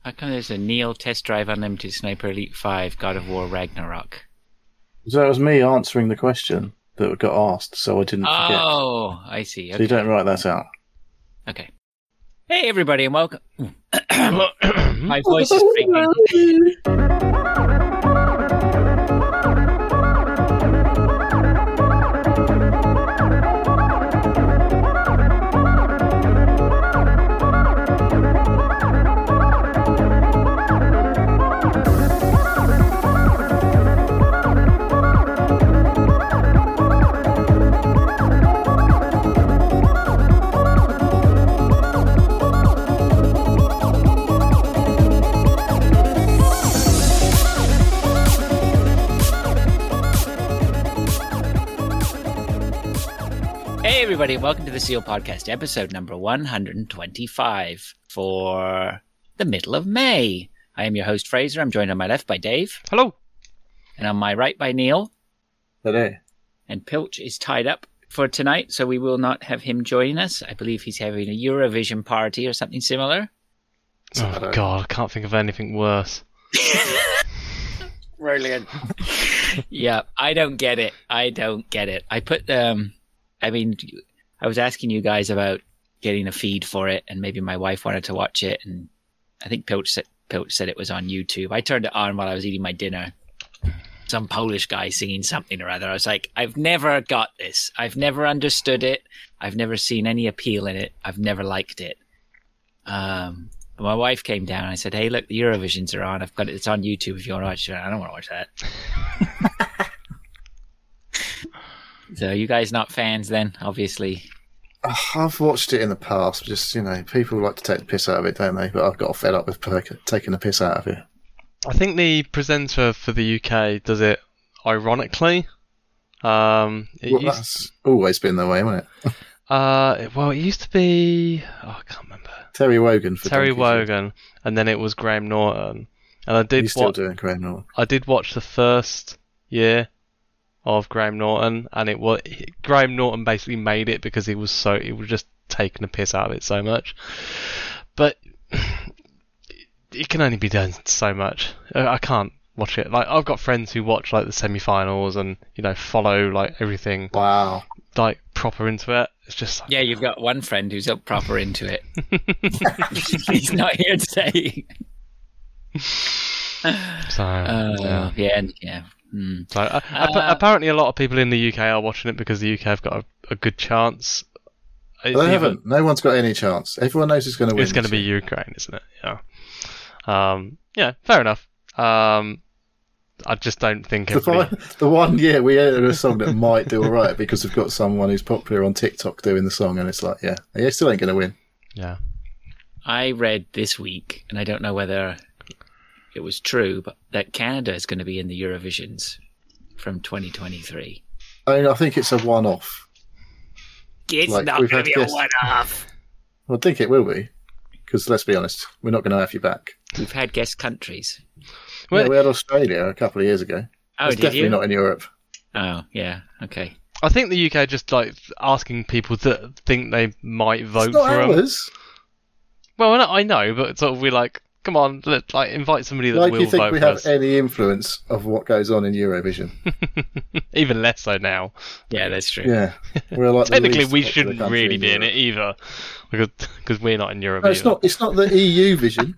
How come there's a Neil Test Drive Unlimited Sniper Elite 5 God of War Ragnarok? So that was me answering the question that got asked, so I didn't forget. Oh, I see. Okay. So you don't write that out. Okay. Hey, everybody, and welcome. My voice is breaking. Everybody, welcome to the Seal Podcast, episode number 125 for the middle of May. I am your host, Fraser. I'm joined on my left by Dave. Hello. And on my right by Neil. Hello. And Pilch is tied up for tonight, so we will not have him join us. I believe he's having a Eurovision party or something similar. Oh, God, I can't think of anything worse. Brilliant. Yeah, I don't get it. I put I was asking you guys about getting a feed for it, and maybe my wife wanted to watch it, and I think Pilch said it was on YouTube. I turned it on while I was eating my dinner. Some Polish guy singing something or other. I was like, I've never got this. I've never understood it. I've never seen any appeal in it. I've never liked it. But my wife came down and I said, hey, look, the Eurovisions are on. I've got it. It's on YouTube if you want to watch it. I don't want to watch that. So you guys not fans then, obviously? I've watched it in the past. Just, people like to take the piss out of it, don't they? But I've got fed up with taking the piss out of it. I think the presenter for the UK does it ironically. That's always been the way, hasn't it? Well, it used to be... Oh, I can't remember. Terry Wogan. And then it was Graham Norton. And He's still doing Graham Norton. I did watch the first year of Graham Norton, and Graham Norton basically made it because he was just taking the piss out of it so much. But it can only be done so much. I can't watch it. Like, I've got friends who watch like the semi-finals and follow like everything. Wow. Like proper into it. It's just like, yeah, you've got one friend who's up proper into it. He's not here today. So yeah. So apparently, a lot of people in the UK are watching it because the UK have got a good chance. They haven't. No one's got any chance. Everyone knows who's going to win. It's going to be Ukraine, isn't it? Yeah. Yeah. Fair enough. I just don't think the one year we heard a song that might do all right because we've got someone who's popular on TikTok doing the song, and it's like, yeah, still ain't going to win. Yeah. I read this week, and I don't know whether it was true, but that Canada is going to be in the Eurovisions from 2023. I think it's a one-off. It's not going to be a one-off. Well, I think it will be, because let's be honest, we're not going to have you back. We've had guest countries. Well, we had Australia a couple of years ago. Oh, it's definitely not in Europe. Oh, yeah, okay. I think the UK just like asking people to think they might vote it's not for ours. them. Well, I know, but sort of we're like, come on, let's invite somebody that will vote for us. Like you think we have any influence of what goes on in Eurovision? Even less so now. Yeah, that's true. Yeah, we're like technically we shouldn't really be in it either, because we're not in Europe. No, it's not the EU vision.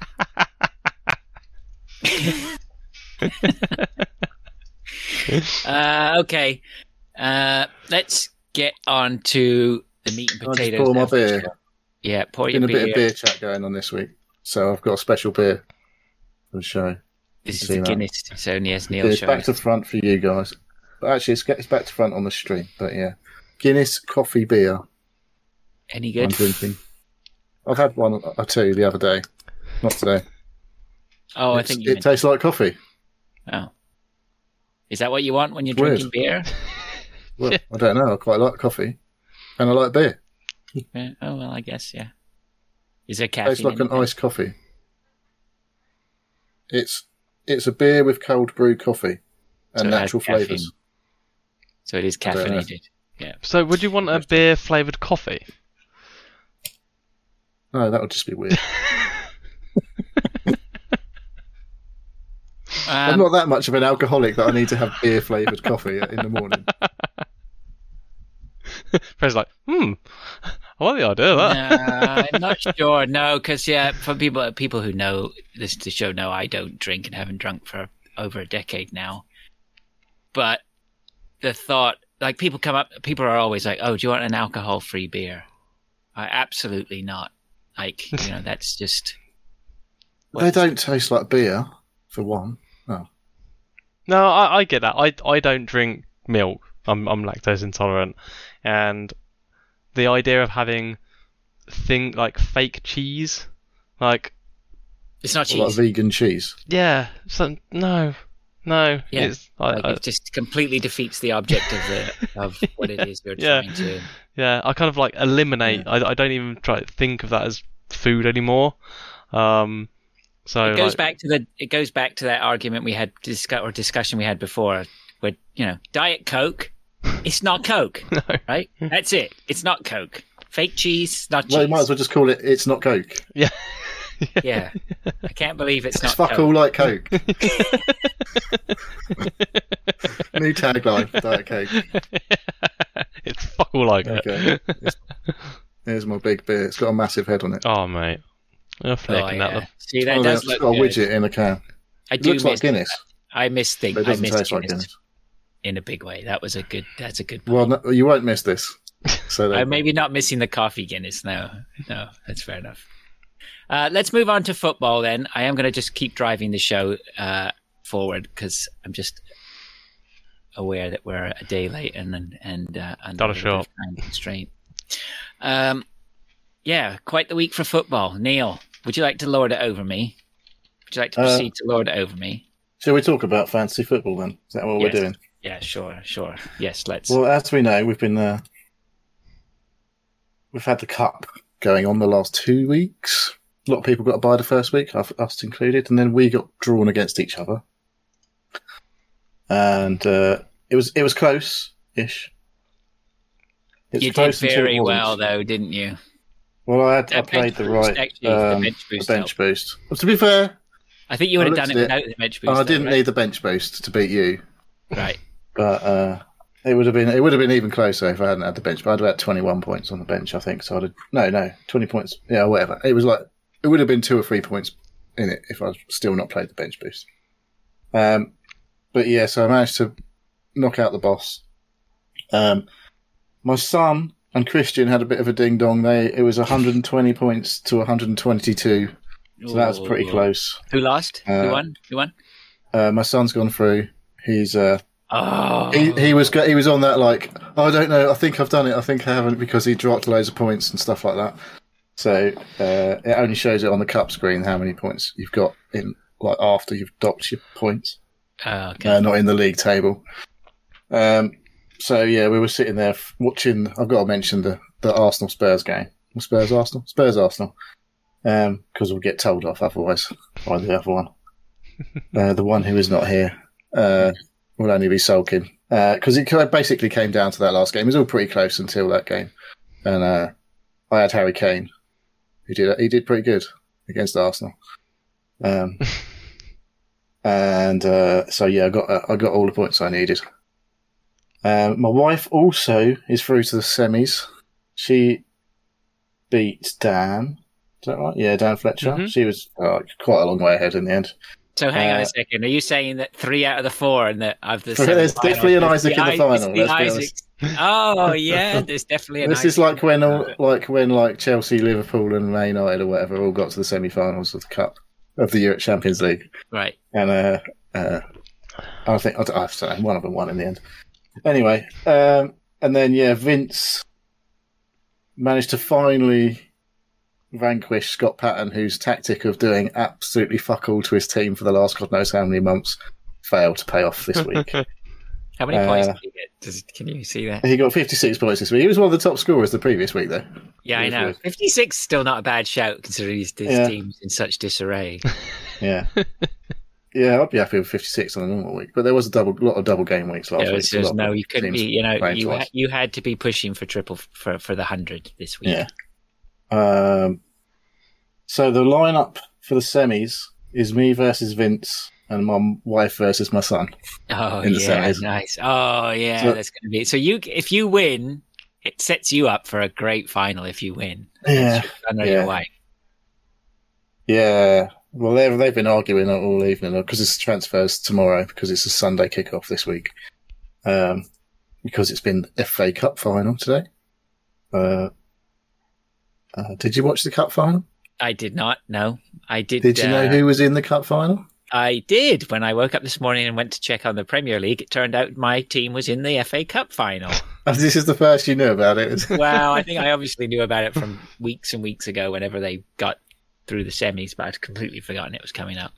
Okay, let's get on to the meat and potatoes. I just pour my beer. Yeah, pour your beer. There's been a bit of beer chat going on this week, so I've got a special beer for the show. This is the Guinness. So yes, Neil it's shows. Back to front for you guys. But actually, it's back to front on the stream. But yeah, Guinness coffee beer. Any good? I'm drinking. I've had one or two the other day. Not today. Oh, I think it tastes like coffee. Oh, is that what you want when you're drinking beer? Well, I don't know. I quite like coffee, and I like beer. Yeah. Oh well, I guess yeah. Is there caffeine? Tastes like an iced coffee. It's a beer with cold brew coffee and natural flavours. So it is caffeinated. Yeah. So would you want a beer flavoured coffee? No, that would just be weird. I'm not that much of an alcoholic that I need to have beer flavoured coffee in the morning. Fred's like, I like the idea of that. I'm not sure. No, because for people who know listen to the show know I don't drink and haven't drunk for over a decade now. But the thought, like people are always like, "Oh, do you want an alcohol-free beer?" Absolutely not. Like that's just. They don't taste like beer, for one. Oh. No, I get that. I don't drink milk. I'm lactose intolerant, and the idea of having like fake cheese, like it's not cheese. Like vegan cheese. Yeah. So no. Yeah. It just completely defeats the object of what it is you're trying to. Yeah, I kind of like eliminate. Yeah. I don't even try to think of that as food anymore. So it goes back to that argument we had discussion we had before, where Diet Coke, it's not Coke, no. Right? That's it. It's not Coke. Fake cheese, not cheese. Well, you might as well just call it. It's not Coke. Yeah. Yeah. I can't believe it's not. Fuck Coke. all like Coke. New tagline for Diet Coke. It's fuck all like it. Here's my big beer. It's got a massive head on it. Oh mate, you're flicking that up. See, that does look got a good. widget in a can. It looks like Guinness. I miss things. But it doesn't taste like Guinness in a big way. That's a good. Point. Well, no, you won't miss this. So I'm maybe not missing the coffee Guinness. No, that's fair enough. Let's move on to football then. I am going to just keep driving the show forward because I'm just aware that we're a day late and not a short time constraint. Quite the week for football. Neil, would you like to lord it over me? Would you like to proceed to lord it over me? Shall we talk about fantasy football then? Is that what we're doing? Yeah, sure. Yes, let's. Well, as we know, we've had the cup going on the last 2 weeks. A lot of people got to buy the first week, us included, and then we got drawn against each other. And it was close-ish. You did very well, though, didn't you? Well, I played the right bench boost. Well, to be fair, I think you would have done it without the bench boost. I didn't need the bench boost to beat you, right? But it would have been even closer if I hadn't had the bench. But I had about 21 points on the bench, I think. So I had 20 points. Yeah, whatever. It was like it would have been 2 or 3 points in it if I'd still not played the bench boost. But yeah, so I managed to knock out the boss. My son and Christian had a bit of a ding dong. It was 120 points to 122, so that was pretty close. Who lost? Who won? My son's gone through. He's he was on that like, I don't know. I think I've done it. I think I haven't, because he dropped loads of points and stuff like that. So it only shows it on the cup screen how many points you've got in, like, after you've docked your points. Okay. Not in the league table. So yeah, we were sitting there watching. I've got to mention the Arsenal Spurs game. Spurs Arsenal, because we'll get told off otherwise by the other one. The one who is not here will only be sulking, because it basically came down to that last game. It was all pretty close until that game, and I had Harry Kane, who did pretty good against Arsenal. And so yeah, I got all the points I needed. My wife also is through to the semis. She beat Dan. Is that right? Yeah, Dan Fletcher. Mm-hmm. She was quite a long way ahead in the end. So hang on a second. Are you saying that 3 out of the 4 and that of the there's definitely an Isaac in the final? Oh yeah, there's definitely an. This Isaac. Is when Chelsea, Liverpool, and Man United or whatever all got to the semi-finals of the Cup of the Europe Champions League. Right. And I think one of them won in the end. Anyway, and then Vince managed to finally vanquish Scott Patton, whose tactic of doing absolutely fuck all to his team for the last God knows how many months failed to pay off this week. How many points did he get? Can you see that? He got 56 points this week. He was one of the top scorers the previous week, though. Yeah, I know. 56 still not a bad shout, considering his team's in such disarray. Yeah. Yeah, I'd be happy with 56 on a normal week, but there was a lot of double game weeks last week. You couldn't be. You had to be pushing for triple for the 100 this week. Yeah. So the lineup for the semis is me versus Vince and my wife versus my son. Oh, in the yeah, semis. nice. Oh, yeah, So- that's going to be... So if you win, it sets you up for a great final if you win. Yeah, Against your son or yeah. your wife. Yeah. Well, they've been arguing all evening because it's transfers tomorrow because it's a Sunday kickoff this week. Because it's been FA Cup final today. Did you watch the cup final? I did not, no. I did. Did you know who was in the cup final? I did. When I woke up this morning and went to check on the Premier League, it turned out my team was in the FA Cup final. This is the first you knew about it. Well, I think I obviously knew about it from weeks and weeks ago whenever they got through the semis, but I'd completely forgotten it was coming up.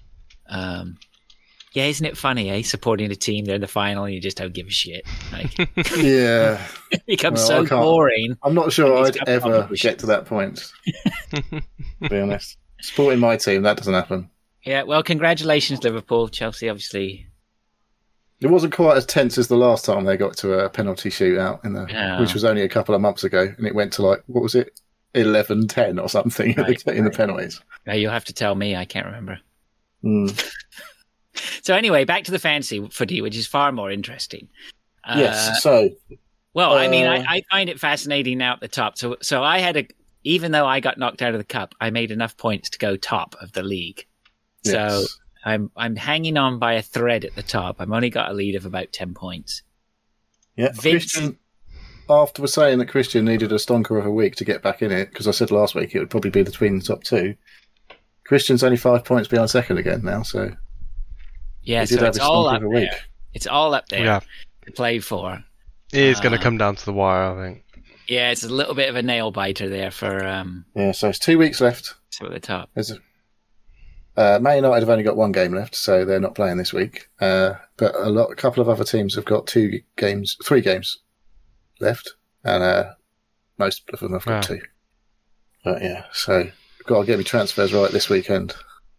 Yeah, isn't it funny, eh? Supporting a team, they're in the final and you just don't give a shit. Like, Yeah. it becomes Well, so I can't- boring. I'm not sure These I'd cup ever competitions. get to that point, to be honest. Supporting my team, that doesn't happen. Yeah, well, congratulations, Liverpool. Chelsea, obviously. It wasn't quite as tense as the last time they got to a penalty shootout, Yeah. which was only a couple of months ago, and it went to what was it, 11-10 or something Right, in the penalties. You'll have to tell me. I can't remember. Mm. So anyway, back to the fantasy footy, which is far more interesting. Yes, so Well, I mean, Uh, I find it fascinating now at the top. So I had even though I got knocked out of the cup, I made enough points to go top of the league. So yes. I'm hanging on by a thread at the top. I've only got a lead of about 10 points. Yeah, Vince- Christian, after we're saying that Christian needed a stonker of a week to get back in it, because I said last week it would probably be between the top two, Christian's only 5 points behind second again now, so Yeah, he did so have it's a all stonker up of a week. there. It's all up there Yeah. to play for. It is going to come down to the wire, I think. Yeah, it's a little bit of a nail biter there for Yeah, so it's 2 weeks left. so at the top. There's Man United have only got one game left, so they're not playing this week. But a couple of other teams have got 3 games left, and most of them have got Wow. 2. But yeah, so I've got to get my transfers right this weekend.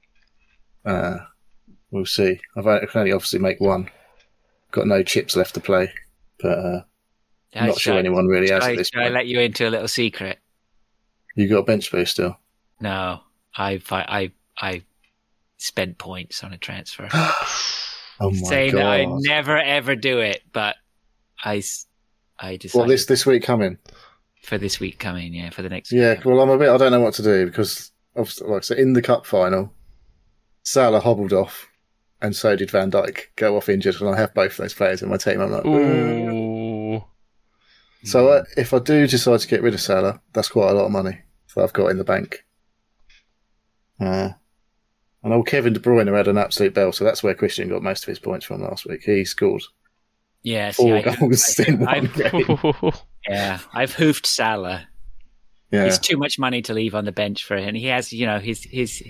We'll see. I can only obviously make one. Got no chips left to play, but I'm not sure anyone really has at this Should I point. let you into a little secret? You got a bench boost still? No, I spent points on a transfer. Oh my Saying god! that I never ever do it, but I decided Well, this week coming. for this week coming, yeah, for the next Yeah, week. well, I don't know what to do because, obviously, like I said, in the cup final, Salah hobbled off, and so did Van Dijk go off injured, and I have both those players in my team. I'm like, Ooh. So if I do decide to get rid of Salah, that's quite a lot of money that I've got in the bank. And old Kevin De Bruyne had an absolute bell, so that's where Christian got most of his points from last week. He scored Yeah, see, 4 goals in one I've, game. yeah, I've hoofed Salah. Yeah, It's too much money to leave on the bench for him. And he has, you know, his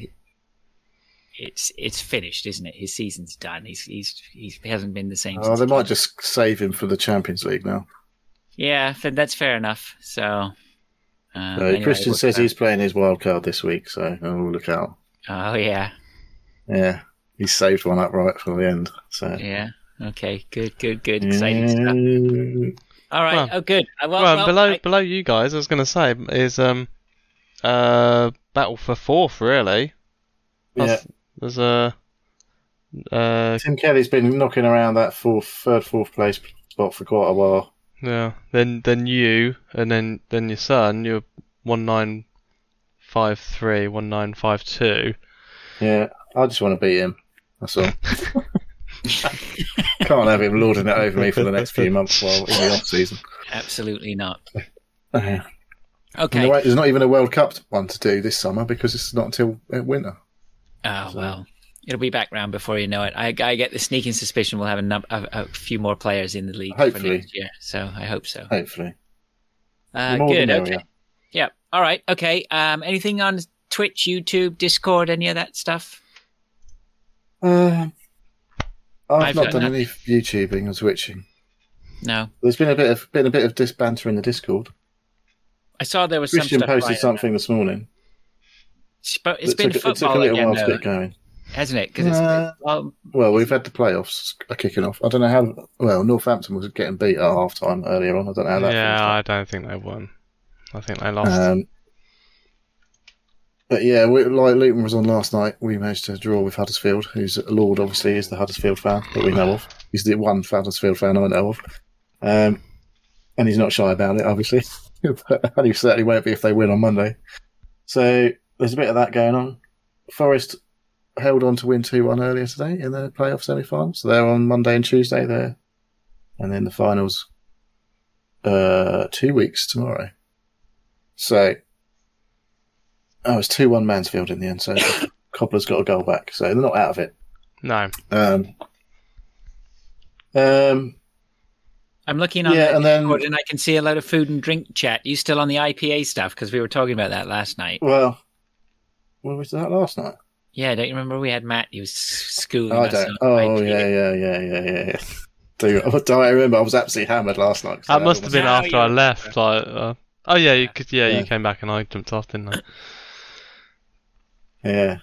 it's finished, isn't it? His season's done. He hasn't been the same. oh, since they he might came. just save him for the Champions League now. Yeah, that's fair enough. So, anyway, Christian what's says that? he's playing his wild card this week, so we'll look out. Oh yeah, Yeah, he saved one up right for the end. So yeah. Okay, good. Exciting stuff. yeah. All right. Well- Oh, good. Well, below you guys, I was going to say, is battle for fourth, really. Yeah. There's a... Tim Kelly's been knocking around that third, fourth place spot for quite a while. Yeah. Then you, and then your son, you're 1953, 1952. Yeah, I just want to beat him. That's all. Can't have him lording it over me for the next few months while in the off season. Absolutely not. And Okay. there's not even a World Cup one to do this summer because it's not until winter. Oh well, it'll be back round before you know it. I get the sneaking suspicion we'll have a few more players in the league for Hopefully. next year. So I hope so. Hopefully. The more the Good. merrier. Okay. Yeah. All right. Okay. Anything on Twitch, YouTube, Discord, any of that stuff? I've I've not got done nothing. any YouTubing or Twitching. No. There's been a bit of banter in the Discord. I saw there was Christian some stuff posted something this morning. But it's It been took a football little again, while to though, get going. hasn't it? Because Well, we've had the playoffs are kicking off. I don't know how. Well, Northampton was getting beat at half time earlier on. I don't know how that. Yeah, finished. I don't think they won. I think they lost. But yeah, like Luton was on last night. We managed to draw with Huddersfield, who's Lord, obviously, is the Huddersfield fan that we know of. He's the one Huddersfield fan I know of. And he's not shy about it, obviously. And he certainly won't be if they win on Monday. So there's a bit of that going on. Forest held on to win 2-1 earlier today in the playoff semi-finals. So they're on Monday and Tuesday there. And then the finals 2 weeks tomorrow. So... Oh, it's 2-1 Mansfield in the end, so Cobbler's got a goal back, so they're not out of it. No. I'm looking on the Discord and I can see a lot of food and drink chat. You still on the IPA stuff? Because we were talking about that last night. Well, when was that last night? Yeah, don't you remember we had Matt? He was schooling I us don't. on Oh, IPA. yeah. Do I remember? I was absolutely hammered last night. That must have been after I left. You came back and I jumped off, didn't I? Yeah.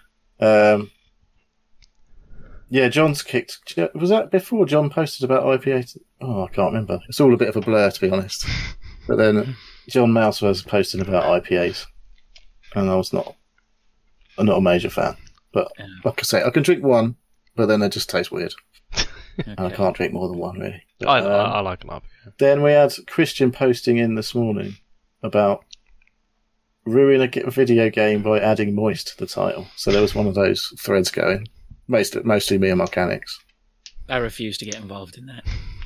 Yeah, John's kicked... Was that before John posted about IPA? Oh, I can't remember. It's all a bit of a blur, to be honest. But then John Mouse was posting about IPAs. And I was not a major fan. But like I say, I can drink one, but then they just taste weird. Okay. And I can't drink more than one, really. But, I like an IPA. Then we had Christian posting in this morning about ruin a video game by adding moist to the title. So there was one of those threads going. Mostly me and mechanics. I refuse to get involved in that.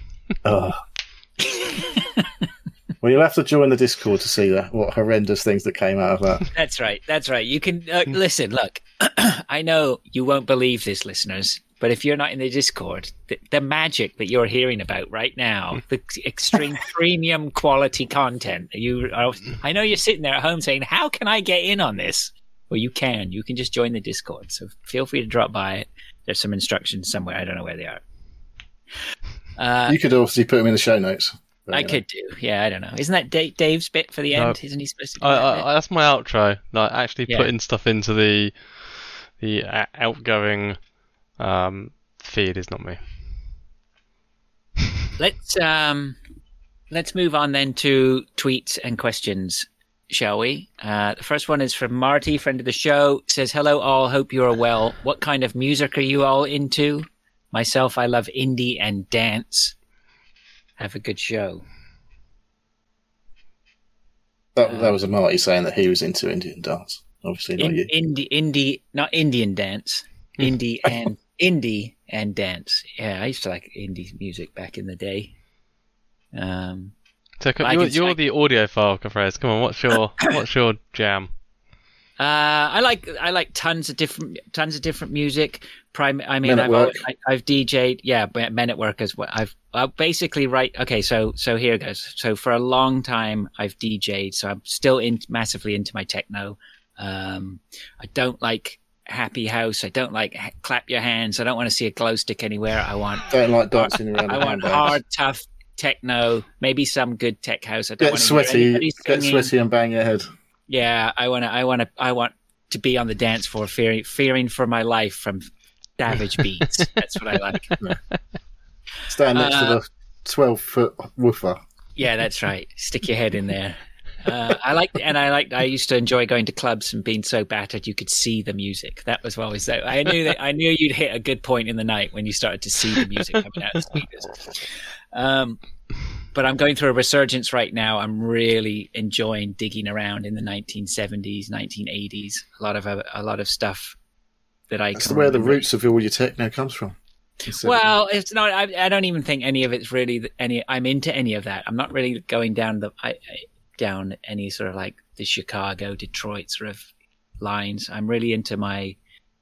Well, you'll have to join the Discord to see what horrendous things that came out of that. That's right. You can listen. Look, I know you won't believe this, listeners, but if you're not in the Discord, the magic that you're hearing about right now, the extreme premium quality content, I know you're sitting there at home saying, "How can I get in on this?" Well, you can. You can just join the Discord. So feel free to drop by it. There's some instructions somewhere. I don't know where they are. You could obviously put them in the show notes. I could do. Yeah, I don't know. Isn't that Dave's bit for the end? Isn't he supposed to do that's my outro. Like actually putting stuff into the outgoing feed is not me. Let's move on then to tweets and questions, shall we? The first one is from Marty, friend of the show. Says, "Hello all, hope you are well. What kind of music are you all into? Myself, I love indie and dance. Have a good show." That was a Marty saying that he was into Indian dance. Obviously, not you. Indie, not Indian dance. Indie and dance. Yeah, I used to like indie music back in the day. So you're the audiophile, Kafres. Come on, what's your jam? I like tons of different music. I've DJ'd, Men at Work as well. I've basically okay. So here goes. So for a long time I've DJ'd. So I'm still massively into my techno. I don't like happy house. I don't like clap your hands. I don't want to see a glow stick anywhere. Don't like dancing around. I want hard, tough techno. Maybe some good tech house. I don't get sweaty. Get sweaty and bang your head. Yeah, I want to be on the dance floor, fearing for my life from Savage Beats. That's what I like. Stand next to the 12-foot woofer. Yeah, that's right. Stick your head in there. I used to enjoy going to clubs and being so battered you could see the music. That was always that. I knew you'd hit a good point in the night when you started to see the music coming out of the speakers. But I'm going through a resurgence right now. I'm really enjoying digging around in the 1970s, 1980s. A lot of stuff that That's where the roots of all your techno comes from. Well, it's not. I don't even think any of it's really I'm into any of that. I'm not really going down down any sort of like the Chicago, Detroit sort of lines. I'm really into my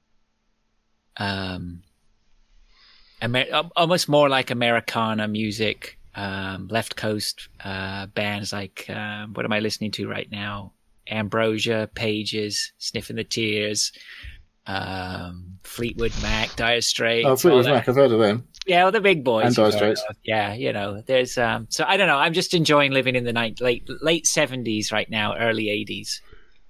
almost more like Americana music. Left Coast bands like what am I listening to right now? Ambrosia, Pages, Sniffing the Tears, Fleetwood Mac, Dire Straits. Oh, Fleetwood Mac, I've heard of them. Yeah, well, the big boys. And Dire Straits. Yeah, there's so I don't know. I'm just enjoying living in the late 70s right now, early 80s.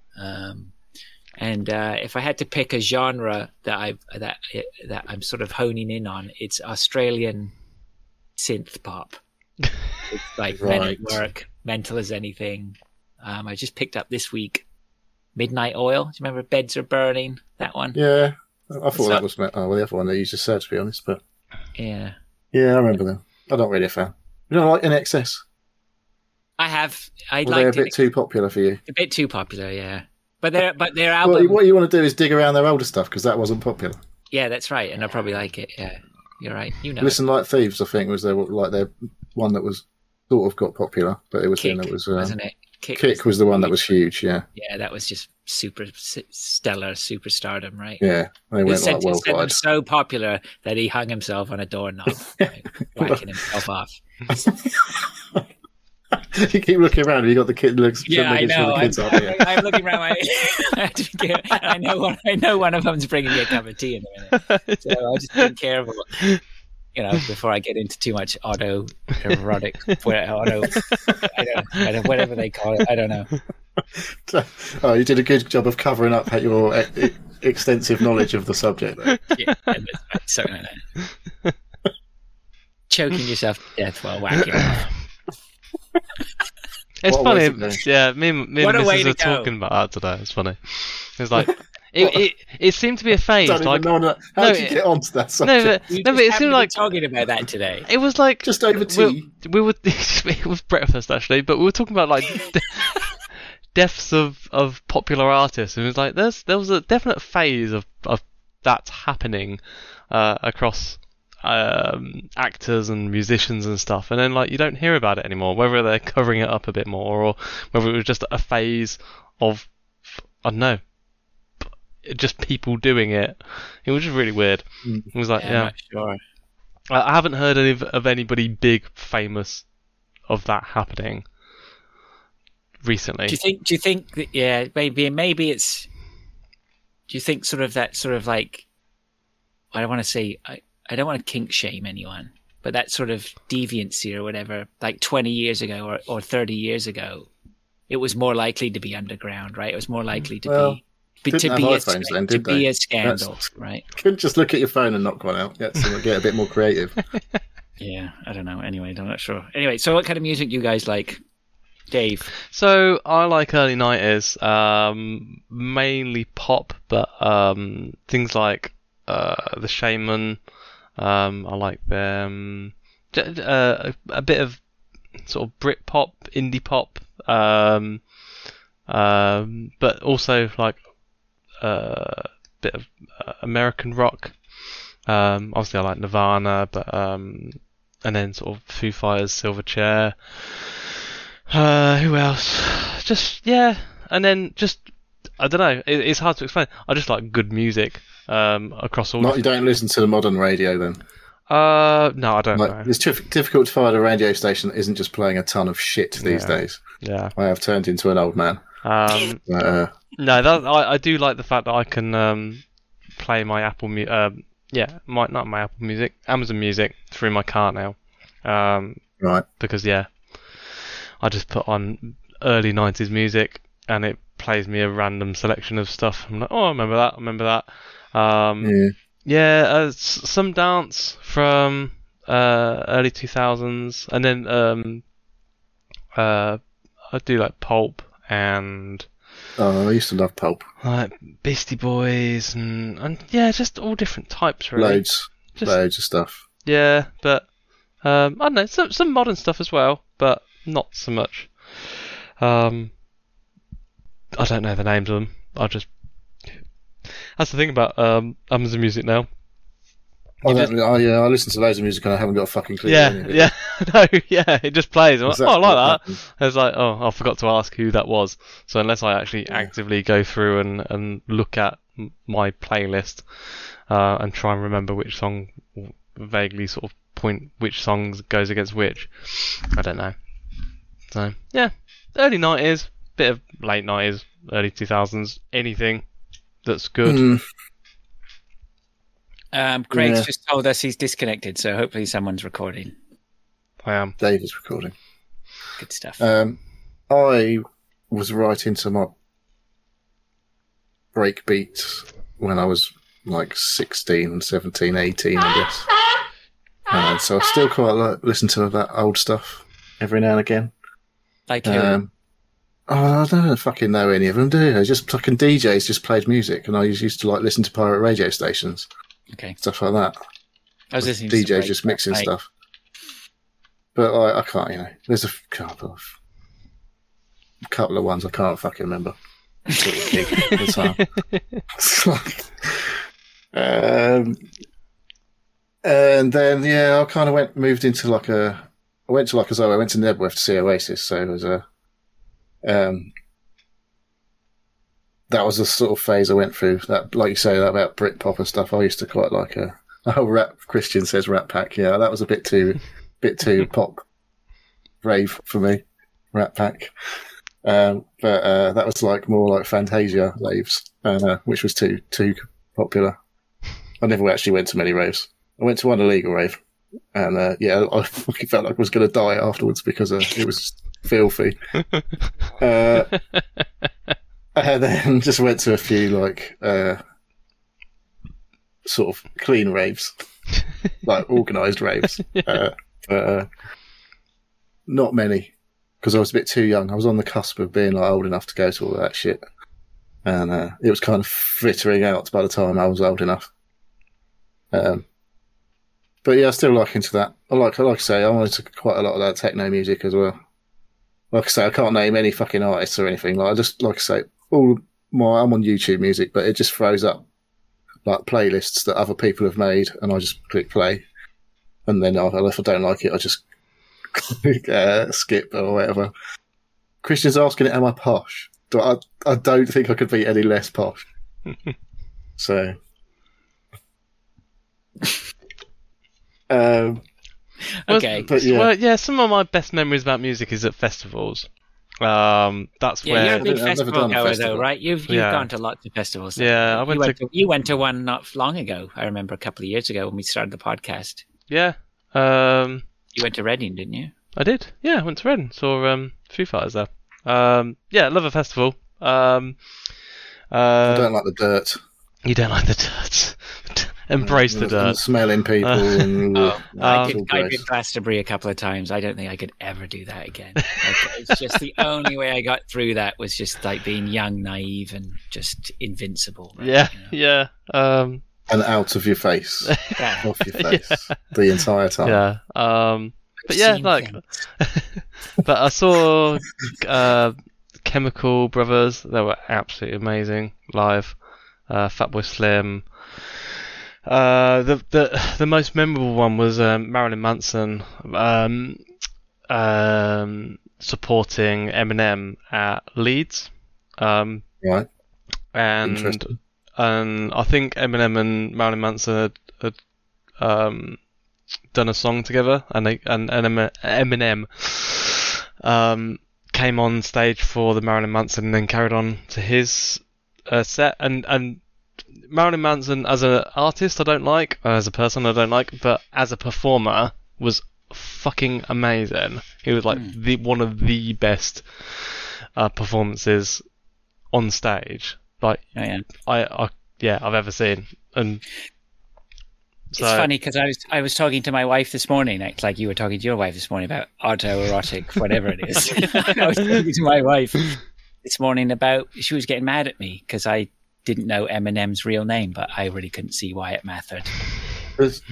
And if I had to pick a genre that I'm sort of honing in on, it's Australian synth pop. It's like Men at Work, Mental as Anything. I just picked up this week Midnight Oil. Do you remember Beds Are Burning? That one? Yeah, I thought that was the other one that you just said, to be honest. But Yeah. yeah, I remember them. I'm not really a fan. You don't like NXS? I have. I Well, they're a liked bit it. too popular for you. A bit too popular, yeah. But their Well, album. what you want to do is dig around their older stuff because that wasn't popular. Yeah, that's right, and I probably like it. Yeah, you're right. You know, Listen Like Thieves, I think, was their one that was sort of got popular, but it was Kick, then it was wasn't it? Kick was the one that was huge. Yeah, Yeah, that was just stellar superstardom, right? yeah, they It went sent like him worldwide. so popular that he hung himself on a doorknob, right, whacking himself off. You keep looking around. You got the kid looks. Yeah, I making sure know. the kids aren't here. I'm looking around. I know one of them's bringing me a cup of tea in a minute. So I'll just be careful, before I get into too much autoerotic, whatever they call it. I don't know. Oh, you did a good job of covering up your extensive knowledge of the subject. There. Yeah, something like that. Choking yourself to death while whacking off. It's What a way to funny. go. Yeah, me and What a way Mrs. to are go. talking about that today. It's funny. It's like it seemed to be a phase. Don't Like even know how no, did you get onto that no, subject? but, You no, just but it happened seemed to be like talking about that today. it was like Just over tea. we were it was breakfast actually, but we were talking about like deaths of popular artists, and it was like there was a definite phase of that happening across actors and musicians and stuff, and then like you don't hear about it anymore, whether they're covering it up a bit more or whether it was just a phase of I don't know, just people doing it. It was just really weird. It was like I'm not sure. I haven't heard of anybody big famous of that happening recently. Do you think that, yeah, maybe it's, do you think sort of like, I don't want to say, I don't want to kink shame anyone, but that sort of deviancy or whatever, like 20 years ago or 30 years ago, it was more likely to be underground, right? It was more likely to be didn't have iPhones then, did they? a scandal, right? Couldn't just look at your phone and knock one out. Get a bit more creative. Yeah, I don't know. Anyway, I'm not sure. Anyway, so what kind of music you guys like, Dave? So I like early 90s, mainly pop, but things like The Shaman, I like them. A bit of sort of Brit pop, indie pop, but also like a bit of American rock. Obviously, I like Nirvana, but and then sort of Foo Fighters, Silverchair. Who else? Just and then just I don't know. It's hard to explain. I just like good music across all. You don't listen to the modern radio then? No, I don't know. It's difficult to find a radio station that isn't just playing a ton of shit these days. Yeah, I have turned into an old man. No, I do like the fact that I can play my Apple not my Apple Music, Amazon Music through my car now. Right. Because I just put on early 90s music and it plays me a random selection of stuff. I'm like, oh, I remember that. Some dance from early 2000s, and then I do like Pulp and I used to love Pulp. like Beastie Boys and just all different types really. Loads of stuff. Yeah, but I don't know, some modern stuff as well, but not so much. I don't know the names of them. That's the thing about Amazon Music now. I listen to loads of music and I haven't got a fucking clue. It just plays. I'm like, Exactly I like that. happens. It's like, I forgot to ask who that was. So unless I actually actively go through and look at my playlist and try and remember which song, vaguely sort of point which songs goes against which, I don't know. So yeah, early 90s, bit of late 90s, early 2000s, anything that's good. Craig's just told us he's disconnected, so hopefully someone's recording. I am. Dave is recording. Good stuff. I was right into my break beats when I was like 16, 17, 18, I guess. So I still quite listen to that old stuff every now and again. Like I don't fucking know any of them, do I? Just fucking DJs just played music, and I used to like listen to pirate radio stations, Okay. stuff like that. I was listening to DJs some just radio mixing last night. stuff. But I can't, there's a couple of ones I can't fucking remember. Sort of gig at the time. It's like, and then I kind of moved into like I went to Nebworth to see Oasis, so it was that was the sort of phase I went through. That, like you say, that about Britpop and stuff. I used to quite like rap. Christian says Rat Pack. Yeah, that was a bit too pop rave for me. Rat Pack. But that was like more like Fantasia raves, which was too popular. I never actually went to many raves. I went to one illegal rave, and I fucking felt like I was going to die afterwards because it was filthy. And then just went to a few like sort of clean raves, like organised raves, but not many. Because I was a bit too young. I was on the cusp of being like old enough to go to all that shit, and it was kind of frittering out by the time I was old enough. But yeah, I still like into that. Like I say, I wanted to quite a lot of that techno music as well. Like I say, I can't name any fucking artists or anything. Like I just like I say, I'm on YouTube Music, but it just throws up like playlists that other people have made, and I just click play, and then if I don't like it, I just skip or whatever. Christian's asking, am I posh? I don't think I could be any less posh. So, Okay. but yeah. Well, yeah, some of my best memories about music is at festivals. That's Yeah, where you're a big I've never festival done a goer, festival. though, right? You've Yeah. gone to lots of festivals. Yeah, You went to one not long ago. I remember a couple of years ago when we started the podcast. yeah. You went to Reading, didn't you? I did. Yeah, I went to Reading. Saw Foo Fighters there. Yeah, love a festival. I don't like the dirt. You don't like the dirt. Embrace the And dirt. smelling people. And, I it's all did gross. Glastonbury a couple of times. I don't think I could ever do that again. It's just the only way I got through that was just like being young, naive, and just invincible. Right? Yeah, You know? yeah. And out of your face, Yeah. off your face, the entire time. Yeah. But yeah, Seen like, things. but I saw Chemical Brothers. They were absolutely amazing live. Fatboy Slim. The most memorable one was Marilyn Manson supporting Eminem at Leeds. Right. And Interesting. I think Eminem and Marilyn Manson had done a song together, and Eminem came on stage for the Marilyn Manson and then carried on to his set. And Marilyn Manson as an artist I don't like, as a person I don't like, but as a performer was fucking amazing. He was like one of the best performances on stage, like Oh, yeah. I've ever seen. And so, It's funny because I was talking to my wife this morning, like you were talking to your wife this morning about autoerotic, whatever it is. I was talking to my wife this morning about, she was getting mad at me because I didn't know Eminem's real name, but I really couldn't see why it mattered. Is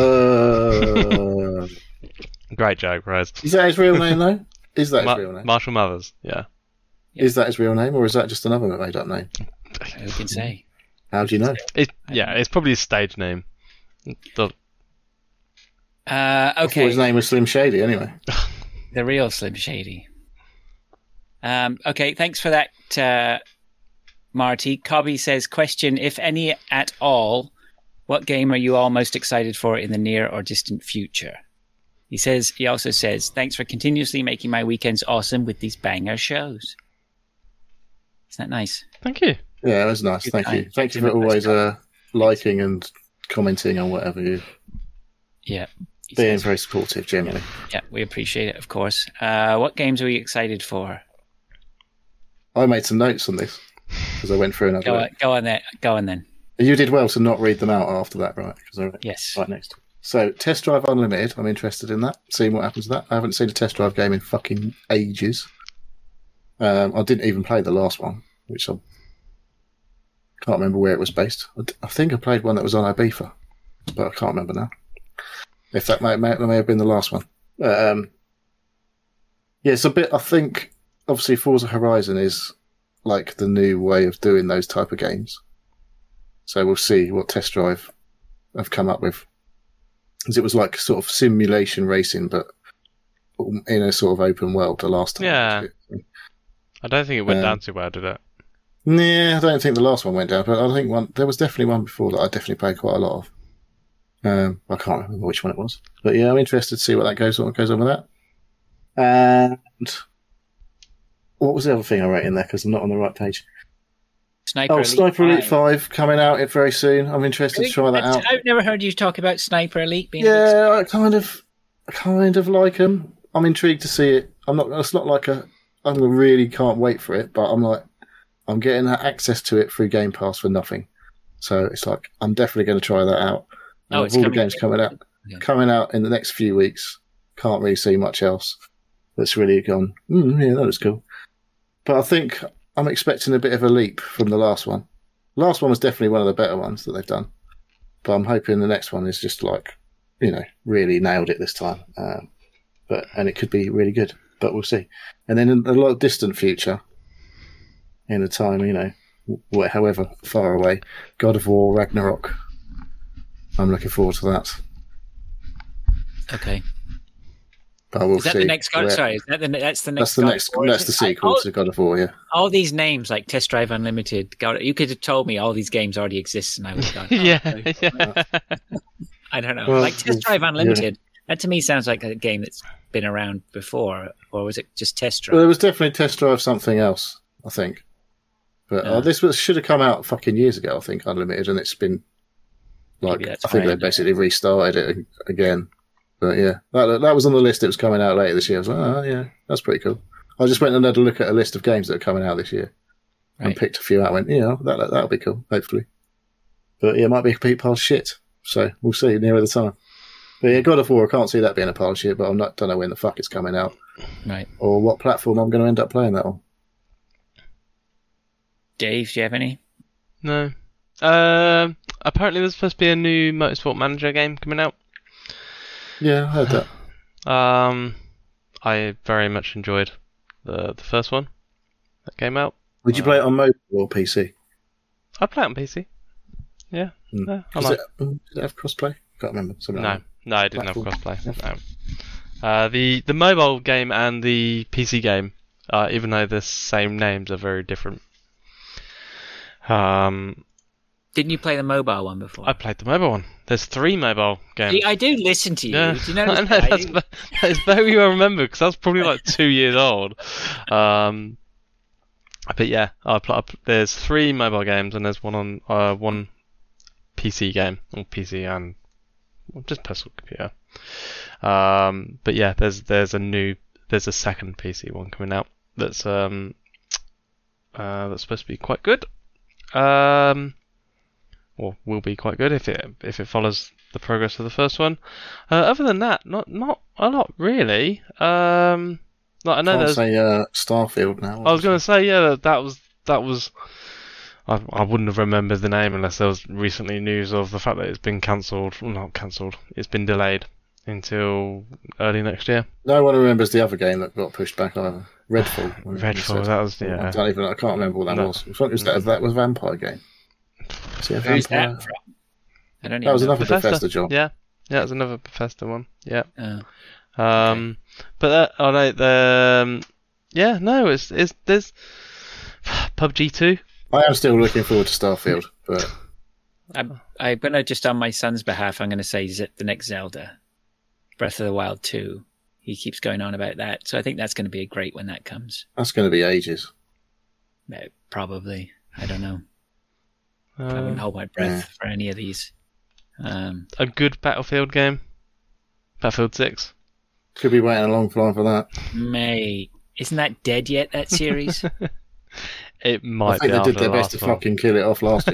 great joke, Rose. that his real name, though? Is that his real name? Marshall Mathers, yeah. Is that his real name, or is that just another made-up name? Who can say? How do you know? It's probably his stage name. I thought Okay, his name was Slim Shady, anyway. the real Slim Shady. Okay, thanks for that, Marty. Cobby says, question, if any at all, what game are you all most excited for in the near or distant future? He also says, thanks for continuously making my weekends awesome with these banger shows. Isn't that nice? Thank you. Yeah, that's nice. Thank you. Thank you for always liking and commenting on whatever you. Yeah. Being very supportive, generally. Yeah, we appreciate it, of course. What games are we excited for? I made some notes on this because I went through another. Go on then. You did well to not read them out after that, right? Because they're Yes. right next to it. So, Test Drive Unlimited, I'm interested in that. Seeing what happens to that. I haven't seen a Test Drive game in fucking ages. I didn't even play the last one, which I can't remember where it was based. I think I played one that was on Ibiza, but I can't remember now. If that may have been the last one. Yeah, it's a bit. I think obviously Forza Horizon is like the new way of doing those type of games. So we'll see what Test Drive have come up with. Because it was like sort of simulation racing, but in a sort of open world the last time. Yeah. I don't think it went down too well, did it? Nah, I don't think the last one went down, but I think there was definitely one before that I definitely played quite a lot of. I can't remember which one it was. But yeah, I'm interested to see what goes on with that. And what was the other thing I wrote in there? Because I'm not on the right page. Sniper Elite 5 coming out very soon. I'm interested to try that out. I've never heard you talk about Sniper Elite being I kind of like them. I'm intrigued to see it. It's not like I really can't wait for it, but I'm getting access to it through Game Pass for nothing. So it's like, I'm definitely going to try that out. It's all the games coming out in the next few weeks. Can't really see much else that's really gone, yeah, that was cool. But I think I'm expecting a bit of a leap from the last one. The last one was definitely one of the better ones that they've done. But I'm hoping the next one is just really nailed it this time. And it could be really good, but we'll see. And then in a lot of distant future, in a time, however far away, God of War Ragnarok. I'm looking forward to that. Okay. But we'll is that see. The next God? Sorry, that's the next. That's the sequel to God of War. Yeah. All these names like Test Drive Unlimited. God, you could have told me all these games already exist, and I would have gone. Yeah. I don't know. Like Test Drive Unlimited. Yeah. That to me sounds like a game that's been around before, or was it just Test Drive? Well, it was definitely Test Drive something else, I think. But this should have come out fucking years ago, I think, Unlimited, and it's been I think they basically restarted it again. But yeah, that was on the list. It was coming out later this year. I was like, oh yeah, that's pretty cool. I just went and had a look at a list of games that are coming out this year, and picked a few out. And went, that'll be cool, hopefully. But yeah, it might be a complete pile of shit. So we'll see nearer the time. But yeah, God of War, I can't see that being a pile of shit. But don't know when the fuck it's coming out, right? Or what platform I'm going to end up playing that on. Dave, do you have any? No. Apparently there's supposed to be a new Motorsport Manager game coming out. Yeah, I heard that. I very much enjoyed the first one that came out. Would you play it on mobile or PC? I'd play it on PC. Yeah. Did it have crossplay? Can't remember. No, it didn't have crossplay. No. The mobile game and the PC game, even though they're the same names, are very different. Didn't you play the mobile one before? I played the mobile one. There's 3 mobile games. See, I do listen to you. Yeah. Do you know I know that's very well remembered because that's probably like 2 years old. But yeah, there's 3 mobile games and there's one on one PC game, or PC and just personal computer. But yeah, there's a second PC one coming out that's supposed to be quite good. Or will be quite good if it follows the progress of the first one. Other than that, not a lot really. I know there's Starfield now. I was going to say that was. I wouldn't have remembered the name unless there was recently news of the fact that it's been cancelled. Well, not cancelled. It's been delayed until early next year. No one remembers the other game that got pushed back either. Redfall. Redfall. That was I can't remember what that was. It was that was a vampire game. Who's that from? I don't even That was know. another Bethesda job. Yeah, it was another Bethesda one. Yeah. Oh. But there's PUBG 2. I am still looking forward to Starfield, but I'm gonna just on my son's behalf, I'm gonna say the next Zelda, Breath of the Wild 2. He keeps going on about that, so I think that's going to be great when that comes. That's going to be ages. Probably. I don't know. I wouldn't hold my breath for any of these. A good Battlefield game. Battlefield 6. Could be waiting a long time for that. Mate, isn't that dead yet, that series? It might be. I think they did their best to fucking kill it off last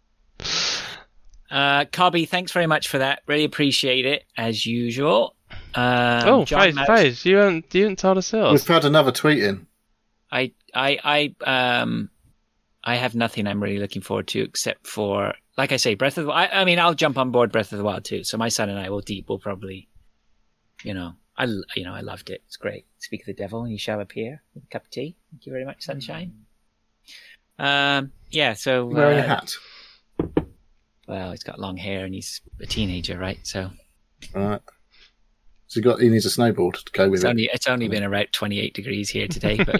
year. Cobby, thanks very much for that. Really appreciate it, as usual. John Mouse, Faze, you haven't told us else. We've had another tweet in. I have nothing I'm really looking forward to except for, like I say, Breath of the Wild. I mean, I'll jump on board Breath of the Wild too. So my son and I will probably, I loved it. It's great. Speak of the devil, you shall appear with a cup of tea. Thank you very much, sunshine. Yeah. So Wearing a hat. Well, he's got long hair and he's a teenager, right? So. All right. So he needs a snowboard to go with it. It's only been about 28 degrees here today, but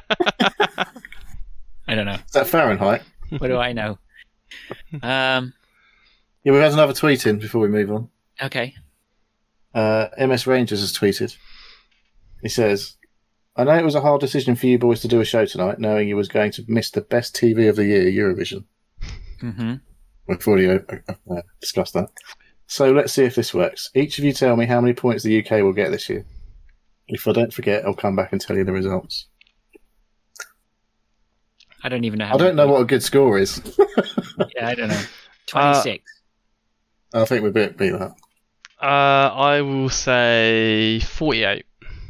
I don't know. Is that Fahrenheit? What do I know? Yeah, we've had another tweet in before we move on. Okay. MS Rangers has tweeted. He says, I know it was a hard decision for you boys to do a show tonight, knowing you was going to miss the best TV of the year, Eurovision. Mm-hmm. We've already discussed that. So let's see if this works. Each of you tell me how many points the UK will get this year. If I don't forget, I'll come back and tell you the results. I don't even know. I don't know what a good score is. Yeah, I don't know. 26. I think we beat that. I will say 48.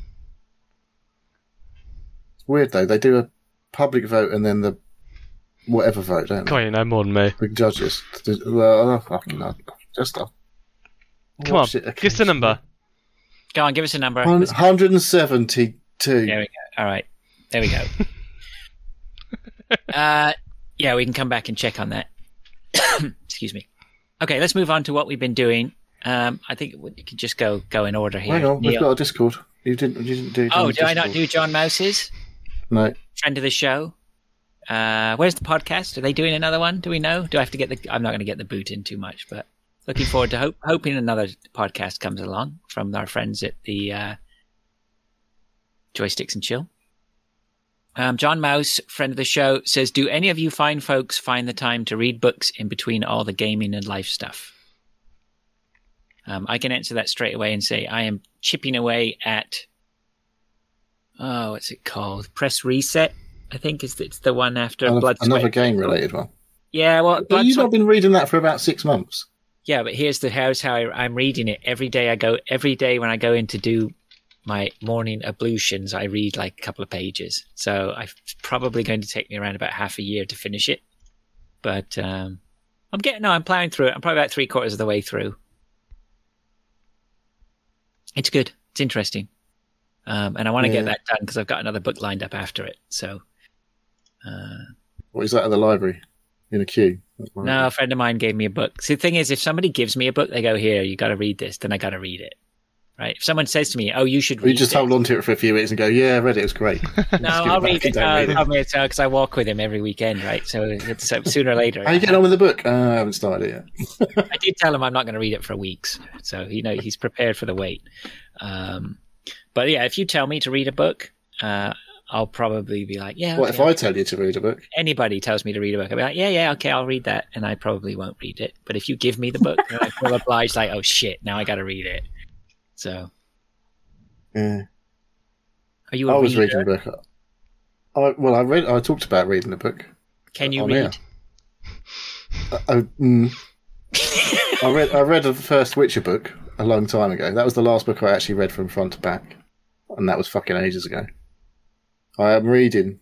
It's weird though. They do a public vote and then the whatever vote, don't they? Come on, you know more than me. The judges. Well, I fucking know. Just Come on, give us the number. Go on, give us a number. 172. There we go. All right. There we go. Yeah, we can come back and check on that. Excuse me. Okay, let's move on to what we've been doing. I think we could just go in order here. Hang on, we've Neil. got a Discord. You didn't do. Oh, did I Discord. not do John Mouse's? No. Friend of the show. Where's the podcast? Are they doing another one? Do we know? Do I have to get the? I'm not going to get the boot in too much, but looking forward to hoping another podcast comes along from our friends at the Joysticks and Chill. John Mouse, friend of the show, says, do any of you fine folks find the time to read books in between all the gaming and life stuff? I can answer that straight away and say I am chipping away at, what's it called? Press Reset, I think it's the one after Blood, another Sweat. game-related one. Yeah, well... But you've not been reading that for about 6 months. Yeah, but here's how I'm reading it. Every day when I go in to do my morning ablutions, I read like a couple of pages. So it's probably going to take me around about half a year to finish it. But I'm plowing through it. I'm probably about 3/4 of the way through. It's good. It's interesting. And I want to get that done because I've got another book lined up after it. So. What is that at the library? In a queue? No, a friend of mine gave me a book. See, the thing is, if somebody gives me a book, they go, here, you got to read this, then I got to read it. Right? If someone says to me, oh, you should read it. You just hold on to it for a few weeks and go, yeah, I read it, it was great. No, I'll read it. Because I walk with him every weekend, right? So it's sooner or later. How are you getting on with the book? I haven't started it yet. I did tell him I'm not going to read it for weeks. So, he's prepared for the wait. But yeah, if you tell me to read a book, I'll probably be like, yeah. What if I tell you to read a book? Anybody tells me to read a book, I'll be like, yeah, okay, I'll read that. And I probably won't read it. But if you give me the book, then I feel obliged, like, oh shit, now I got to read it. So. Yeah. Are you I a was reader? reading a book. I talked about reading a book. Can you read? I read the first Witcher book a long time ago. That was the last book I actually read from front to back. And that was fucking ages ago. I was reading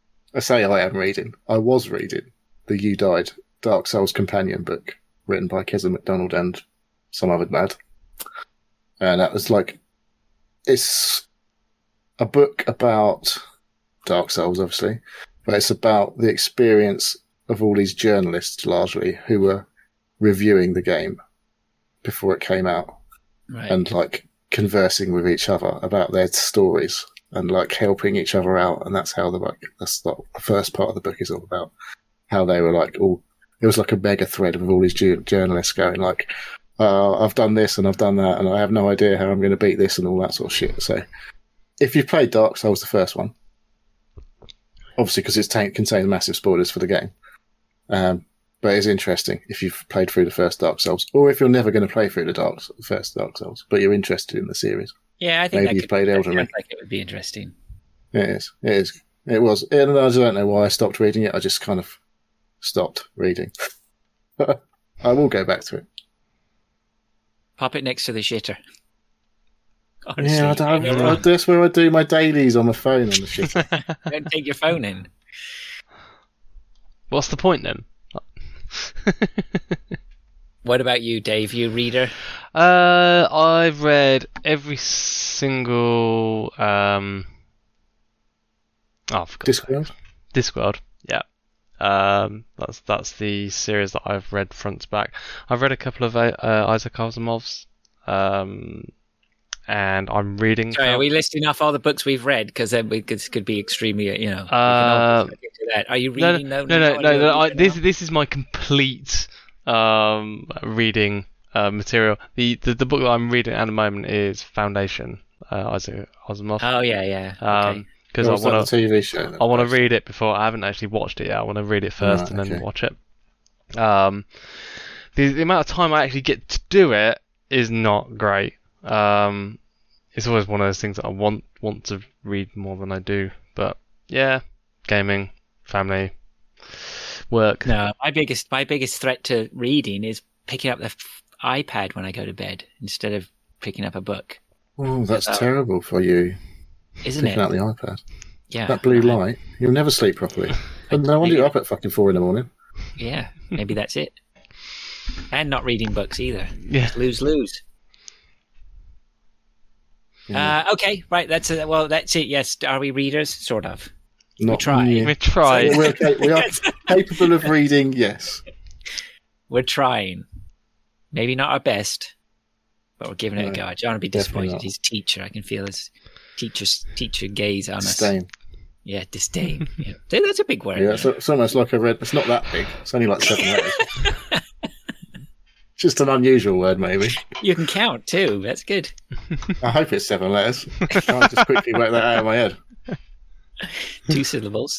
the You Died Dark Souls Companion book written by Kevin MacDonald and some other lad. And that was like, it's a book about Dark Souls, obviously, but it's about the experience of all these journalists, largely, who were reviewing the game before it came out. Right. And like conversing with each other about their stories and like helping each other out. And that's how the first part of the book is all about. How they were like it was like a mega thread of all these journalists going like, I've done this and I've done that and I have no idea how I'm going to beat this and all that sort of shit. So if you've played Dark Souls, the first one, obviously because it contains massive spoilers for the game, but it's interesting if you've played through the first Dark Souls, or if you're never going to play through the first Dark Souls, but you're interested in the series. Yeah, I think maybe you've played Elden Ring. Like it would be interesting. It is. It was. And I don't know why I stopped reading it. I just kind of stopped reading. I will go back to it. Pop it next to the shitter. Honestly, Yeah, that's where I do my dailies on my phone on the shit. don't take your phone in. What's the point then? What about you, Dave? You a reader? I've read every single. I forgot. Discworld? Discworld, yeah. That's the series that I've read front to back. I've read a couple of Isaac Asimov's, and I'm reading. Sorry, are we listing off all the books we've read? Because then this could be extremely, we can all get into that. Are you reading? No. This is my complete reading material. The book that I'm reading at the moment is Foundation, Isaac Asimov. Oh yeah. Okay. Because I want the TV show. I want to read it before. I haven't actually watched it yet. I want to read it first and then watch it. The amount of time I actually get to do it is not great. It's always one of those things that I want to read more than I do. But yeah, gaming, family, work. No, my biggest threat to reading is picking up the iPad when I go to bed instead of picking up a book. Oh, that's terrible for you. Isn't picking it? up the iPad. Yeah. That blue light, you'll never sleep properly. And no wonder you're up at fucking 4 a.m. Yeah, maybe that's it. And not reading books either. Yeah. Lose. Yeah. Okay, right. That's it. Yes, are we readers? Sort of. Not we try. Yeah. We try. So we are capable of reading. Yes, we're trying. Maybe not our best, but we're giving it a go. John will be disappointed. He's a teacher. I can feel his teacher gaze on disdain. us. Yeah, disdain. Yeah. That's a big word. Yeah, it's almost like I read. It's not that big. It's only like 7 letters. Just an unusual word, maybe. You can count too. That's good. I hope it's 7 letters. I'll just quickly work that out of my head. 2 syllables.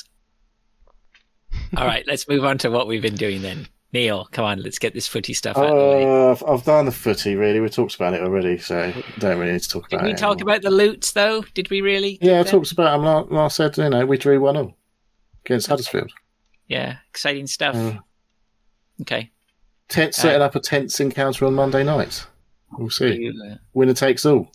All right, let's move on to what we've been doing then. Neil, come on, let's get this footy stuff out of the way. I've done the footy, really. We talked about it already, so don't really need to talk about it. Did we talk about the Lutes, though? Did we really? Yeah, I talked about them last said, we drew 1-0 against Huddersfield. Yeah, exciting stuff. Okay. Setting up a tense encounter on Monday night. We'll see. Winner takes all.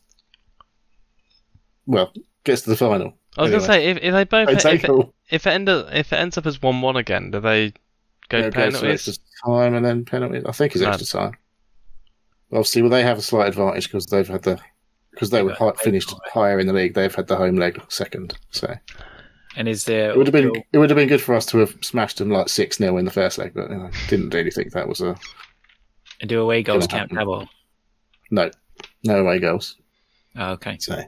Well, gets to the final. I was going to say, if they both if it ends up as 1-1 again, do they go penalties? Extra time and then penalties. I think it's extra time. Obviously, they have a slight advantage because they were finished higher in the league. They've had the home leg second. So, and it would have been good for us to have smashed them like 6-0 in the first leg, but didn't really think that was a. And do away goals count double? No away goals. Oh, okay. So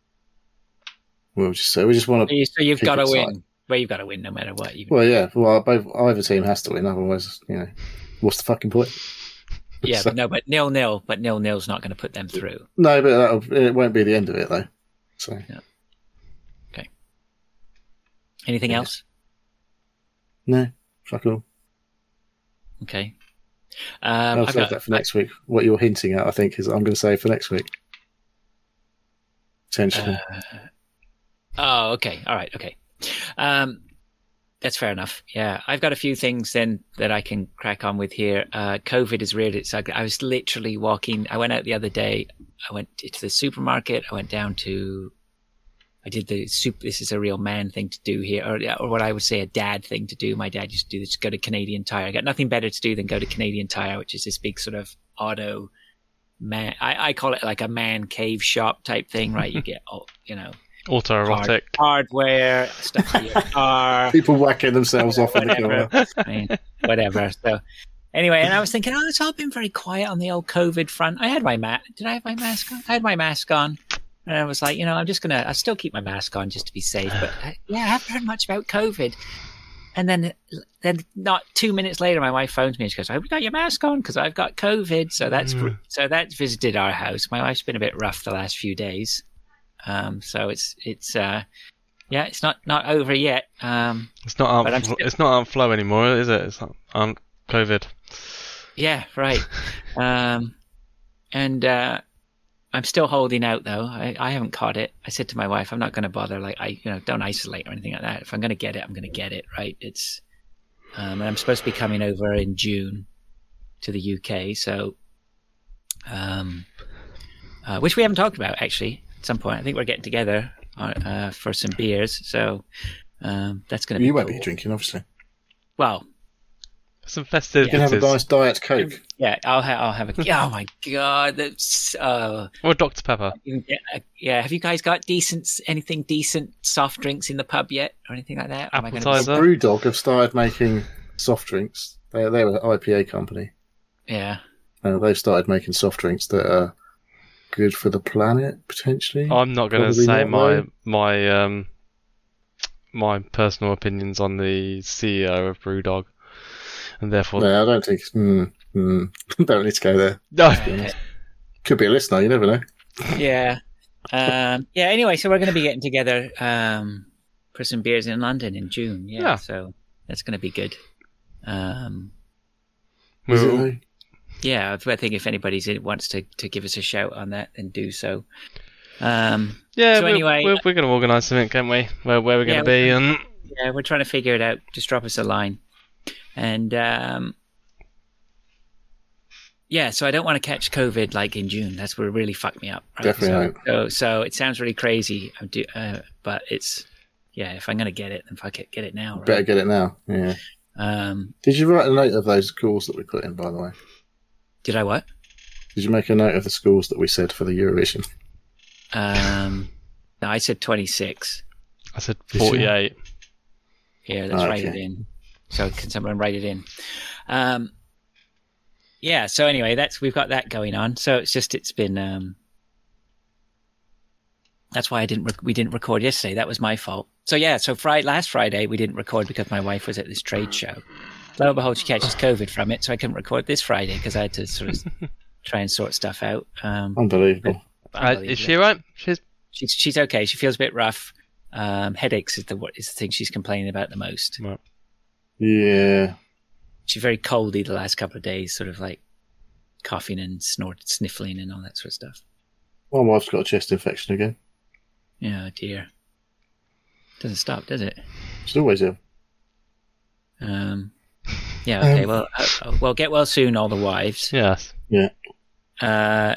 we just want to. So you've got to win. Well, you've got to win no matter what. Either team has to win. Otherwise, what's the fucking point? Yeah, so, but 0-0. But 0-0's not going to put them through. No, but it won't be the end of it though. So. Yeah. Okay. Anything else? No, fuck all. Okay. I'll save that for next week. What you're hinting at, I think, is I'm going to say for next week. Potentially. Okay. All right. Okay. That's fair enough. Yeah. I've got a few things then that I can crack on with here. COVID has reared its ugly. I was literally walking. I went out the other day. I went to the supermarket. I went down to. I did this is a real man thing to do here, or what I would say a dad thing to do. My dad used to do this, go to Canadian Tire. I got nothing better to do than go to Canadian Tire, which is this big sort of auto man. I call it like a man cave shop type thing, right? You get, autoerotic hardware, stuff for your car. People whacking themselves off in the corner. Whatever. So anyway, and I was thinking, it's all been very quiet on the old COVID front. I had my Did I have my mask on? I had my mask on. And I was like, I'll still keep my mask on just to be safe. But I haven't heard much about COVID. And then not 2 minutes later, my wife phones me and she goes, "I hope you got your mask on because I've got COVID." So that's visited our house. My wife's been a bit rough the last few days. So it's not over yet. It's not Aunt Flo anymore, is it? It's Aunt COVID. Yeah, right. And I'm still holding out though. I haven't caught it. I said to my wife, I'm not going to bother. Don't isolate or anything like that. If I'm going to get it, I'm going to get it. Right? It's, and I'm supposed to be coming over in June to the UK. So, which we haven't talked about actually. some point. I think we're getting together for some beers, so that's going to be. You won't cool. be drinking, obviously. Well, Some You festivities. can have a nice diet Coke. yeah, I'll have a. Oh my god, that's. Or Dr. Pepper. Yeah, have you guys got anything decent soft drinks in the pub yet, or anything like that? Or am I gonna be- Appetizer. Brewdog have started making soft drinks. They're an IPA company. Yeah. They've started making soft drinks that are good for the planet, potentially. I'm not going to Probably say not, my personal opinions on the CEO of Brewdog, and therefore No, I don't think. Don't need to go there. no. Could be a listener. You never know. Yeah. Anyway, so we're going to be getting together for some beers in London in June. Yeah. So that's going to be good. Is it, We'll- though? Yeah, I think if anybody wants to give us a shout on that, then do so. Yeah, So anyway- we're going to organise something, can't we? Where we're going to be, and Yeah, we're trying to figure it out. Just drop us a line. And so I don't want to catch COVID like in June. That's what really fucked me up. Right? Definitely So it sounds really crazy, but it's if I'm going to get it, then fuck it, get it now. Right? Better get it now. Yeah. Did you write a note of those schools that we put in, by the way? Did I what? Did you make a note of the schools that we said for the Eurovision? No, I said 26. I said Did you? 48. Here, let's write it Okay. in. So can someone write it in? So anyway, we've got that going on. So it's been that's why we didn't record yesterday. That was my fault. So last Friday we didn't record because my wife was at this trade show. Lo and behold, she catches COVID from it, so I couldn't record this Friday because I had to sort of try and sort stuff out. Unbelievable. Is she right? She's okay. She feels a bit rough. Headaches is the thing she's complaining about the most. Right. Yeah. She's very coldy the last couple of days, sort of like coughing and sniffling and all that sort of stuff. My wife's got a chest infection again. Yeah, dear. Doesn't stop, does it? She's always ill. Okay. Well, get well soon, all the wives. Yes. Yeah. I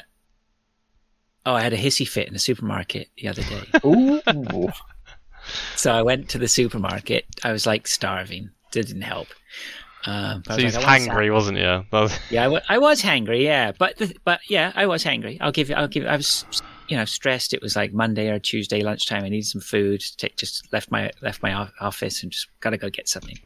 had a hissy fit in the supermarket the other day. Ooh. So I went to the supermarket. I was like starving. Didn't help. So I was he's like, I want hangry, wasn't you? Yeah, I was hangry. Yeah, but I was hangry. I'll give you. I was, stressed. It was like Monday or Tuesday lunchtime. I needed some food. Just left my office and just got to go get something.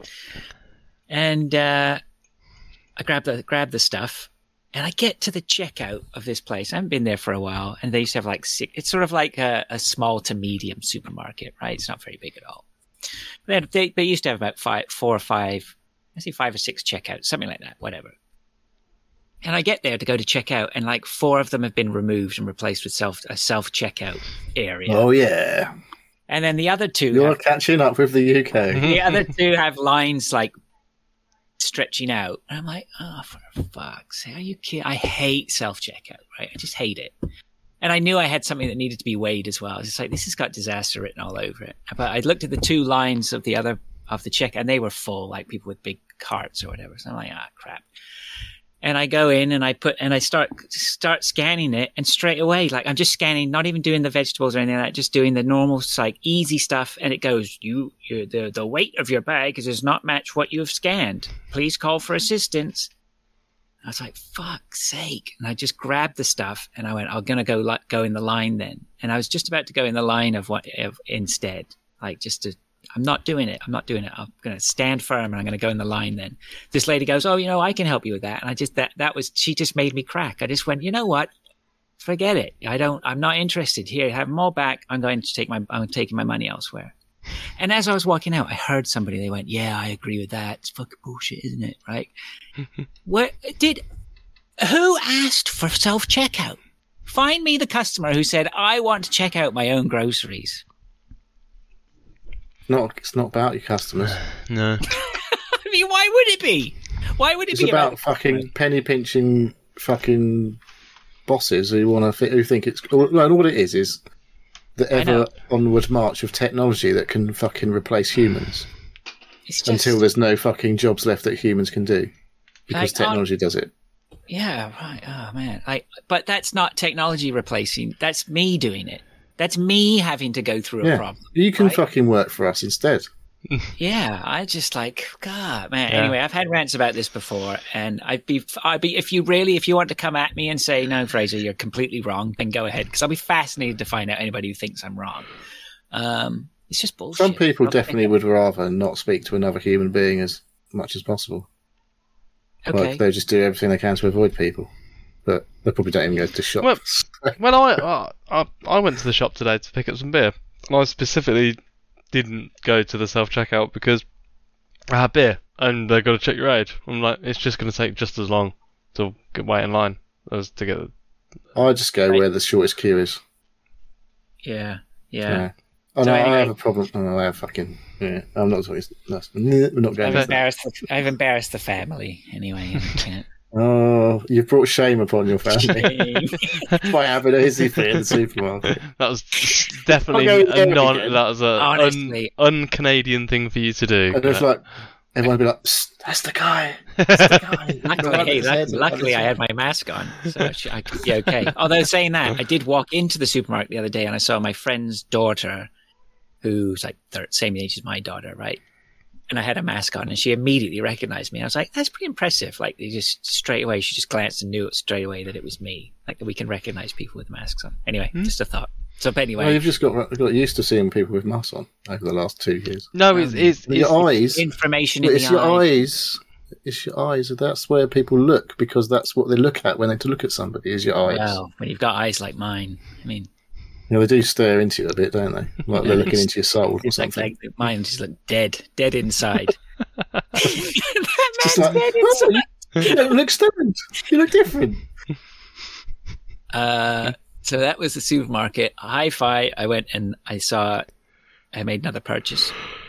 And I grabbed the stuff, and I get to the checkout of this place. I haven't been there for a while, and they used to have like it's sort of like a small to medium supermarket, right? It's not very big at all. They used to have about 5 or 6 checkouts, something like that, whatever. And I get there to go to check out, and like 4 of them have been removed and replaced with a self checkout area. Oh, yeah. And then the other 2, You're catching up with the UK. the other 2 have lines like stretching out. And I'm like, oh, for fuck's sake, are you kidding? I hate self checkout, right? I just hate it. And I knew I had something that needed to be weighed as well. I was just like, this has got disaster written all over it. But I looked at the 2 lines of the check, and they were full, like people with big carts or whatever. So I'm like, crap. And I go in and I start scanning it, and straight away, like I'm just scanning, not even doing the vegetables or anything like that, just doing the normal, like easy stuff. And it goes, the weight of your bag does not match what you have scanned. Please call for assistance. I was like, fuck's sake. And I just grabbed the stuff and I went, I'm going to go in the line then. And I was just about to go in the line of instead, like I'm not doing it. I'm going to stand firm and I'm going to go in the line then. This lady goes, oh, I can help you with that. And I just, she just made me crack. I just went, you know what? Forget it. I'm not interested. Here, have them all back. I'm taking my money elsewhere. And as I was walking out, I heard somebody, they went, yeah, I agree with that. It's fucking bullshit, isn't it? Right? Who asked for self-checkout? Find me the customer who said, I want to check out my own groceries. It's not about your customers. No. I mean, why would it be? Why would it It's be about fucking penny pinching fucking bosses who think it's. No, all it is the ever onward march of technology that can fucking replace humans until there's no fucking jobs left that humans can do because technology does it. Yeah, right. Oh man, but that's not technology replacing. That's me doing it. That's me having to go through a problem. You can right? fucking work for us instead. Yeah, I just like, God, man. Yeah. Anyway, I've had rants about this before, and I'd be if you want to come at me and say, no, Fraser, you're completely wrong, then go ahead, because I'll be fascinated to find out anybody who thinks I'm wrong. It's just bullshit. Some people definitely would rather not speak to another human being as much as possible. Okay. Like, they just do everything they can to avoid people. But they probably don't even go to the shop. When I went to the shop today to pick up some beer, and I specifically didn't go to the self-checkout because I had beer and they've got to check your age. I'm like, it's just going to take just as long to wait in line as to get. I just go where the shortest queue is. Yeah. Oh, So no, anyway- I have a problem. Oh, no, I have fucking. Yeah, I'm not talking. We're not going into that. I've embarrassed the family anyway. I can't. Oh, you've brought shame upon your family by having a hissy fit in the supermarket. That was definitely I'll go there again. that was a Honestly. un-Canadian thing for you to do. And it's like, everyone would be like, "Psst, that's the guy. That's the guy." Luckily, I had my mask on, so I could be okay. Although saying that, I did walk into the supermarket the other day and I saw my friend's daughter, who's like same age as my daughter, right? And I had a mask on, and she immediately recognized me. I was like, "That's pretty impressive!" Like, they just straight away, she just glanced and knew it straight away that it was me. Like, that we can recognize people with masks on. Anyway, just a thought. So, but anyway, Well, you've just got used to seeing people with masks on over the last 2 years. No, it's Your eyes. information in It's the your eye. eyes. It's your eyes. That's where people look, because that's what they look at when they look at somebody. Is your eyes. Well, when you've got eyes like mine, I mean, Yeah, they do stare into you a bit, don't they? Like they're looking into your soul or it's like something. mine just look dead inside. That Just man's like, dead "Oh, inside. you don't look stoned. You look different. So that was the supermarket. Hi-Fi. I went and I made another purchase.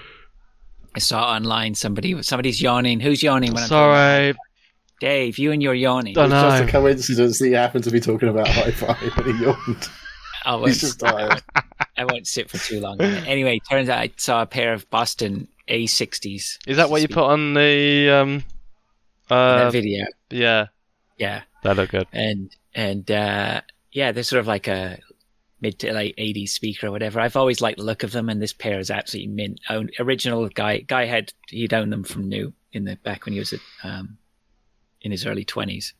I saw online somebody's yawning. Who's yawning when I'm talking sorry. about Dave, you and your yawning. I It's just a know. coincidence that you happen to be talking about hi-fi when he yawned. I He's won't, just tired. I won't sit for too long. on it. Anyway, turns out I saw a pair of Boston A60s. Is that what you put on the in that video? Yeah, Yeah. that look good. And yeah, they're sort of like a mid to late 80s speaker or whatever. I've always liked the look of them, and this pair is absolutely mint. Original guy he'd owned them from new back when he was in his early 20s.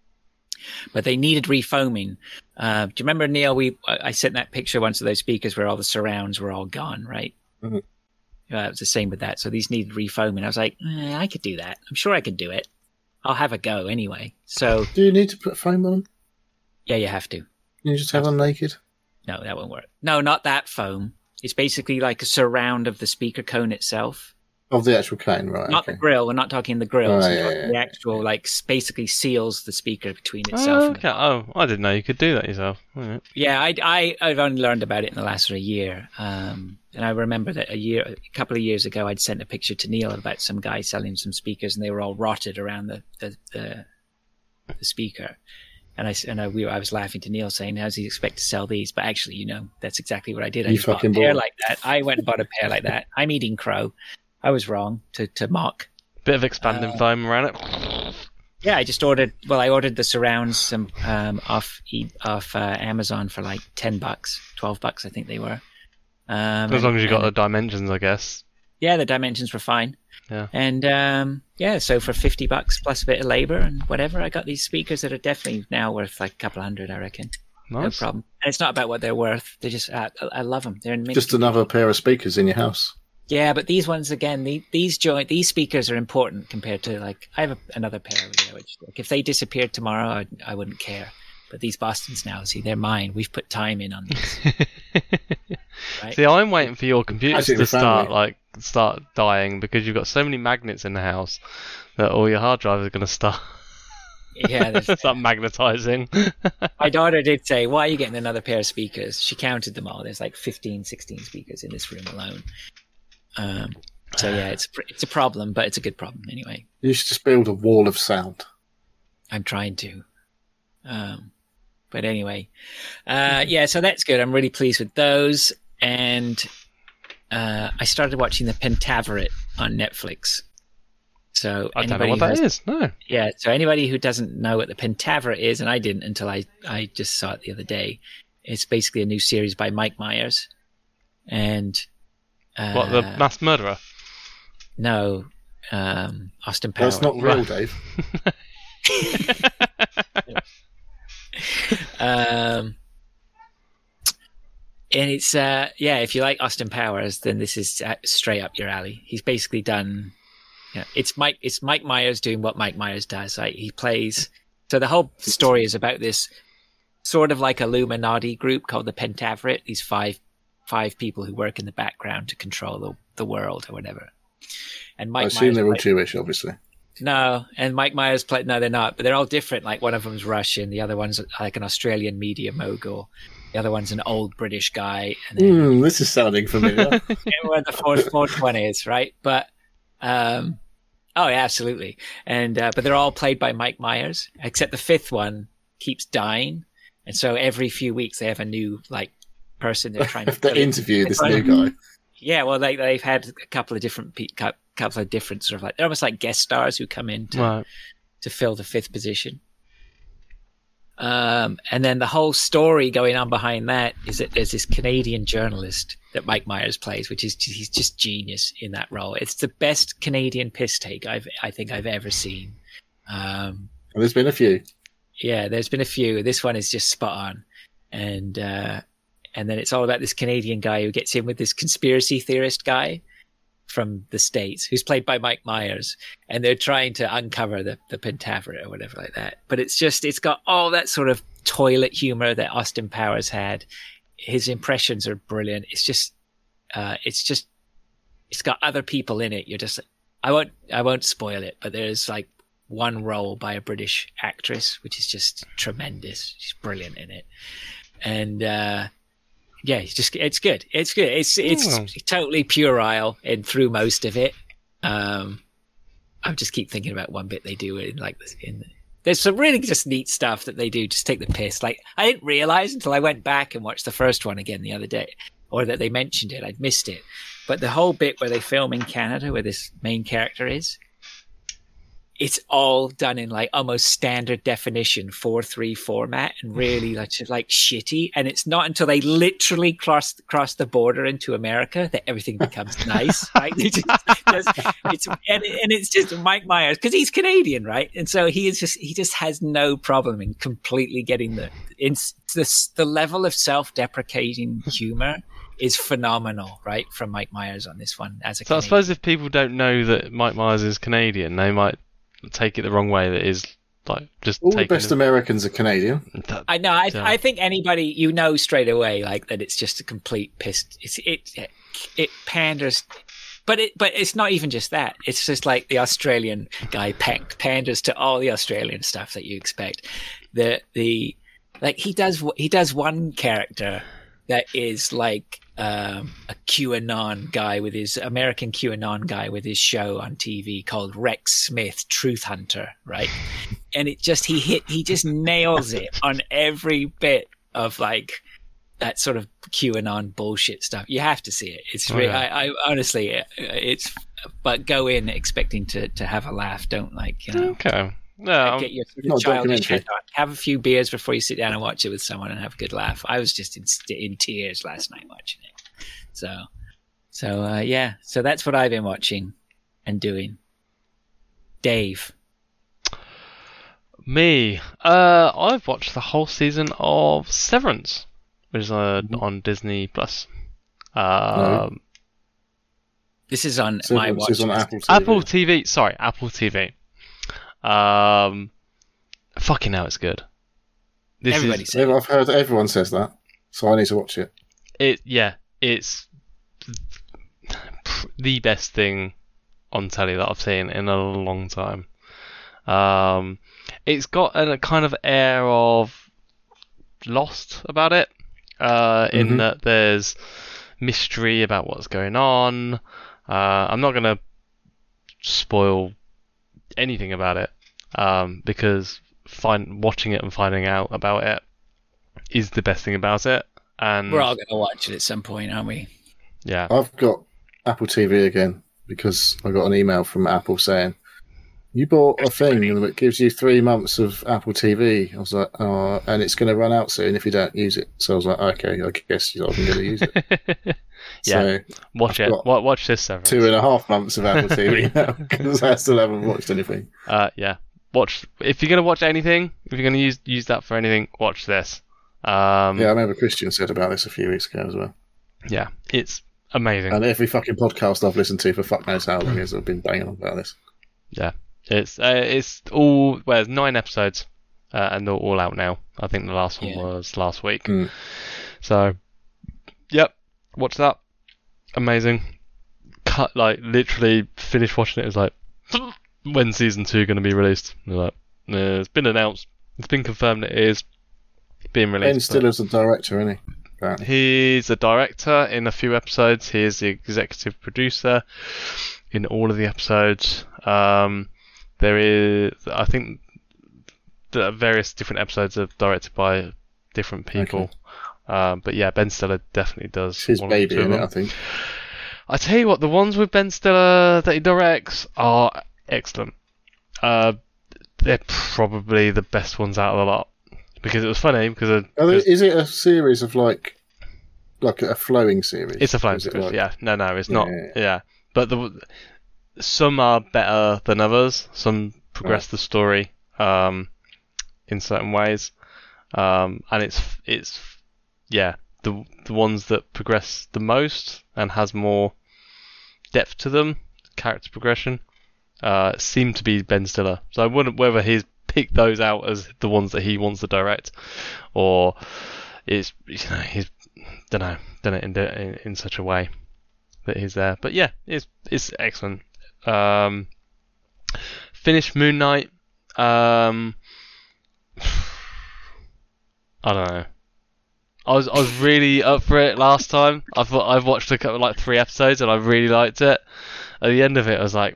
But they needed refoaming. Do you remember, Neil? I sent that picture once of those speakers where all the surrounds were all gone, right? Mhm. It was the same with that. So these needed refoaming. I was like, I could do that. I'm sure I could do it. I'll have a go anyway. So Do you need to put foam on them? yeah, you have to. You just have them naked? No, that won't work. No, not that foam. It's basically like a surround of the speaker cone itself. Of the actual cane, right? Not okay. the grill. We're not talking the grill. Oh, So yeah. the actual, basically seals the speaker between itself Oh, and the okay. Oh, I didn't know you could do that yourself. All right. Yeah, I've only learned about it in the last sort of year. And I remember that a couple of years ago, I'd sent a picture to Neil about some guy selling some speakers, and they were all rotted around the speaker. And I was laughing to Neil, saying, "How does he expect to sell these?" But actually, that's exactly what I did. I You just bought a fucking pair bought- like that. I went and bought a pair like that. I'm eating crow. I was wrong to mock. Bit of expanding foam around it. Yeah, I just ordered. Well, I ordered the surrounds off Amazon for like $10, $12, I think they were. As long as you got the dimensions, I guess. Yeah, the dimensions were fine. Yeah. And so for $50 plus a bit of labor and whatever, I got these speakers that are definitely now worth like a couple hundred, I reckon. No Nice. problem. And it's not about what they're worth. They're just, I love them. They're in mint. Just another pair of speakers in your house. Yeah, but these ones again, these speakers are important compared to I have another pair over there, which if they disappeared tomorrow, I wouldn't care. But these Bostons now, see, they're mine. We've put time in on these. Right? See, I'm waiting for your computers Actually, to the family. start dying because you've got so many magnets in the house that all your hard drives are going to start Yeah, start magnetizing. my daughter did say, "Why are you getting another pair of speakers?" She counted them all. There's like 15, 16 speakers in this room alone. So yeah, it's a problem, but it's a good problem anyway. You should just build a wall of sound. I'm trying to. But anyway, yeah, so that's good. I'm really pleased with those. And I started watching The Pentaveret on Netflix. So I don't know what that is. No. Yeah, so anybody who doesn't know what The Pentaveret is, and I didn't until I just saw it the other day, It's basically a new series by Mike Myers, and What, the mass murderer? No, Austin Powers. That's not real, Dave. And it's if you like Austin Powers, then this is straight up your alley. He's basically done. It's Mike Myers doing what Mike Myers does. Like, he plays. So the whole story is about this sort of like Illuminati group called the Pentaveret. These five people who work in the background to control the world or whatever. And Mike I assume Myers they're all Jewish, obviously. No, and Mike Myers played. No, they're not. But they're all different. Like, one of them's Russian, the other one's like an Australian media mogul, the other one's an old British guy. And then, This is sounding familiar. we're in the 420s, right? But oh yeah, absolutely. And but they're all played by Mike Myers, except the fifth one keeps dying, and so every few weeks they have a new person they're trying to interview this new guy. Yeah, well, they've had a couple of different sort of they're almost like guest stars who come in to fill the fifth position. And then the whole story going on behind that is that there's this Canadian journalist that Mike Myers plays, he's just genius in that role. It's the best Canadian piss take I think I've ever seen. There's been a few. Yeah, there's been a few. This one is just spot on, and then it's all about this Canadian guy who gets in with this conspiracy theorist guy from the States, who's played by Mike Myers, and they're trying to uncover the Pentaveret or whatever like that. But it's got all that sort of toilet humor that Austin Powers had. His impressions are brilliant. It's got other people in it. You're just, I won't spoil it, but there's like one role by a British actress, which is just tremendous. She's brilliant in it. And, it's good. It's good. It's totally puerile and through most of it. I just keep thinking about one bit they do there's some really just neat stuff that they do. Just take the piss. Like, I didn't realize until I went back and watched the first one again the other day, or that they mentioned it. I'd missed it. But the whole bit where they film in Canada, where this main character is, it's all done in like almost standard definition 4:3 format, and really like shitty. And it's not until they literally cross the border into America that everything becomes nice, right? It's just Mike Myers, because he's Canadian, right? And so he just has no problem in completely getting the level of self-deprecating humor is phenomenal, right? From Mike Myers on this one as a Canadian. I suppose if people don't know that Mike Myers is Canadian, they might take it the wrong way. That is like just all the best Americans are Canadian. I know. I think anybody straight away like that. It's just a complete piss. It panders, but it's not even just that. It's just like the Australian guy panders to all the Australian stuff that you expect. He does one character that is like a QAnon guy with his American QAnon guy with his show on TV called Rex Smith Truth Hunter, right? And it just he just nails it on every bit of like that sort of QAnon bullshit stuff. You have to see it. It's really, I honestly, but go in expecting to have a laugh. Don't Okay. No, get your childish head on. Have a few beers before you sit down and watch it with someone and have a good laugh. I was just in tears last night watching it. So that's what I've been watching and doing. Dave. Me. I've watched the whole season of Severance, which is on Disney Plus. This is on my watch. This is on Apple TV. Apple TV. Sorry, Apple TV. Fucking hell, it's good. I've heard everyone says that, so I need to watch it. It's the best thing on telly that I've seen in a long time. It's got a kind of air of Lost about it, in that there's mystery about what's going on. I'm not going to spoil anything about it, because watching it and finding out about it is the best thing about it. And we're all going to watch it at some point, aren't we? Yeah. I've got Apple TV again because I got an email from Apple saying You bought a thing that gives you 3 months of Apple TV. I was like, oh, and it's going to run out soon if you don't use it. So I was like, okay, I guess I'm going to use it. Yeah, So watch I've it. got Watch this, Severance. 2.5 months of Apple TV now because I still haven't watched anything. Yeah. Watch if you're gonna watch anything. If you're gonna use that for anything, watch this. Yeah, I remember Christian said about this a few weeks ago as well. Yeah, it's amazing. And every fucking podcast I've listened to for fuck knows how long has been banging on about this. Yeah, it's all. Well, there's 9 episodes, and they're all out now. I think the last one was last week. Mm. So, yep, watch that. Amazing. Literally finished watching it. It was like, when season 2 going to be released? Like, it's been announced. It's been confirmed it is being released. Ben Stiller's the director, isn't he? Apparently. He's a director in a few episodes. He is the executive producer in all of the episodes. There is, I think, the various different episodes are directed by different people. Okay. But yeah, Ben Stiller definitely does. It's his baby, isn't it, I think. I tell you what, the ones with Ben Stiller that he directs are excellent. They're probably the best ones out of the lot. Because it was funny, is it a series of like a flowing series? It's a flowing series, yeah. No, it's not. Yeah. But some are better than others. Some progress the story in certain ways. And it's the ones that progress the most and has more depth to them, character progression, seem to be Ben Stiller. So I wonder whether he's picked those out as the ones that he wants to direct, or he's done it in such a way that he's there. But yeah, it's excellent. Finished Moon Knight. I don't know. I was really up for it last time. I've watched a couple, 3 episodes, and I really liked it. At the end of it, I was like,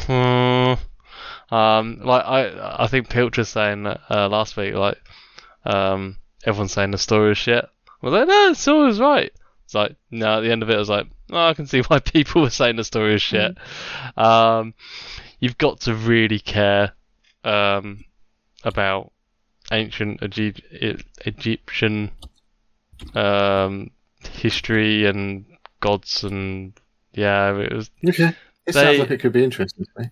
I think Pilcher's saying that last week, everyone's saying the story is shit. I was like, no, the story was right. It's like, no, at the end of it, I was like, oh, I can see why people were saying the story is shit. You've got to really care about ancient Egyptian history and gods, and yeah, it was. Okay, sounds like it could be interesting to me.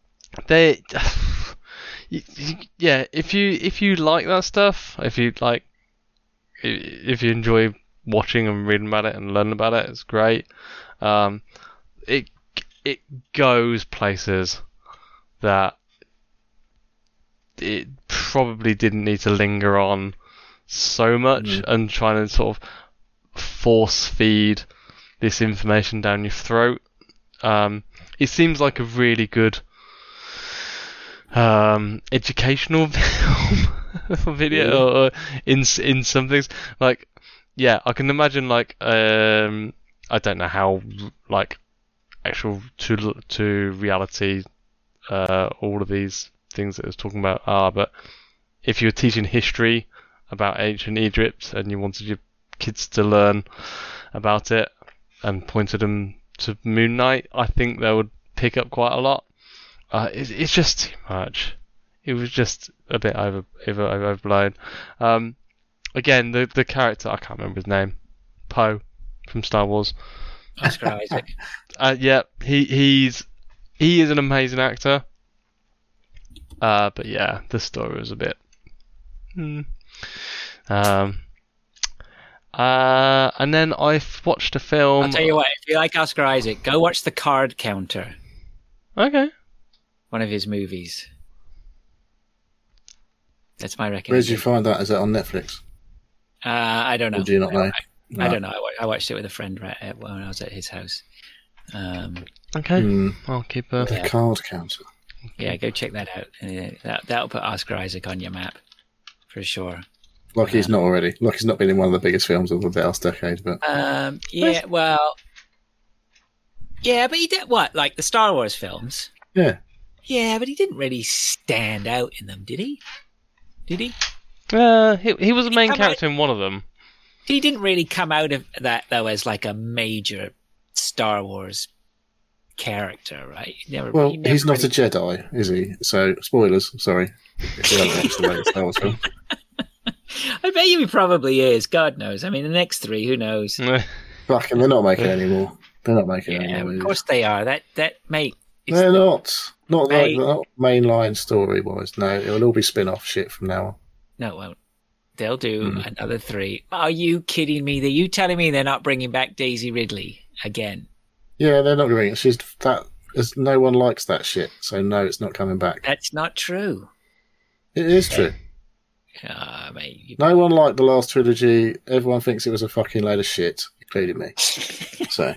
Yeah, if you like that stuff, if you enjoy watching and reading about it and learning about it, it's great. It goes places that it probably didn't need to linger on so much, and trying to sort of force feed this information down your throat. It seems like a really good educational film video, or in some things. Like, yeah, I can imagine I don't know how actual to reality all of these things that I was talking about are, but if you're teaching history about ancient Egypt and you wanted your kids to learn about it and pointed them to Moon Knight, I think they would pick up quite a lot. It's just too much. It was just a bit overblown. Again, the character, I can't remember his name, Poe from Star Wars. Oscar Isaac. Yeah, he is an amazing actor. But yeah, the story was a bit. And then I watched a film. I'll tell you what, if you like Oscar Isaac, go watch The Card Counter. Okay. One of his movies. That's my recommendation. Where did you find that? Is that on Netflix? I don't know. Or do you not know? I don't know. I watched it with a friend when I was at his house. Okay. I'll keep The Card Counter. Yeah, go check that out. That'll put Oscar Isaac on your map for sure. Like he's not already. Like he's not been in one of the biggest films of the last decade. But yeah, well, yeah, but he did what? Like the Star Wars films. Yeah. Yeah, but he didn't really stand out in them, did he? Did he? He was a main character in one of them. He didn't really come out of that though as like a major Star Wars character, right? Well, he never he's not a really- Jedi, is he? So, spoilers. Sorry. If you haven't watched the latest Star Wars film. I bet you he probably is. God knows. I mean, the next three, who knows? Fucking, they're not making any more. They're not making any Yeah, more of movies. course they are. That mate. it's They're not. Not like Mate. not mainline story wise. No, it'll all be spin off shit from now on. No, it won't. They'll do another three. Are you kidding me? Are you telling me they're not bringing back Daisy Ridley again? Yeah, they're not doing it. She's that. No one likes that shit, so no, it's not coming back. That's not true. It is true. Mate. No one liked the last trilogy. Everyone thinks it was a fucking load of shit, including me. So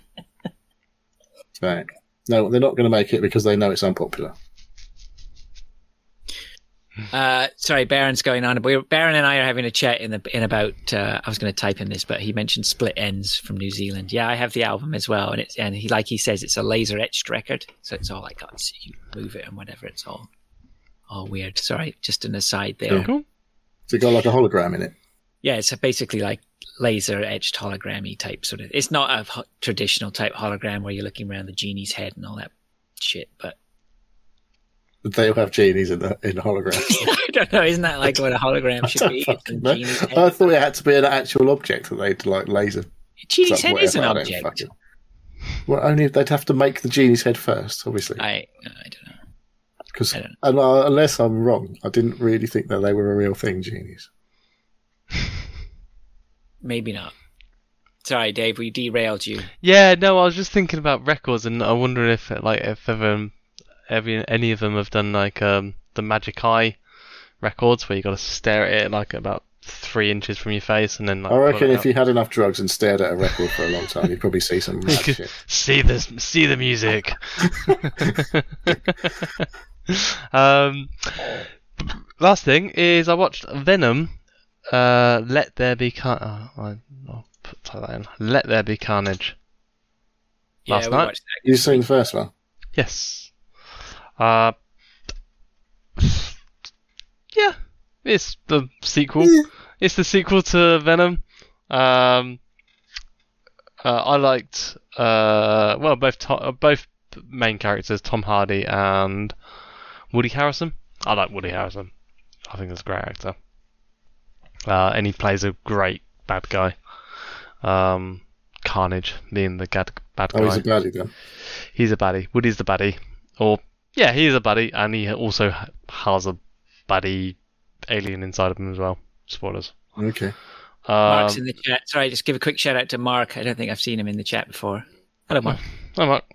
no, they're not going to make it because they know it's unpopular. Sorry, Baron's going on. Baron and I are having a chat in about. I was going to type in this, but he mentioned Split Ends from New Zealand. Yeah, I have the album as well, and he says it's a laser etched record, so it's all like so you move it and whatever. It's all weird. Sorry, just an aside there. Yeah. Cool. So it got like a hologram in it. Yeah, it's basically like laser etched hologrammy type sort of. It's not a traditional type hologram where you're looking around the genie's head and all that shit, but. They all have genies in holograms. I don't know. Isn't that like what a hologram should be? It's a No. genie's head. I thought it had to be an actual object that they'd like laser. Genie's head is an Whatever, I don't object. fucking- Well, only they'd have to make the genie's head first, obviously. I don't know. Because I don't unless I'm wrong, I didn't really think that they were a real thing, genies. Maybe not. Sorry, Dave, we derailed you. Yeah, no, I was just thinking about records, and I wonder if any of them have done like the Magic Eye records, where you got to stare at it like about 3 inches from your face, and then like, I reckon pull it if out. you had enough drugs and stared at a record for a long time, you'd probably see some mad shit. see the music. Last thing is I watched Venom. Let There Be I'll type that in. Let There Be Carnage. Last we night? watched that. You've seen the first one? Yes. Yeah, it's the sequel. It's the sequel to Venom. I liked both main characters, Tom Hardy and Woody Harrelson. I like Woody Harrelson. I think he's a great actor. And he plays a great bad guy. Carnage being the bad guy. Oh, he's a baddie then. He's a baddie. Woody's the baddie. Yeah, he is a baddie, and he also has a baddie alien inside of him as well. Spoilers. Okay. Mark's in the chat. Sorry, just give a quick shout out to Mark. I don't think I've seen him in the chat before. Hello, Mark. Oh, Mark.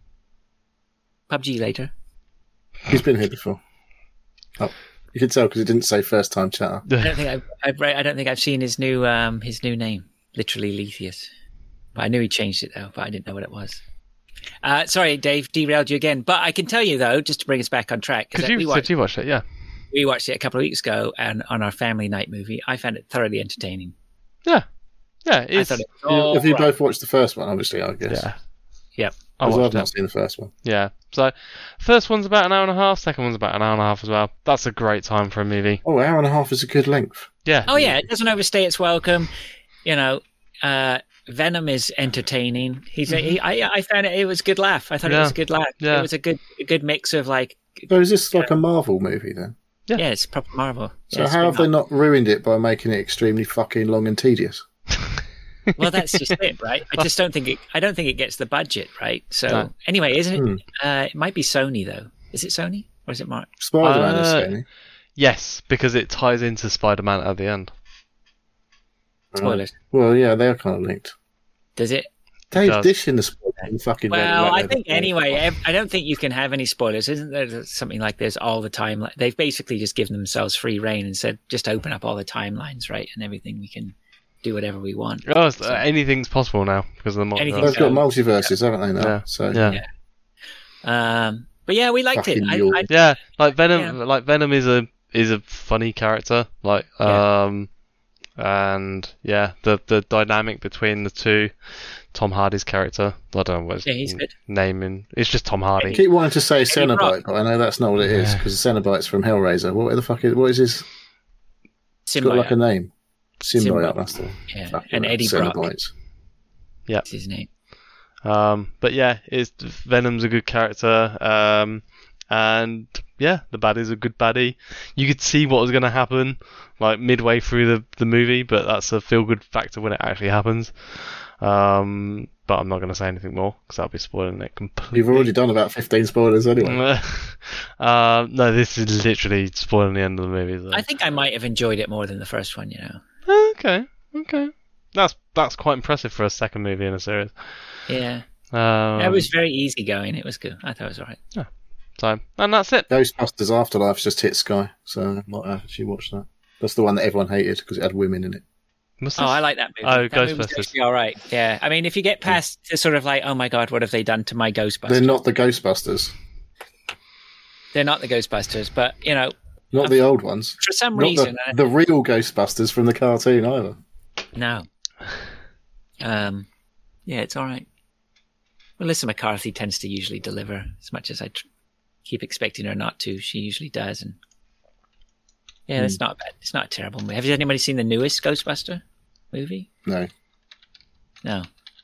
PUBG later. He's been here before. Oh, you can tell because it didn't say first time chatter. I don't think I don't think I've seen his new name. Literally Lethius. But I knew he changed it though, but I didn't know what it was. Sorry, Dave, derailed you again. But I can tell you though, just to bring us back on track, Because you said you watched it, yeah. we watched it a couple of weeks ago, and on our family night movie, I found it thoroughly entertaining. Yeah. Yeah, I it's... thought it was all Have you right. both watched the first one? Obviously, I guess. Yeah. Yep. I Because I've watched not it. seen the first one. Yeah. So, first one's about an hour and a half, second one's about an hour and a half as well. That's a great time for a movie. Oh, hour and a half is a good length. Yeah. Oh yeah, it doesn't overstay its welcome. You know, Venom is entertaining. I found it was a good laugh. I thought it was a good laugh. Yeah. It was a good mix of like, So is this like a Marvel movie then? Yeah. it's proper Marvel. So it's how have been they not ruined it by making it extremely fucking long and tedious? Well, that's just it, right? I just don't think it. I don't think it gets the budget, right? So No. anyway, isn't it? It might be Sony though. Is it Sony or is it Mark? Spider-Man is Sony. Yes, because it ties into Spider-Man at the end. Spoilers. Well, yeah, they are kind of linked. Does it? Dave does. Dish in the Spider-Man fucking. Well, I think anyway. I don't think you can have any spoilers. Isn't there something like this all the time? Like, they've basically just given themselves free reign and said, just open up all the timelines, right, and everything. We can do whatever we want. Oh, anything's possible now because of the Anything- They've got multiverse. multiverses, haven't they? Now, Yeah. so Yeah. But yeah, we liked it. Fucking York. Yeah, like Venom is a funny character, and yeah, the dynamic between the two, Tom Hardy's character, I don't know what Yeah, his he's good. name in. It's just Tom Hardy. I keep wanting to say Eddie Brock. Cenobite, but I know that's not what it is because Cenobite's from Hellraiser. What the fuck is? What is his? It's got like a Symbiote. name. Symbiote. Symbiote. That's the. Yeah, fucking and right, Eddie Brock Cenobites. Yeah, is his name. But yeah, Venom's a good character. And yeah, the baddie's a good baddie. You could see what was going to happen like midway through the movie, but that's a feel-good factor when it actually happens. But I'm not going to say anything more because I'll be spoiling it completely. You've already done about 15 spoilers anyway. No, this is literally spoiling the end of the movie. So. I think I might have enjoyed it more than the first one, you know. Okay. That's quite impressive for a second movie in a series. Yeah. It was very easygoing. It was good. I thought it was alright. Yeah. So, and that's it. Ghostbusters Afterlife's just hit Sky, so I might actually watch that. That's the one that everyone hated because it had women in it. I like that movie. Oh, that Ghostbusters. All right. Yeah. I mean, if you get past the sort of like, oh my god, what have they done to my Ghostbusters? They're not the Ghostbusters. They're not the Ghostbusters, but you know, not the old ones. For some not reason, the real Ghostbusters from the cartoon either. No. Yeah, it's all right. Melissa McCarthy tends to usually deliver as much as I keep expecting her not to. She usually does, and yeah, it's not bad. It's not a terrible movie. Have anybody seen the newest Ghostbuster movie? No. No.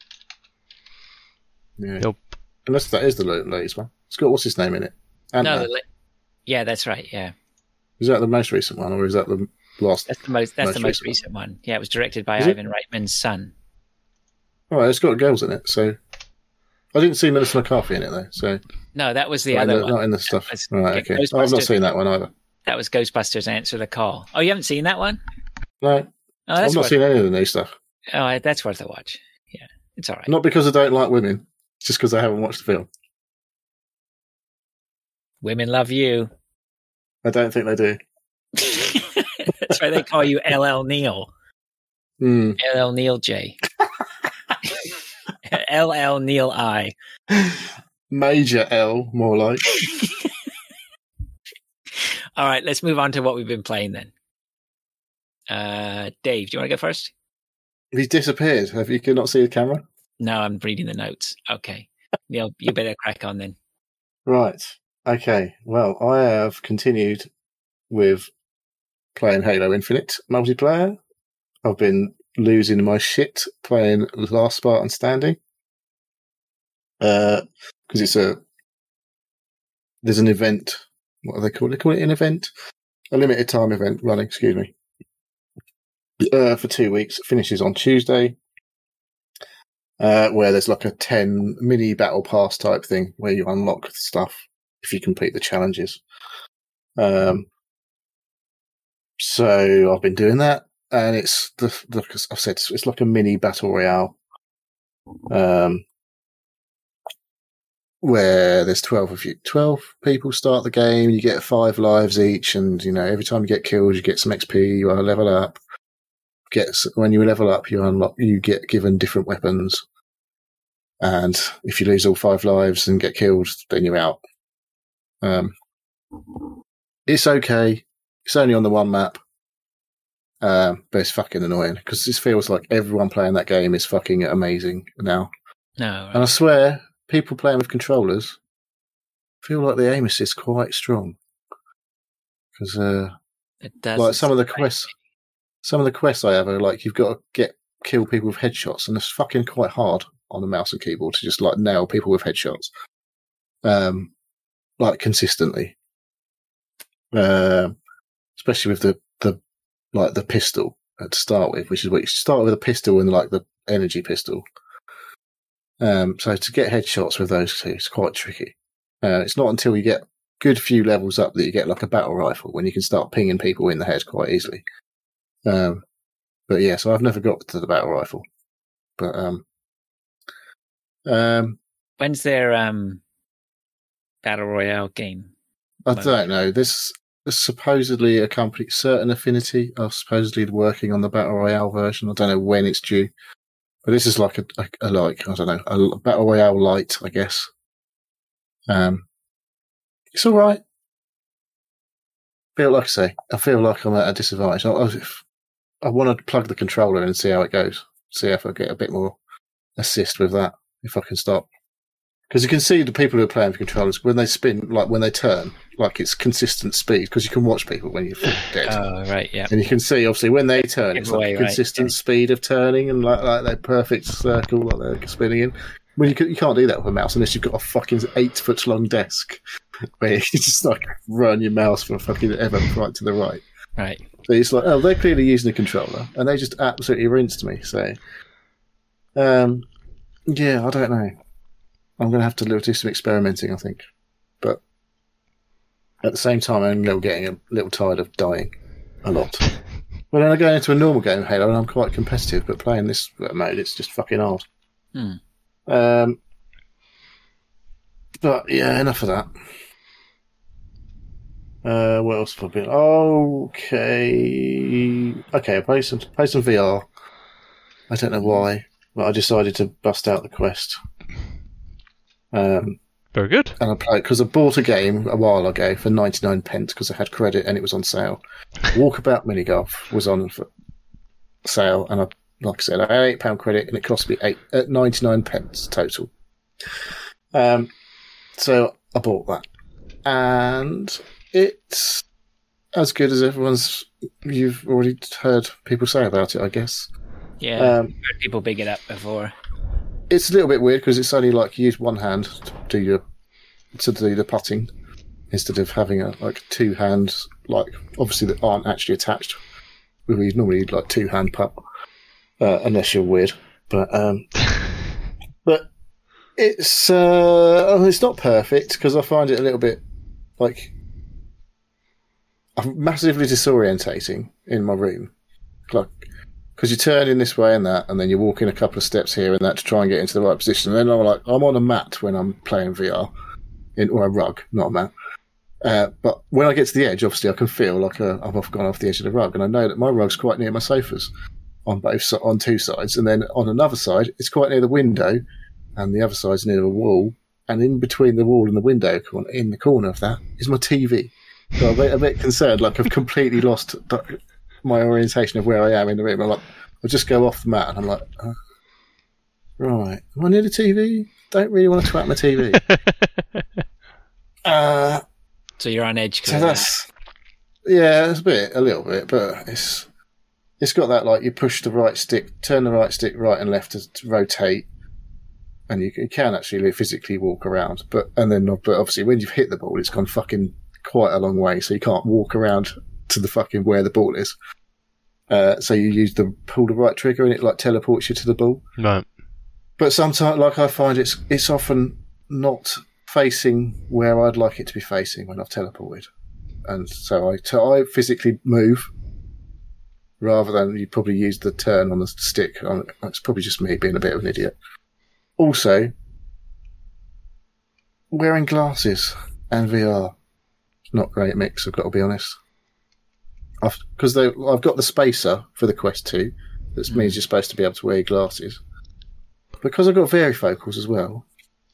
Yeah. Nope. Unless that is the latest one. It's got what's his name in it? Ant-Man. No. Yeah, that's right. Yeah. Is that the most recent one, or is that the last? That's the most recent one. Yeah, it was directed by Ivan Reitman's son. All right, it's got girls in it, so I didn't see Melissa McCarthy in it though. So no, that was the other one. Not in the stuff. Right, okay. I've not seen that one either. That was Ghostbusters Answer the Call. Oh, you haven't seen that one? No. I've not seen any of the new stuff. Oh, that's worth a watch. Yeah, it's all right. Not because I don't like women, it's just because I haven't watched the film. Women love you. I don't think they do. That's why they call you LL Neil. LL Neil J. LL Neil I. Major L, more like. All right, let's move on to what we've been playing then. Dave, do you want to go first? He's disappeared. Have you not see the camera? No, I'm reading the notes. Okay. Neil, you better crack on then. Right. Okay. Well, I have continued with playing Halo Infinite multiplayer. I've been losing my shit playing Last Spartan Standing. Because there's an event. What do they call it? They call it an event? A limited time event running, excuse me. For 2 weeks. It finishes on Tuesday. Where there's like a 10 mini battle pass type thing where you unlock stuff if you complete the challenges. So I've been doing that, and it's like I've said, it's like a mini battle royale. Where there's 12 of you. 12 people start the game, you get 5 lives each, and every time you get killed, you get some XP, you level up. When you level up, you get given different weapons. And if you lose all 5 lives and get killed, then you're out. It's okay. It's only on the one map. But it's fucking annoying because this feels like everyone playing that game is fucking amazing now. No, right. And I swear, people playing with controllers feel like the aim assist quite strong. Because it does. Like some of the quests I have are like you've got to kill people with headshots, and it's fucking quite hard on the mouse and keyboard to just like nail people with headshots, like consistently. Especially with the pistol to start with, which is what you start with, a pistol and like the energy pistol. So to get headshots with those two is quite tricky. It's not until you get good few levels up that you get like a battle rifle when you can start pinging people in the head quite easily. But yeah, so I've never got to the battle rifle. But when's their battle royale game? I don't know. There's supposedly a company, Certain Affinity, are supposedly working on the battle royale version. I don't know when it's due, but this is like a battle royale light, I guess. It's all right. I feel like I'm at a disadvantage. I want to plug the controller in and see how it goes. See if I get a bit more assist with that, if I can stop. Because you can see the people who are playing with controllers, when they spin, like when they turn, like it's consistent speed, because you can watch people when you're dead. Oh, right, yeah. And you can see, obviously, when they turn, it's like a consistent speed of turning and like that perfect circle like they're spinning in. Well, you can't do that with a mouse unless you've got a fucking 8-foot long desk where you just like run your mouse from fucking ever right to the right. Right. But it's like, oh, they're clearly using a controller, and they just absolutely rinsed me. So, yeah, I don't know. I'm going to have to do some experimenting, I think. But at the same time, I'm getting a little tired of dying a lot. Well, then I go into a normal game of Halo, and I'm quite competitive, but playing this mode, it's just fucking hard. But yeah, enough of that. What else have I been? Okay, I play some VR. I don't know why, but I decided to bust out the Quest. Very good. And I played because I bought a game a while ago for 99p because I had credit and it was on sale. Walkabout Mini Golf was on for sale, and like I said, I had £8 credit and it cost me 99p total. So I bought that, and it's as good as you've already heard people say about it, I guess. Yeah, I've heard people big it up before. It's a little bit weird because it's only like you use one hand to do the putting instead of having two hands, like obviously that aren't actually attached. We normally need like 2-hand putt, unless you're weird. But it's not perfect because I find it a little bit like massively disorientating in my room, like. Because you turn in this way and that, and then you walk in a couple of steps here and that to try and get into the right position. And then I'm on a mat when I'm playing VR, or a rug, not a mat. But when I get to the edge, obviously I can feel like I've gone off the edge of the rug, and I know that my rug's quite near my sofas on two sides, and then on another side it's quite near the window, and the other side's near the wall, and in between the wall and the window, in the corner of that, is my TV. So I'm a bit concerned, like I've completely lost my orientation of where I am in the room. I'll just go off the mat, and I'm like, right, am I near the TV? Don't really want to twat my TV. So you're on edge. So that's it's a little bit, but it's got that like you push the right stick, turn the right stick right and left to rotate, and you can actually physically walk around. But obviously when you've hit the ball, it's gone fucking quite a long way, so you can't walk around to the fucking where the ball is. So you pull the right trigger and it like teleports you to the ball. Right. But sometimes, like I find it's often not facing where I'd like it to be facing when I've teleported, and so I physically move rather than you probably use the turn on the stick. It's probably just me being a bit of an idiot. Also, wearing glasses and VR, not great mix. I've got to be honest. Because I've got the spacer for the Quest 2. That means you're supposed to be able to wear your glasses. Because I've got varifocals as well,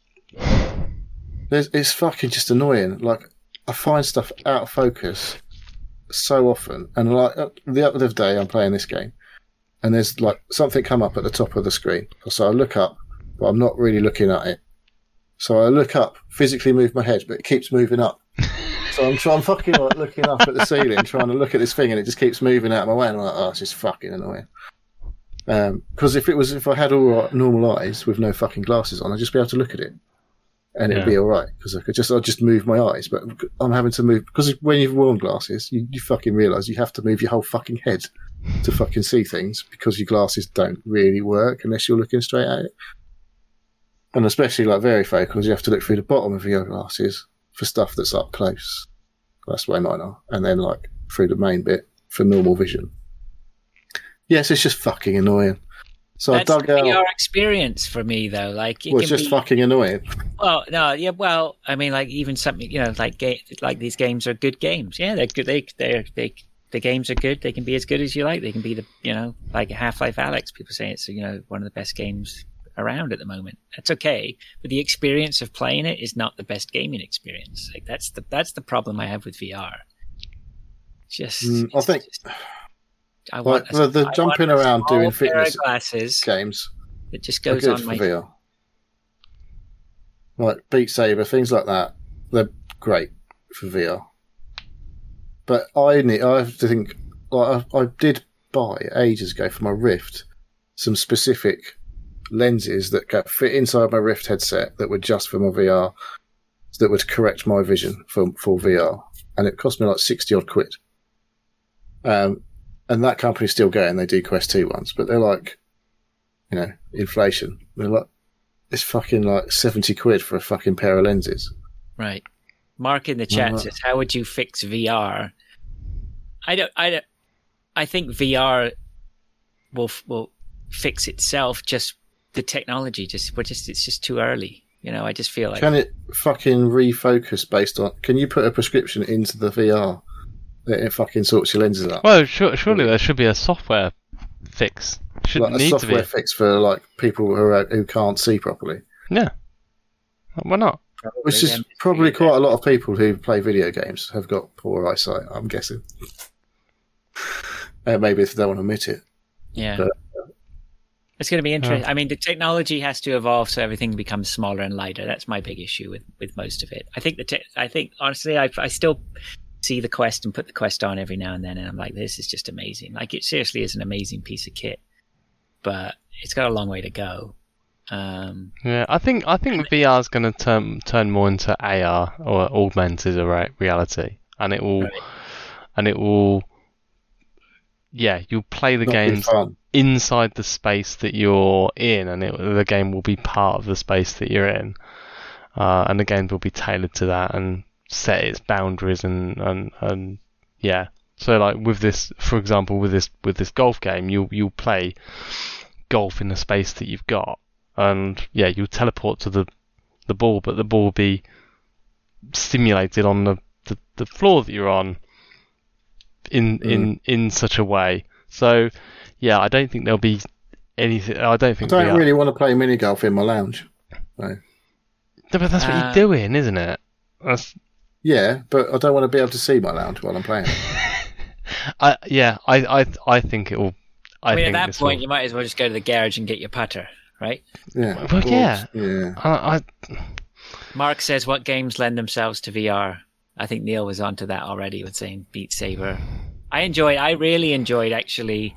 it's fucking just annoying. Like, I find stuff out of focus so often. And like the other day, I'm playing this game, and there's like something come up at the top of the screen. So I look up, but I'm not really looking at it. So I look up, physically move my head, but it keeps moving up. So I'm fucking like looking up at the ceiling, trying to look at this thing, and it just keeps moving out of my way. And I'm like, oh, it's just fucking annoying. Because if I had all normal eyes with no fucking glasses on, I'd just be able to look at it, and it'd be all right. Because I'd just move my eyes. But I'm having to move because when you've worn glasses, you fucking realise you have to move your whole fucking head to fucking see things because your glasses don't really work unless you're looking straight at it. And especially like varifocals, you have to look through the bottom of your glasses for stuff that's up close. That's the way mine are. And then like through the main bit for normal vision. Yes, it's just fucking annoying. So that's I dug out. VR experience for me though. Like it's just fucking annoying. Well, no, yeah. Well, I mean, like even something like these games are good games. Yeah, they're good. The games are good. They can be as good as you like. They can be like Half-Life Alyx. People say it's one of the best games around at the moment. That's okay, but the experience of playing it is not the best gaming experience. Like that's the problem I have with VR. I want the jumping around doing fitness glasses games. It just goes on my VR. Like Beat Saber, things like that. They're great for VR. But I have to think. Like I did buy ages ago for my Rift some specific lenses that could fit inside my Rift headset that were just for my VR, that would correct my vision for VR, and it cost me like 60 odd quid. And that company's still going. They do Quest 2 ones, but they're like, inflation. They're like, it's fucking like 70 quid for a fucking pair of lenses. Right. Mark in the chat says, "How would you fix VR?" I think VR will fix itself. Just the technology. It's just too early. I just feel like. Can it fucking refocus based on? Can you put a prescription into the VR that it fucking sorts your lenses out? Well, surely there should be a software fix. Shouldn't like need a software to be fix for like people who can't see properly. Yeah. Why not? Which is probably quite a lot of people who play video games have got poor eyesight, I'm guessing. Maybe if they don't want to admit it. Yeah. But, it's going to be interesting. I mean, the technology has to evolve so everything becomes smaller and lighter. That's my big issue with most of it. I think honestly, I still see the Quest and put the Quest on every now and then, and I'm like, this is just amazing. Like, it seriously is an amazing piece of kit, but it's got a long way to go. Yeah, I think VR is going to turn more into AR or augmented reality, and it will, yeah, you'll play the games inside the space that you're in, and the game will be part of the space that you're in, and the game will be tailored to that and set its boundaries and yeah. So like with this, for example, with this golf game, you'll play golf in the space that you've got. And yeah, you teleport to the ball, but the ball will be simulated on the floor that you're on in such a way. So yeah, I don't think there'll be anything. I don't really want to play mini golf in my lounge. So. No, but that's what you're doing, isn't it? Yeah, but I don't want to be able to see my lounge while I'm playing. I think it will. I mean, at that point, you might as well just go to the garage and get your putter. Right? Yeah. Well, yeah. Mark says, what games lend themselves to VR? I think Neil was onto that already with saying Beat Saber. I really enjoyed actually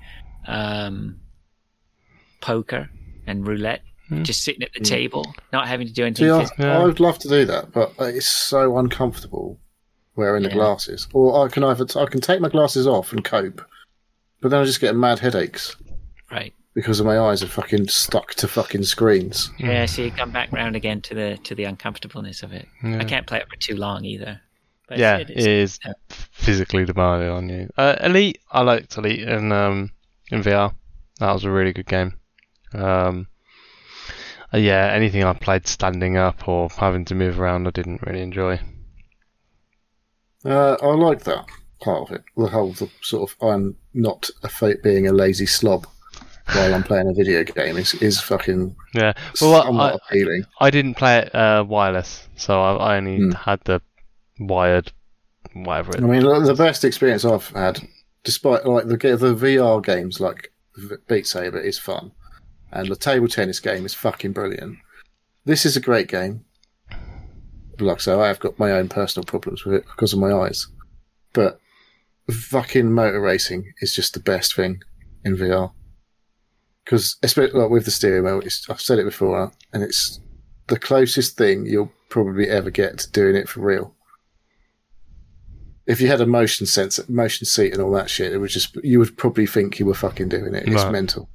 poker and roulette. Just sitting at the table, not having to do anything. I would love to do that, but it's so uncomfortable wearing the glasses. Or I can take my glasses off and cope, but then I just get mad headaches. Right. Because of my eyes are fucking stuck to fucking screens. Yeah, so you come back round again to the uncomfortableness of it. Yeah. I can't play it for too long either. But it is physically demanding on you. Elite, I liked Elite in VR. That was a really good game. Anything I played standing up or having to move around, I didn't really enjoy. I like that part of it. The whole sort of I'm not being a lazy slob while I'm playing a video game is fucking somewhat appealing. I didn't play it wireless, so I only had the wired, whatever it is. I mean, the best experience I've had, despite like the VR games like Beat Saber is fun, and the table tennis game is fucking brilliant. This is a great game. Like I say, I have got my own personal problems with it because of my eyes, but fucking motor racing is just the best thing in VR. Because, especially like with the steering wheel, I've said it before, and it's the closest thing you'll probably ever get to doing it for real. If you had a motion sensor, motion seat, and all that shit, you would probably think you were fucking doing it. It's mental.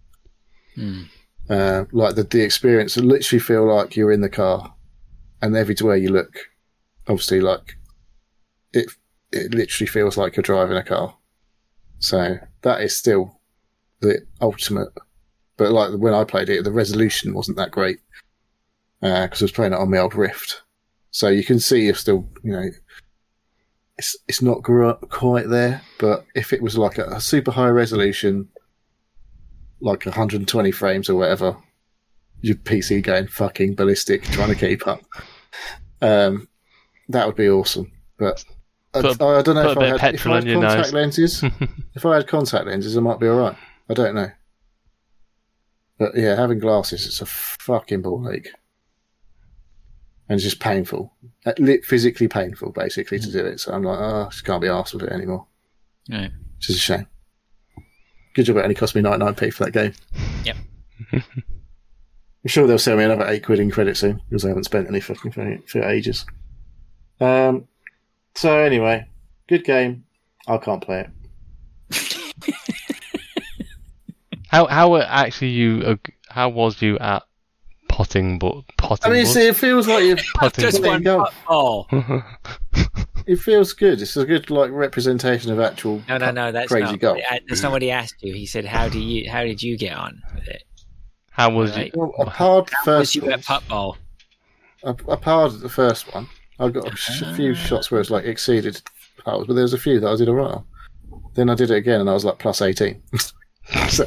Like the experience, I literally feel like you're in the car, and everywhere you look, obviously, like it literally feels like you're driving a car. So that is still the ultimate. But like when I played it, the resolution wasn't that great because I was playing it on my old Rift. So you can see you're still, it's not quite there. But if it was like a super high resolution, like 120 frames or whatever, your PC going fucking ballistic trying to keep up. That would be awesome. But I don't know if I had contact lenses. If I had contact lenses, I might be all right. I don't know. But yeah, having glasses, it's a fucking ball ache. And it's just painful. Physically painful, basically, to do it. So I'm like, I just can't be arsed with it anymore. Right. Which is a shame. Good job it only cost me 99p for that game. Yep. sure they'll sell me another £8 in credit soon because I haven't spent any fucking for ages. So anyway, good game. I can't play it. How actually you? How was you at potting? I mean, see, it feels like you're just one golf. It feels good. It's a good representation of actual no. That's crazy not, golf. That's not what he asked you. He said, "How did you get on with it?" How was it? Well, I parred the first. Was you at putt ball? I parred the first one. I got a few shots where it's exceeded holes, but there was a few that I did alright on. Then I did it again, and I was plus 18. So,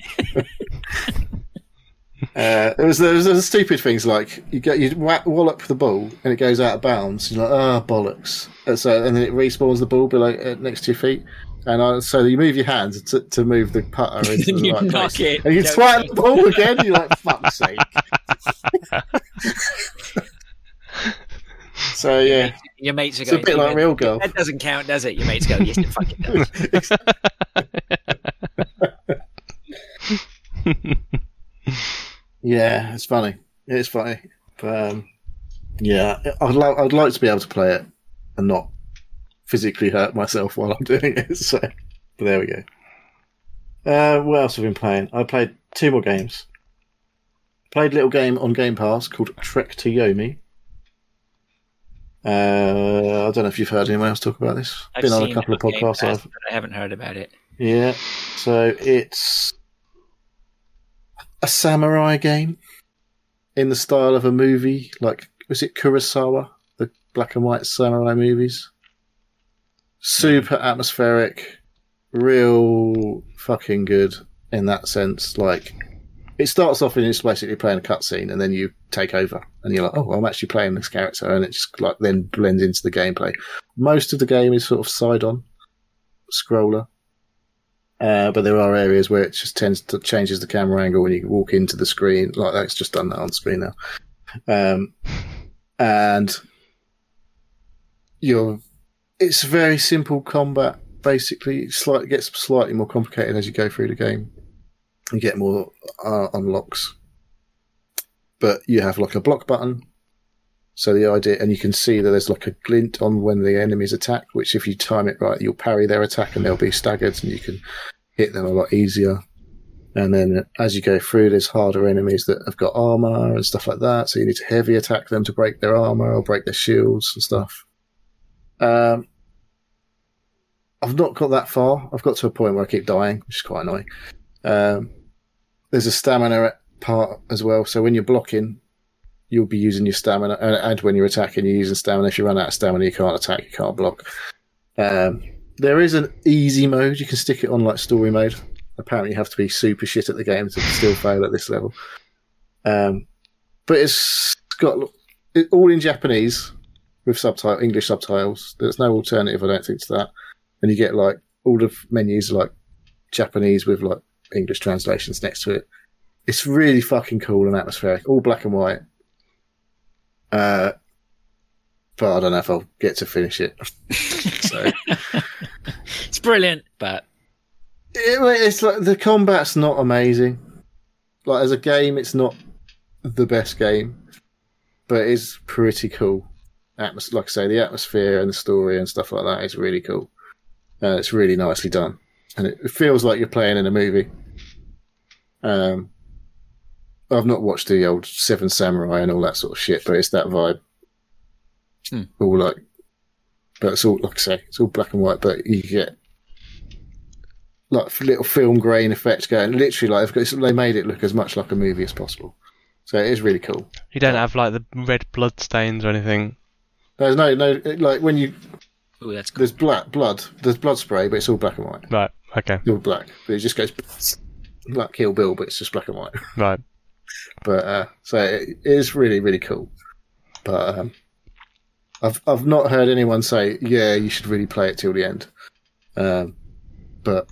there was stupid things like you wallop the ball and it goes out of bounds. You're like, bollocks! And then it respawns the ball below next to your feet, and so you move your hands to move the putter into the right place, and you twat the ball again. You're like, fuck's sake! So yeah, your mates are it's going. A bit like real golf. That doesn't count, does it? Your mates go, yes, it fucking does. Yeah, it's funny. It's funny, but yeah, I'd like to be able to play it and not physically hurt myself while I'm doing it. So, but there we go. What else have I been playing? I played 2 more games. Played a little game on Game Pass called Trek to Yomi. I don't know if you've heard anyone else talk about this. I've been on a couple of podcasts. Pass, but I haven't heard about it. Yeah, so it's a samurai game in the style of a movie, was it Kurosawa, the black and white samurai movies? Super atmospheric, real fucking good in that sense. It starts off and it's basically playing a cutscene, and then you take over, and you're like, oh, I'm actually playing this character, and it just then blends into the gameplay. Most of the game is sort of side-on scroller. But there are areas where it just changes the camera angle when you walk into the screen. It's just done that on screen now. And it's very simple combat, basically. It gets slightly more complicated as you go through the game. You get more unlocks. But you have a block button. So the idea, and you can see that there's a glint on when the enemies attack, which if you time it right, you'll parry their attack and they'll be staggered and you can hit them a lot easier. And then as you go through, there's harder enemies that have got armor and stuff like that. So you need to heavy attack them to break their armor or break their shields and stuff. I've not got that far. I've got to a point where I keep dying, which is quite annoying. There's a stamina part as well. So when you're blocking, you'll be using your stamina, and when you're attacking, you're using stamina. If you run out of stamina, you can't attack, you can't block. There is an easy mode. You can stick it on story mode. Apparently, you have to be super shit at the game to still fail at this level. But it's got all in Japanese with English subtitles. There's no alternative, I don't think, to that. And you get all the menus are Japanese with English translations next to it. It's really fucking cool and atmospheric, all black and white. But I don't know if I'll get to finish it. So it's brilliant, but it's the combat's not amazing. As a game, it's not the best game, but it's pretty cool. Like I say, the atmosphere and the story and stuff like that is really cool. It's really nicely done, and it feels like you're playing in a movie. I've not watched the old Seven Samurai and all that sort of shit, but it's that vibe. All but it's all, like I say, it's all black and white, but you get little film grain effects going. Literally, they made it look as much like a movie as possible. So it is really cool. You don't have the red blood stains or anything. There's no when you. Ooh, that's cool. There's blood. There's blood spray, but it's all black and white. Right. Okay. It's all black, but it just goes like Kill Bill, but it's just black and white. Right. But so it is really, really cool. But I've not heard anyone say, yeah, you should really play it till the end. But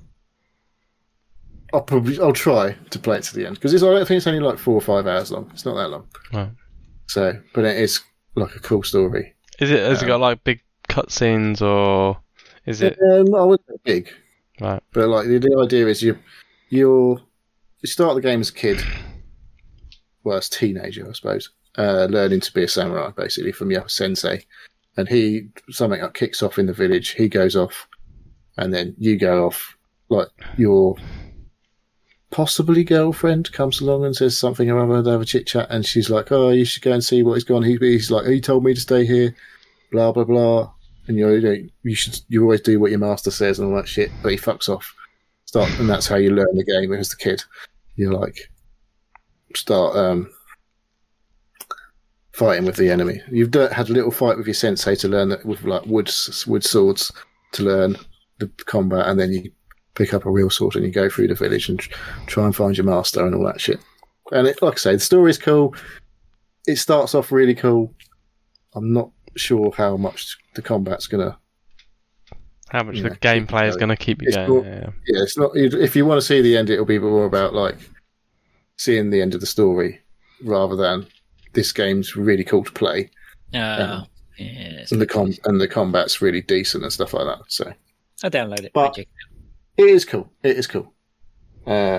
I'll try to play it to the end because I think it's only 4 or 5 hours long. It's not that long. Right. So, but it is a cool story. Has it got big cutscenes or is it? I wouldn't say big. Right. But the idea is you start the game as a kid. as teenager, I suppose, learning to be a samurai, basically, from your sensei. And something like kicks off in the village, he goes off, and then you go off, like your possibly girlfriend comes along and says something or other, they have a chit chat, and she's like, "Oh, you should go and see what he's gone." He's like, "He told me to stay here," blah blah blah, and you always do what your master says and all that shit, but he fucks off. And that's how you learn the game as the kid. You like start fighting with the enemy. You've had a little fight with your sensei to learn that, with like wood swords to learn the combat, and then you pick up a real sword and you go through the village and try and find your master and all that shit. And like I say, the story's cool. It starts off really cool. I'm not sure how much the combat's gonna. How much the gameplay is going to keep you going. Yeah, it's not. If you want to see the end, it'll be more about like seeing the end of the story rather than this game's really cool to play. Yes. And the combat's really decent and stuff like that. So I'll download it. But it is cool. It is cool. And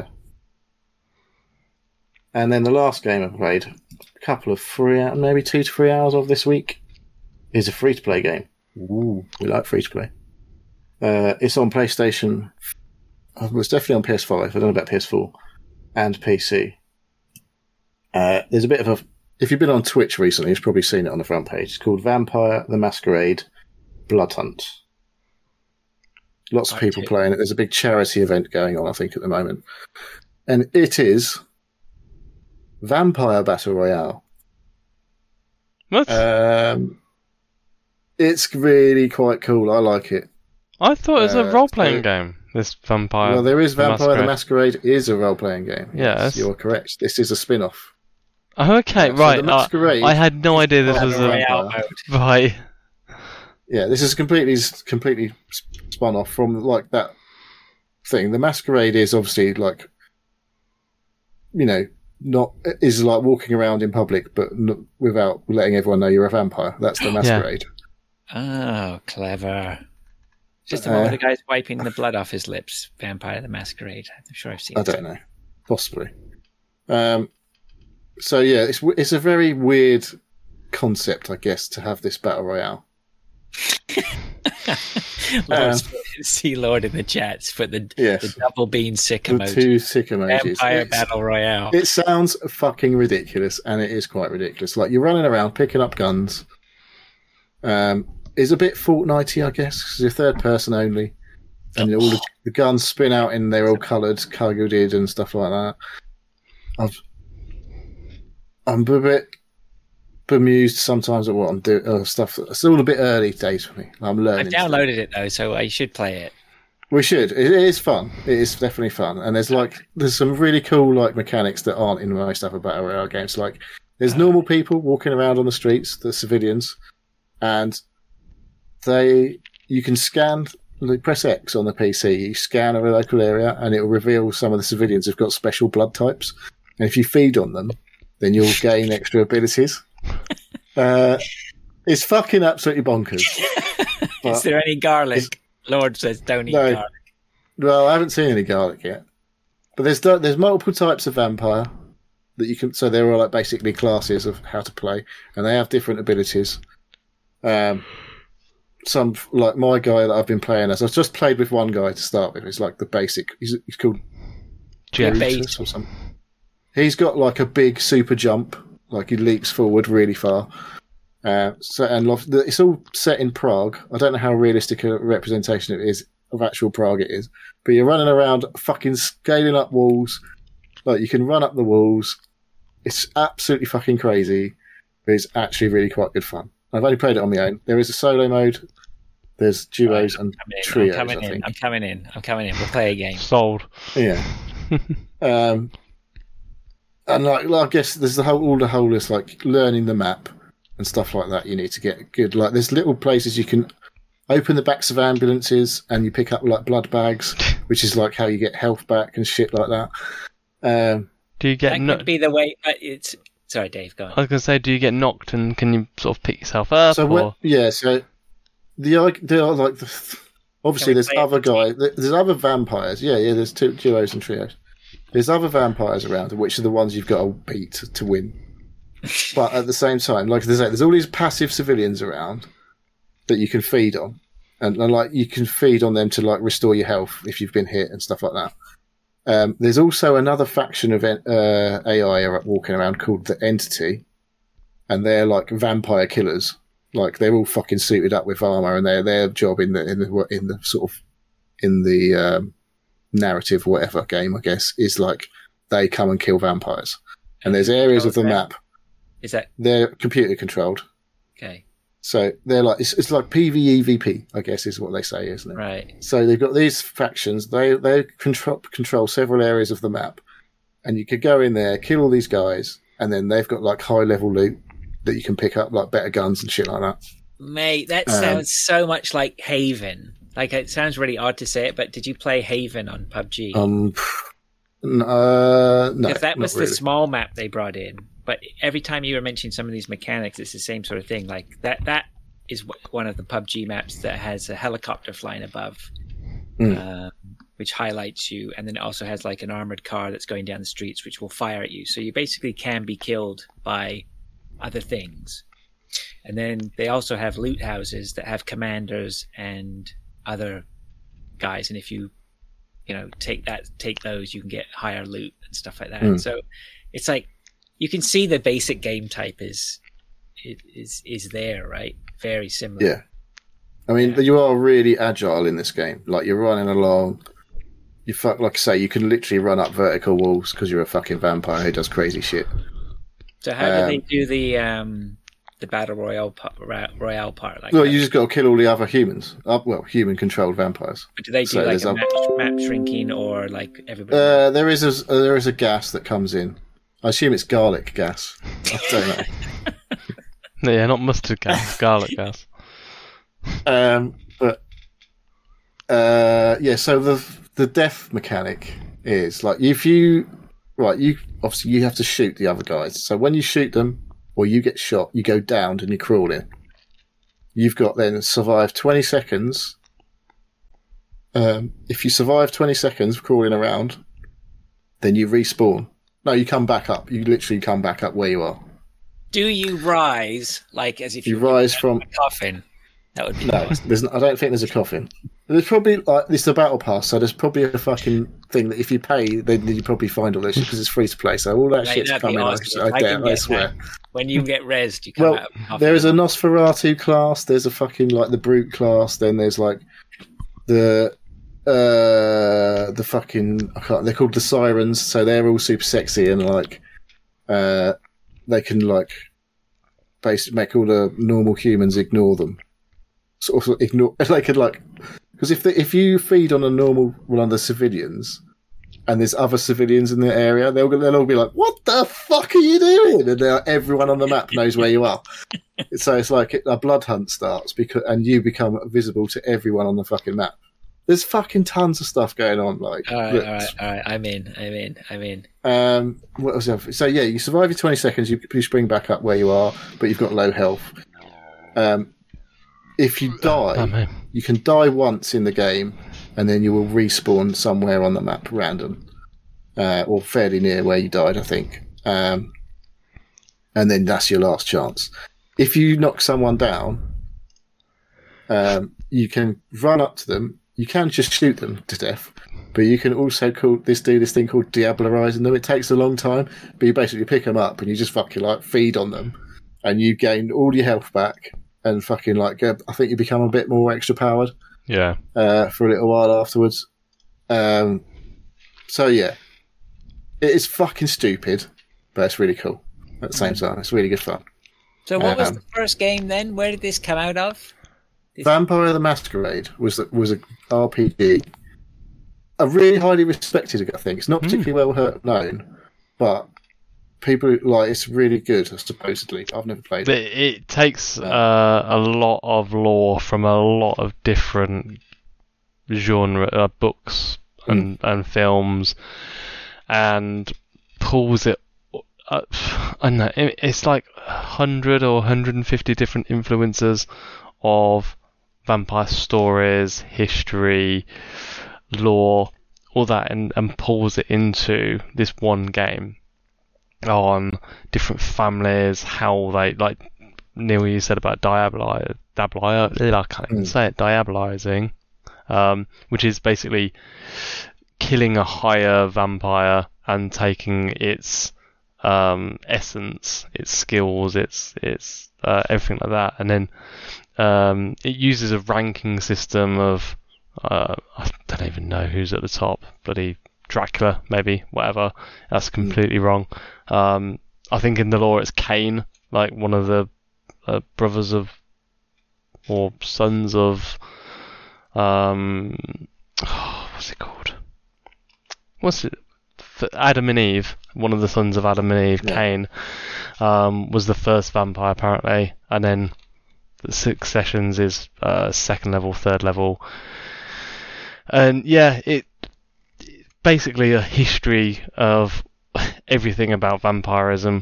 then the last game I played, a couple of 2 to 3 hours of this week, is a free-to-play game. Ooh, we like free-to-play. It's on PlayStation. It was definitely on PS5. I don't know about PS4 and PC. There's a bit of a. If you've been on Twitch recently, you've probably seen it on the front page. It's called Vampire the Masquerade Blood Hunt. Lots of people playing it. There's a big charity event going on, I think, at the moment. And it is Vampire Battle Royale. What? It's really quite cool. I like it. I thought it was a role-playing game, this Vampire. Well, there is Vampire the Masquerade is a role-playing game. Yes. You're correct. This is a spin-off. Oh, okay, right. So the Masquerade I had no idea this was a... Right. Yeah, this is completely spun off from like that thing. The Masquerade is obviously like, not is like walking around in public, but without letting everyone know you're a vampire. That's the Masquerade. Yeah. Oh, clever. Just the moment the guy's wiping the blood off his lips. Vampire the Masquerade. I'm sure I've seen it. I don't know. Possibly. So yeah, it's a very weird concept, I guess, to have this battle royale. See Lord in the chats for the double bean sick emoji. The 2 sick emojis. Vampire Battle Royale. It sounds fucking ridiculous, and it is quite ridiculous. Like, you're running around picking up guns. It's a bit Fortnite-y, I guess, because you're third person only. And all the guns spin out and they're all colored and stuff like that. I'm a bit bemused sometimes at what I'm doing. Stuff. It's all a bit early days for me. I'm learning. I've downloaded it though, so I should play it. We should. It is fun. It is definitely fun. And there's some really cool mechanics that aren't in most other battle royale games. Like, there's normal people walking around on the streets, the civilians, and you can scan. Press X on the PC. You scan a local area, and it will reveal some of the civilians who've got special blood types. And if you feed on them, then you'll gain extra abilities. It's fucking absolutely bonkers. Is there any garlic? Lord says don't eat garlic. Well, I haven't seen any garlic yet. But there's multiple types of vampire that you can. So there are like basically classes of how to play, and they have different abilities. Some like my guy that I've been playing as. I've just played with one guy to start with. He's like the basic. He's called Brutus or something. He's got like a big super jump. Like he leaps forward really far. It's all set in Prague. I don't know how realistic a representation it is of actual Prague it is. But you're running around fucking scaling up walls. Like you can run up the walls. It's absolutely fucking crazy. But it's actually really quite good fun. I've only played it on my own. There is a solo mode. There's duos and trios, I think. I'm coming in. We'll play a game. Sold. Yeah. And I guess there's the whole is like learning the map and stuff like that. You need to get good. Like there's little places you can open the backs of ambulances and you pick up like blood bags, which is like how you get health back and shit like that. Do you get? That could be the way. It's sorry, Dave. Go on. I was going to say, do you get knocked and can you sort of pick yourself up? So so obviously there's other guys. There's other vampires. Yeah. There's two duos and trios. There's other vampires around, which are the ones you've got to beat to win. But at the same time, like I say, there's all these passive civilians around that you can feed on, and like you can feed on them to like restore your health if you've been hit and stuff like that. There's also another faction of AI walking around called the Entity, and they're like vampire killers. Like they're all fucking suited up with armor, and their job in the sort of in the narrative or whatever game, I guess, is like they come and kill vampires. And there's areas of the map. Is that they're computer controlled? Okay. So they're like it's like PvEVP, I guess, is what they say, isn't it? Right. So they've got these factions. They control several areas of the map, and you could go in there, kill all these guys, and then they've got like high level loot that you can pick up, like better guns and shit like that. Mate, that sounds so much like Haven. Like, it sounds really odd to say it, but did you play Haven on PUBG? No. Because that was really. the small map they brought in. But every time you were mentioning some of these mechanics, it's the same sort of thing. Like, that is one of the PUBG maps that has a helicopter flying above, which highlights you. And then it also has, like, an armored car that's going down the streets, which will fire at you. So you basically can be killed by other things. And then they also have loot houses that have commanders and other guys, and if you take those, you can get higher loot and stuff like that. So it's like you can see the basic game type is there, right? Very similar. Yeah, I mean, you are really agile in this game. Like you're running along, like I say, you can literally run up vertical walls because you're a fucking vampire who does crazy shit. So how do they do the battle royale part? Like, well, you just got to kill all the other humans. Human-controlled vampires. But do they do like a map shrinking, or like everybody? There is a gas that comes in. I assume it's garlic gas. I don't know. Yeah, not mustard gas, garlic gas. So the death mechanic is like you obviously have to shoot the other guys. So when you shoot them, or you get shot, you go down and you crawl in. You've got then survive 20 seconds. If you survive 20 seconds crawling around, then you respawn. No, you come back up. You literally come back up where you are. Do you rise like as if you rise from a coffin? That would be awesome. I don't think there's a coffin. There's probably it's the battle pass, so there's probably a fucking thing that if you pay, then you probably find all this shit because it's free to play. So all that shit's coming. I swear. When you get rezzed, you come out. There is a Nosferatu class. There's a fucking like the Brute class. Then there's like the fucking they're called the Sirens. So they're all super sexy and like they can like basically make all the normal humans ignore them. Sort of ignore. They could like because if you feed on one of the civilians. And there's other civilians in the area, they'll all be like, "What the fuck are you doing?" And everyone on the map knows where you are. So it's like a blood hunt starts and you become visible to everyone on the fucking map. There's fucking tons of stuff going on. Like, all right. I'm in. What was the other? So yeah, you survive your 20 seconds. You spring back up where you are, but you've got low health. If you die, you can die once in the game. And then you will respawn somewhere on the map, random, or fairly near where you died, I think. And then that's your last chance. If you knock someone down, you can run up to them. You can just shoot them to death, but you can also do this thing called diablerizing them. It takes a long time, but you basically pick them up and you just fucking like feed on them, and you gain all your health back, and fucking like I think you become a bit more extra powered. Yeah. For a little while afterwards. So yeah, it is fucking stupid, but it's really cool at the same time. It's really good fun. So what was the first game then? Where did this come out of? Vampire the Masquerade was a RPG. A really highly respected, I think. It's not particularly well known, but people like it's really good. Supposedly, I've never played it. It takes a lot of lore from a lot of different genre books and films, and pulls it. I don't know. It's like 100 or 150 different influences of vampire stories, history, lore, all that and pulls it into this one game on different families, how they, like Neil, you said about I can't even say it, diabolizing, which is basically killing a higher vampire and taking its essence, its skills, its everything like that, and then it uses a ranking system of I don't even know who's at the top, bloody Dracula, maybe, whatever. That's completely wrong. I think in the lore it's Cain, like one of the brothers of or sons of what's it called? What's it? Adam and Eve. One of the sons of Adam and Eve, Cain, was the first vampire apparently, and then the Successions is second level, third level, and yeah, it basically a history of everything about vampirism.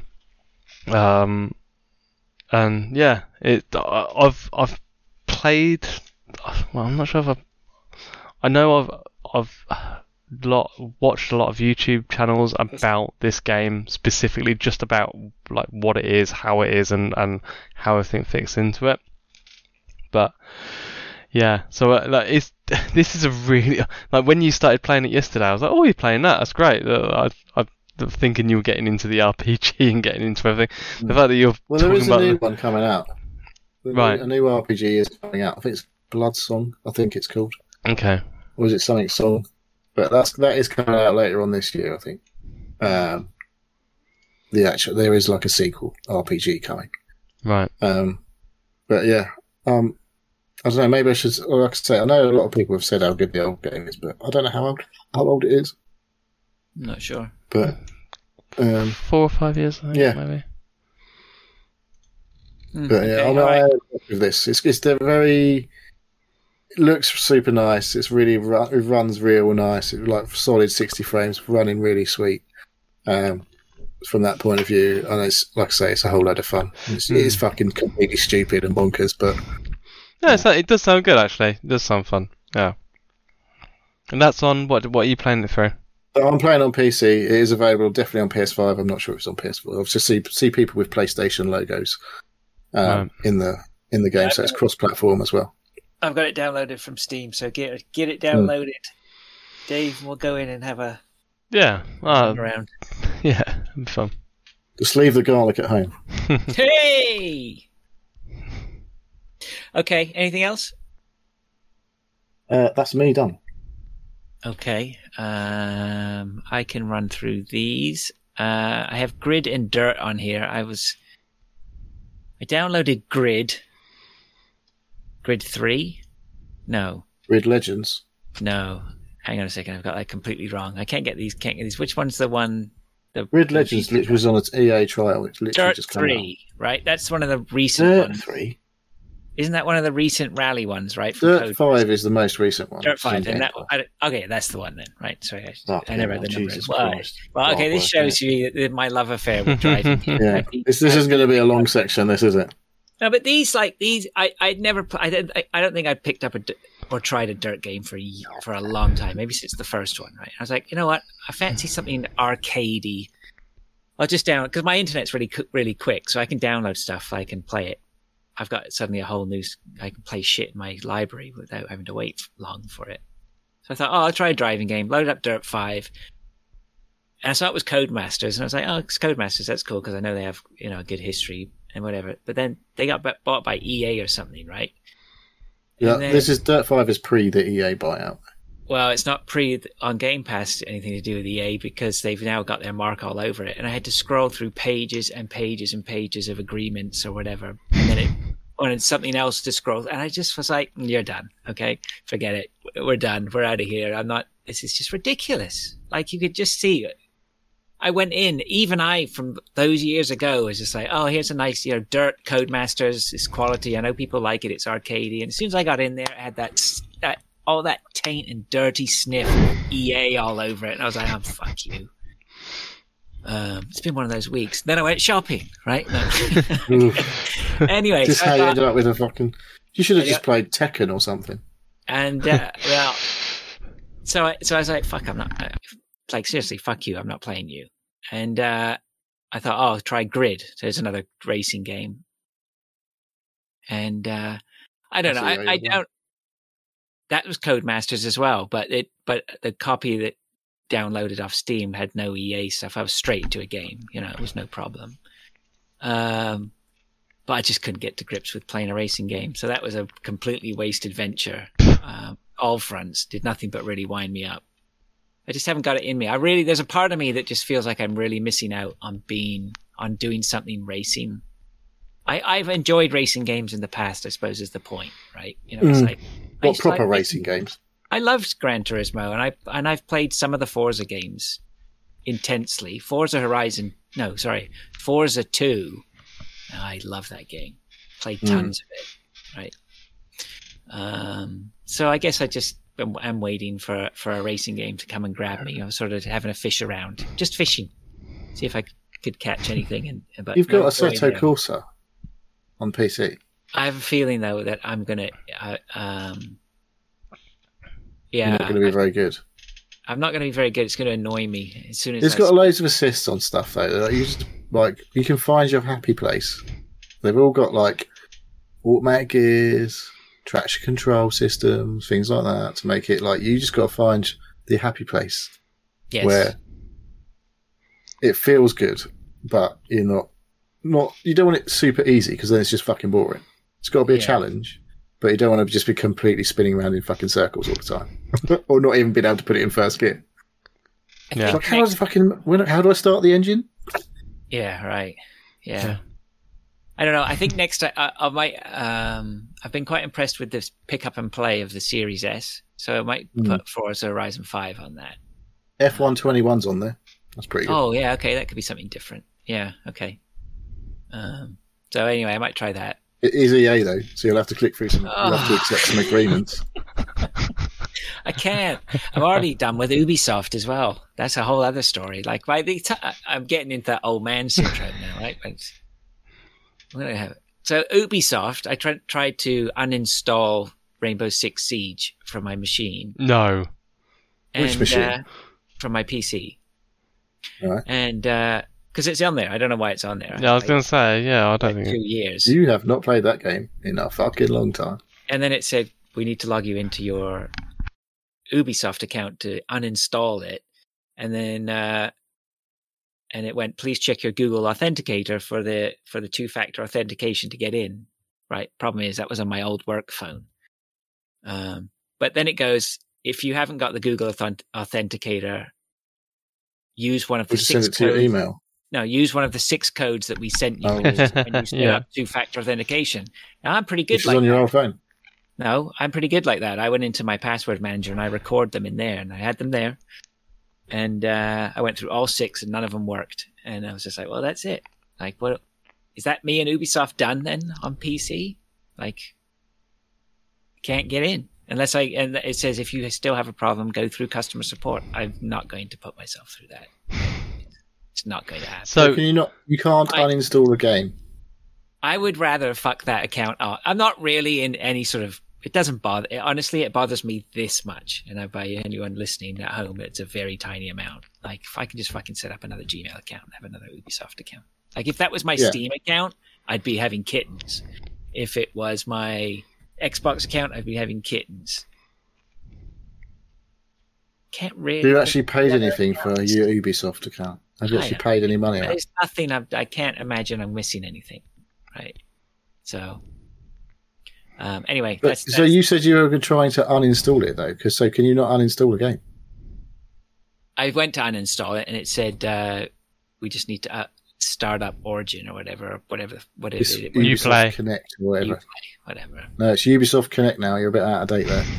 And yeah, I've played. Well, I'm not sure if I know I've watched a lot of YouTube channels about this game, specifically just about like what it is, how it is, and how everything fits into it. But yeah, so like this is a really, like when you started playing it yesterday, I was like, oh, you're playing that? That's great. I'm thinking you were getting into the RPG and getting into everything. The fact that you're there is a new one coming out. Right, a new RPG is coming out. I think it's Bloodsong. I think it's called. Okay. Or is it something Song? But that is coming out later on this year, I think. There is like a sequel RPG coming. Right. But yeah, I don't know. Maybe I should. Like I say, I know a lot of people have said how good the old game is, but I don't know how old it is. Not sure. But 4 or 5 years, I think, maybe. But yeah, I with this. It's very. It looks super nice. It's really it runs real nice. It's like solid 60 frames, running really sweet. From that point of view, and it's like I say, it's a whole load of fun. It is fucking completely stupid and bonkers, but yeah, it does sound good actually. It does sound fun. Yeah. And that's on what are you playing it through? I'm playing on PC. It is available definitely on PS5. I'm not sure if it's on PS4. I've just see people with PlayStation logos in the game, so it's cross-platform as well. I've got it downloaded from Steam, so get it downloaded. Dave, we'll go in and have a around. Yeah, it'll be fun. Just leave the garlic at home. Hey. Okay. Anything else? That's me done. Okay. I can run through these. I have Grid and Dirt on here. I downloaded Grid 3. No. Grid Legends. No. Hang on a second. I've got that completely wrong. I can't get these. Which one's the one? Grid Legends was on its EA trial. It's literally Dirt just come 3, out. Right? That's one of the recent Dirt ones. 3? Isn't that one of the recent rally ones, right? Dirt 5 is the most recent one. Dirt 5, and okay, that's the one then, right? Sorry, I never had the number. Jesus Christ. Well, okay, this shows you my love affair with driving. Yeah, this isn't going to be a long section, this is it? No, but these, I'd never. I don't think I'd picked up or tried a Dirt game for a long time, maybe since the first one, right? I was like, you know what? I fancy something arcadey. I'll just download because my internet's really quick, so I can download stuff. I can play it. I've got suddenly a whole new. I can play shit in my library without having to wait long for it. So I thought, I'll try a driving game. Loaded up Dirt 5, and I saw it was Codemasters, and I was like, it's Codemasters. That's cool because I know they have a good history and whatever. But then they got bought by EA or something, right? Yeah, this is Dirt 5 is pre the EA buyout. Well, it's not pre on Game Pass anything to do with EA because they've now got their mark all over it. And I had to scroll through pages and pages and pages of agreements or whatever. And then it wanted something else to scroll. And I just was like, you're done. Okay, forget it. We're done. We're out of here. This is just ridiculous. Like you could just see it. I went in, even I, from those years ago, was just like, oh, here's a nice, Dirt Codemasters, it's quality. I know people like it. It's arcadey. And as soon as I got in there, it had that all that taint and dirty sniff EA all over it. And I was like, oh, fuck you. It's been one of those weeks. Then I went shopping, right? No. Anyway. Just how you ended up with a fucking... You should have just played Tekken or something. And, well... So I was like, fuck, I'm not, like, seriously, fuck you, I'm not playing you. And I thought, oh, I'll try Grid. So there's another racing game. And I don't know, I don't, that was Codemasters as well, but the copy that downloaded off Steam had no EA stuff. I was straight into a game, it was no problem. But I just couldn't get to grips with playing a racing game. So that was a completely wasted venture. All fronts, did nothing but really wind me up. I just haven't got it in me. There's a part of me that just feels like I'm really missing out on doing something racing. I've enjoyed racing games in the past, I suppose, is the point, right? It's like proper racing games. I loved Gran Turismo, and I've played some of the Forza games intensely. Forza 2. I love that game. Played tons of it, right? So I guess I'm waiting for a racing game to come and grab me. I was sort of having a fish around, just fishing, see if I could catch anything. But you've got Assetto Corsa on PC. I have a feeling though that I'm gonna. You're not going to be very good. I'm not going to be very good. It's going to annoy me as soon as. It's got loads of assists on stuff though. You can find your happy place. They've all got like automatic gears, traction control systems, things like that to make it like you just got to find the happy place. Yes. Where it feels good, but you're not. You don't want it super easy because then it's just fucking boring. It's got to be a challenge. But you don't want to just be completely spinning around in fucking circles all the time. Or not even being able to put it in first gear. Yeah. Like, how do I start the engine? Yeah, right. Yeah. I don't know. I think next I might. I've been quite impressed with this pick up and play of the Series S. So I might put Forza Horizon 5 on that. F121's on there. That's pretty good. Oh, yeah. Okay. That could be something different. Yeah. Okay. So anyway, I might try that. It is EA though, so you'll have to click through you'll have to accept some agreements. I can't. I'm already done with Ubisoft as well. That's a whole other story. Like by the I'm getting into that old man syndrome now, right? I'm gonna have it. So Ubisoft, I tried to uninstall Rainbow Six Siege from my machine. No. Which machine? From my PC. All right. And because it's on there. I don't know why it's on there. Yeah, I was going to say, I don't think 2 years. You have not played that game in a fucking long time. And then it said, we need to log you into your Ubisoft account to uninstall it. And then, and it went, please check your Google Authenticator for the two-factor authentication to get in. Right. Problem is that was on my old work phone. But then it goes, if you haven't got the Google Authenticator, use one of the 6 send it to your email. No, use one of the 6 codes that we sent you when you set up two-factor authentication. Now, I'm pretty good like on your that. old phone. No, I'm pretty good like that. I went into my password manager and I record them in there, and I had them there. And I went through all 6, and none of them worked. And I was just like, well, that's it. Like, what is that? Me and Ubisoft done then on PC? Like, can't get in unless and it says if you still have a problem, go through customer support. I'm not going to put myself through that. It's not going to happen. So you can't uninstall a game. I would rather fuck that account out. I'm not really in any sort of. It doesn't bother. Honestly, it bothers me this much. And by anyone listening at home, it's a very tiny amount. Like if I could just fucking set up another Gmail account and have another Ubisoft account. Like if that was my Steam account, I'd be having kittens. If it was my Xbox account, I'd be having kittens. Can't really. Have you actually paid anything for your Ubisoft account? Have you actually paid any money on it? There's nothing. I can't imagine I'm missing anything. Right. So, anyway. So you said you were trying to uninstall it, though. So can you not uninstall a game? I went to uninstall it, and it said, we just need to start up Origin or whatever it is. Ubisoft Connect or whatever. Whatever. No, it's Ubisoft Connect now. You're a bit out of date there.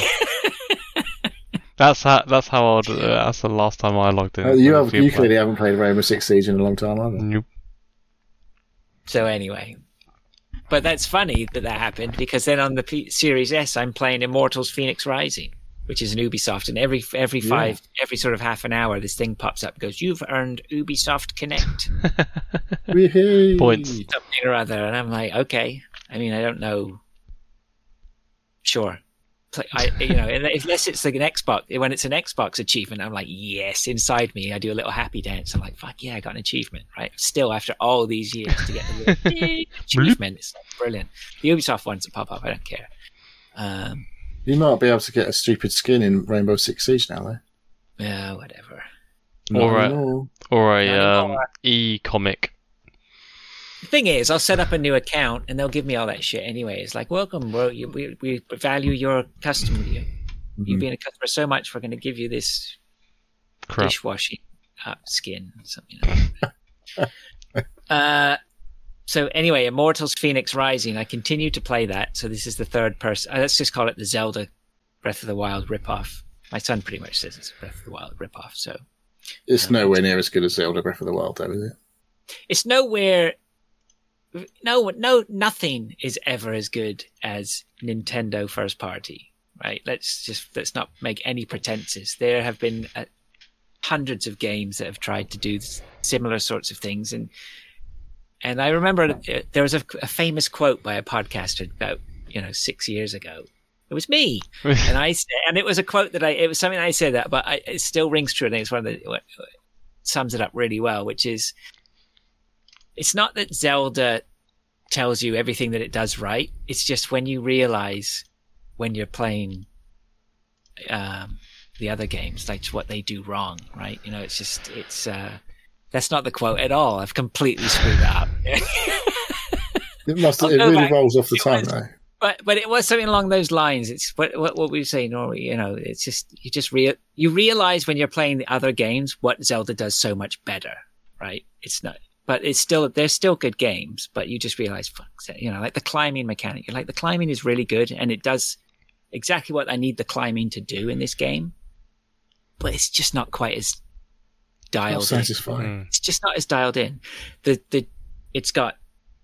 That's how old. That's the last time I logged in. You clearly haven't played Rainbow Six Siege in a long time, either. Nope. So anyway, but that's funny that happened because then on the Series S, I'm playing Immortals: Phoenix Rising, which is an Ubisoft, and every sort of half an hour, this thing pops up and goes, "You've earned Ubisoft Connect points, something or other," and I'm like, okay. I mean, I don't know. Sure. unless it's like an Xbox, when it's an Xbox achievement, I'm like, yes, inside me, I do a little happy dance. I'm like, fuck yeah, I got an achievement, right? Still, after all these years to get the little achievement, it's like brilliant. The Ubisoft ones that pop up, I don't care. You might be able to get a stupid skin in Rainbow Six Siege now, though. Yeah, whatever. Or a e-comic. The thing is, I'll set up a new account and they'll give me all that shit anyway. It's like, welcome, we value your customer. You being a customer so much, we're going to give you this dishwashing skin. Something like that. So anyway, Immortals Phoenix Rising, I continue to play that. So this is the third person. Let's just call it the Zelda Breath of the Wild ripoff. My son pretty much says it's a Breath of the Wild ripoff. So it's nowhere near as good as Zelda Breath of the Wild, though, is it? It's nowhere... nothing is ever as good as Nintendo first party, right? Let's not make any pretenses. There have been hundreds of games that have tried to do similar sorts of things, and I remember there was a famous quote by a podcaster about 6 years ago. It was me, and it was a quote that it was something I said that, but it still rings true. I think it's one of the sums it up really well, which is. It's not that Zelda tells you everything that it does right. It's just when you realize when you're playing the other games, like what they do wrong, right? That's not the quote at all. I've completely screwed that up. It really rolls off the tongue, though. But it was something along those lines. It's what we say normally. It's just you realize when you're playing the other games what Zelda does so much better, right? It's not. But they're still good games, but you just realize, like the climbing mechanic. You're like, the climbing is really good, and it does exactly what I need the climbing to do in this game. But it's just not quite as dialed in. Satisfying. It's just not as dialed in. It's got,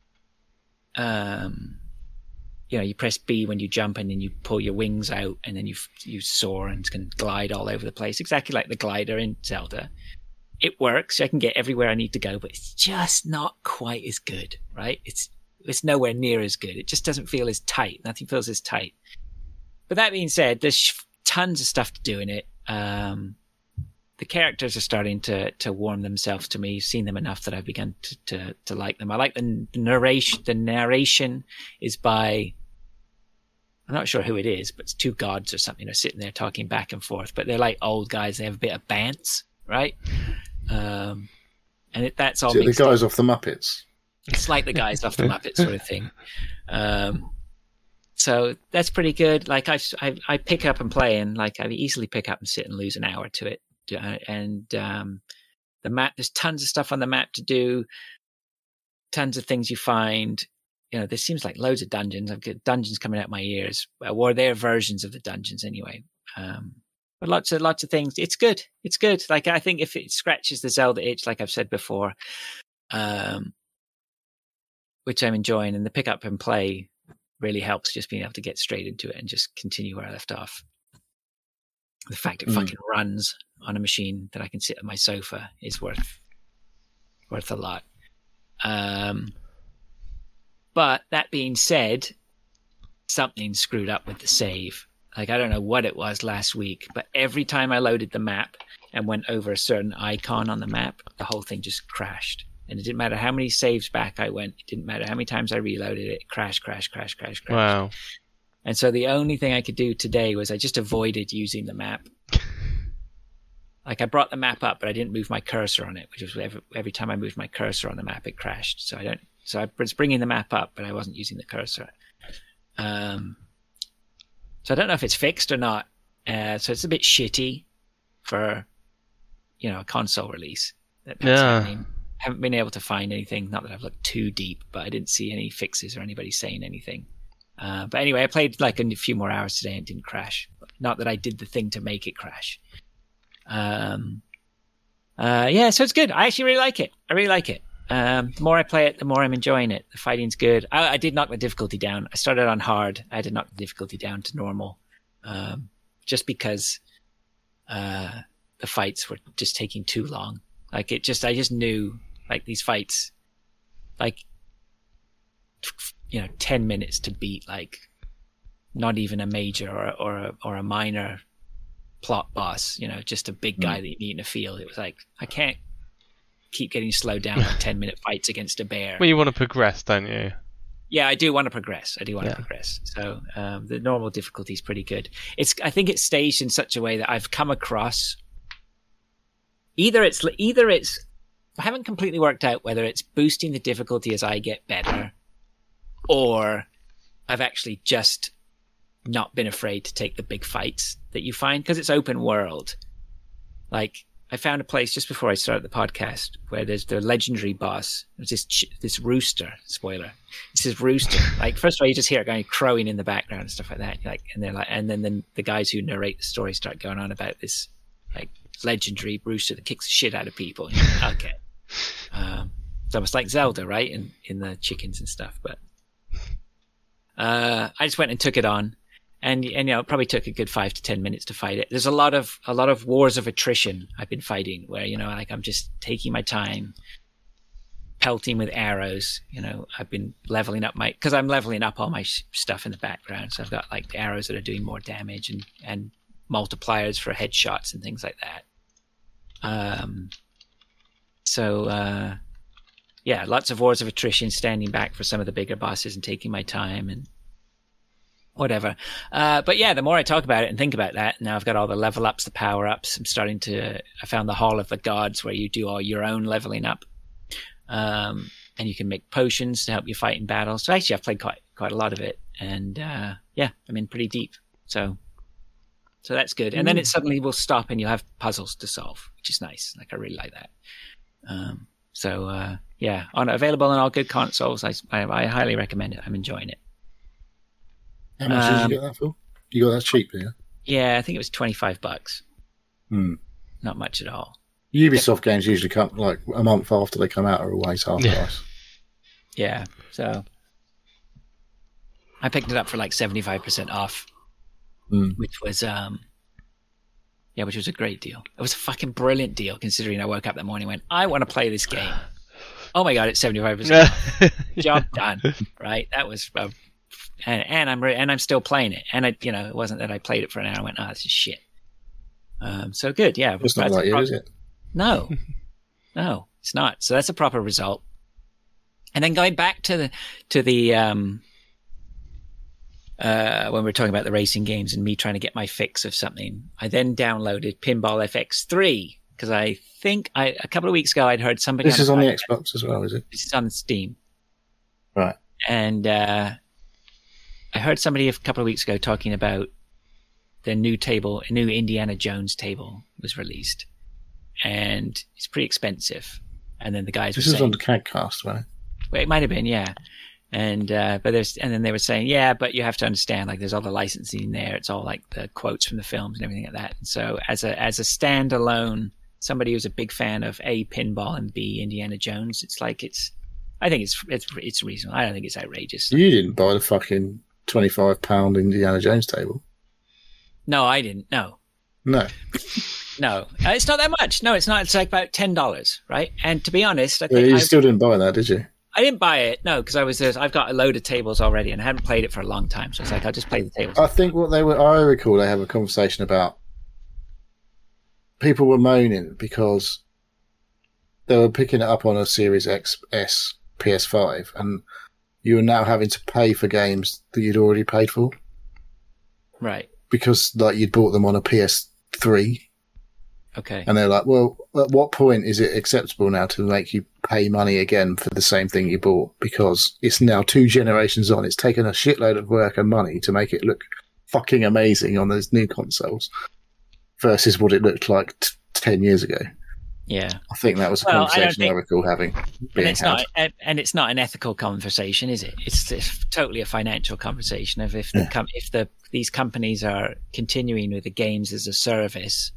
you press B when you jump, and then you pull your wings out, and then you soar and can glide all over the place, exactly like the glider in Zelda. It works. I can get everywhere I need to go, but it's just not quite as good, right? It's nowhere near as good. It just doesn't feel as tight. Nothing feels as tight. But that being said, there's tons of stuff to do in it. The characters are starting to warm themselves to me. You've seen them enough that I've begun to like them. I like the narration. The narration is by, I'm not sure who it is, but it's two gods or something. They're sitting there talking back and forth, but they're like old guys. They have a bit of bants, right? And that's all. The guys off the Muppets. It's like the guys off the Muppets sort of thing. So that's pretty good. Like I pick up and play, and like I easily pick up and sit and lose an hour to it. And the map, there's tons of stuff on the map to do. Tons of things you find. There seems like loads of dungeons. I've got dungeons coming out my ears, or their versions of the dungeons anyway. But lots of things. It's good. It's good. Like, I think if it scratches the Zelda itch, like I've said before, which I'm enjoying, and the pick up and play really helps, just being able to get straight into it and just continue where I left off. The fact it fucking runs on a machine that I can sit on my sofa is worth a lot. But that being said, something screwed up with the save. Like, I don't know what it was last week, but every time I loaded the map and went over a certain icon on the map, the whole thing just crashed. And it didn't matter how many saves back I went. It didn't matter how many times I reloaded it. Crash. Wow. And so the only thing I could do today was I just avoided using the map. Like, I brought the map up, but I didn't move my cursor on it, which was every time I moved my cursor on the map, it crashed. So I was bringing the map up, but I wasn't using the cursor. So I don't know if it's fixed or not. So it's a bit shitty for, a console release. That's happening. Haven't been able to find anything. Not that I've looked too deep, but I didn't see any fixes or anybody saying anything. But anyway, I played like a few more hours today and it didn't crash. Not that I did the thing to make it crash. So it's good. I actually really like it. The more I play it, the more I'm enjoying it. The fighting's good. I did knock the difficulty down. I started on hard. I did knock the difficulty down to normal, just because the fights were just taking too long. Like, I just knew, like, these fights, like, 10 minutes to beat, like, not even a major or a minor plot boss, just a big guy that you meet in a field. It was like, I can't keep getting slowed down by 10-minute fights against a bear. Well, you want to progress, don't you? Yeah, I do want to progress. To progress. So the normal difficulty is pretty good. I think it's staged in such a way that I've come across. Either it's I haven't completely worked out whether it's boosting the difficulty as I get better, or I've actually just not been afraid to take the big fights that you find, because it's open world. Like, I found a place just before I started the podcast where there's the legendary boss. There's this rooster. Spoiler. It's this rooster. Like, first of all, you just hear it going crowing in the background and stuff like that. And then the guys who narrate the story start going on about this like legendary rooster that kicks the shit out of people. Okay. It's almost like Zelda, right? In the chickens and stuff. But I just went and took it on. And it probably took a good 5 to 10 minutes to fight it. There's a lot of wars of attrition I've been fighting, where like I'm just taking my time, pelting with arrows. I've been leveling up because I'm leveling up all my stuff in the background. So I've got like arrows that are doing more damage and multipliers for headshots and things like that. Lots of wars of attrition, standing back for some of the bigger bosses and taking my time and whatever. But yeah, the more I talk about it and think about that, now I've got all the level ups, the power ups. I found the Hall of the Gods where you do all your own leveling up. And you can make potions to help you fight in battle. So actually I've played quite a lot of it. And I'm in pretty deep. So that's good. And then it suddenly will stop and you'll have puzzles to solve, which is nice. Like, I really like that. Available on all good consoles. I highly recommend it. I'm enjoying it. How much did you get that for? You got that cheap, yeah? Yeah, I think it was $25. Not much at all. Ubisoft games usually come like a month after they come out, are always half price. Yeah, so I picked it up for like 75% off, which was a great deal. It was a fucking brilliant deal, considering I woke up that morning and went, I want to play this game. Oh my god, it's 75% off. Job done. Right? That was and I'm still playing it. And it wasn't that I played it for an hour and went, this is shit. So good, yeah. It's not like you, is it? No, it's not. So that's a proper result. And then going back to the when we were talking about the racing games and me trying to get my fix of something, I then downloaded Pinball FX3 because I think a couple of weeks ago I'd heard somebody. This is on the Xbox as well, is it? This is on Steam, right? And I heard somebody a couple of weeks ago talking about the new Indiana Jones table was released, and it's pretty expensive. And then the guys were saying, this is on the CADcast, right? Well, it might have been, yeah. And then they were saying, yeah, but you have to understand, like, there's all the licensing there. It's all like the quotes from the films and everything like that. And so as a standalone, somebody who's a big fan of A, pinball, and B, Indiana Jones, I think it's reasonable. I don't think it's outrageous. You didn't buy the fucking £25 Indiana Jones table. No, I didn't. No. No, it's not that much. No, it's not. It's like about $10, right? And to be honest, I think you still didn't buy that, did you? I didn't buy it, no, because I've got a load of tables already, and I hadn't played it for a long time. So it's like I'll just play the tables. I think I recall they have a conversation about people were moaning because they were picking it up on a Series XS PS5, and you were now having to pay for games that you'd already paid for, right? Because like you'd bought them on a PS3. Okay. And they're like, well, at what point is it acceptable now to make you pay money again for the same thing you bought? Because it's now 2 generations on. It's taken a shitload of work and money to make it look fucking amazing on those new consoles versus what it looked like 10 years ago. Yeah. I think that was a conversation I recall having. And it's not an ethical conversation, is it? It's totally a financial conversation of if these companies are continuing with the games as a service,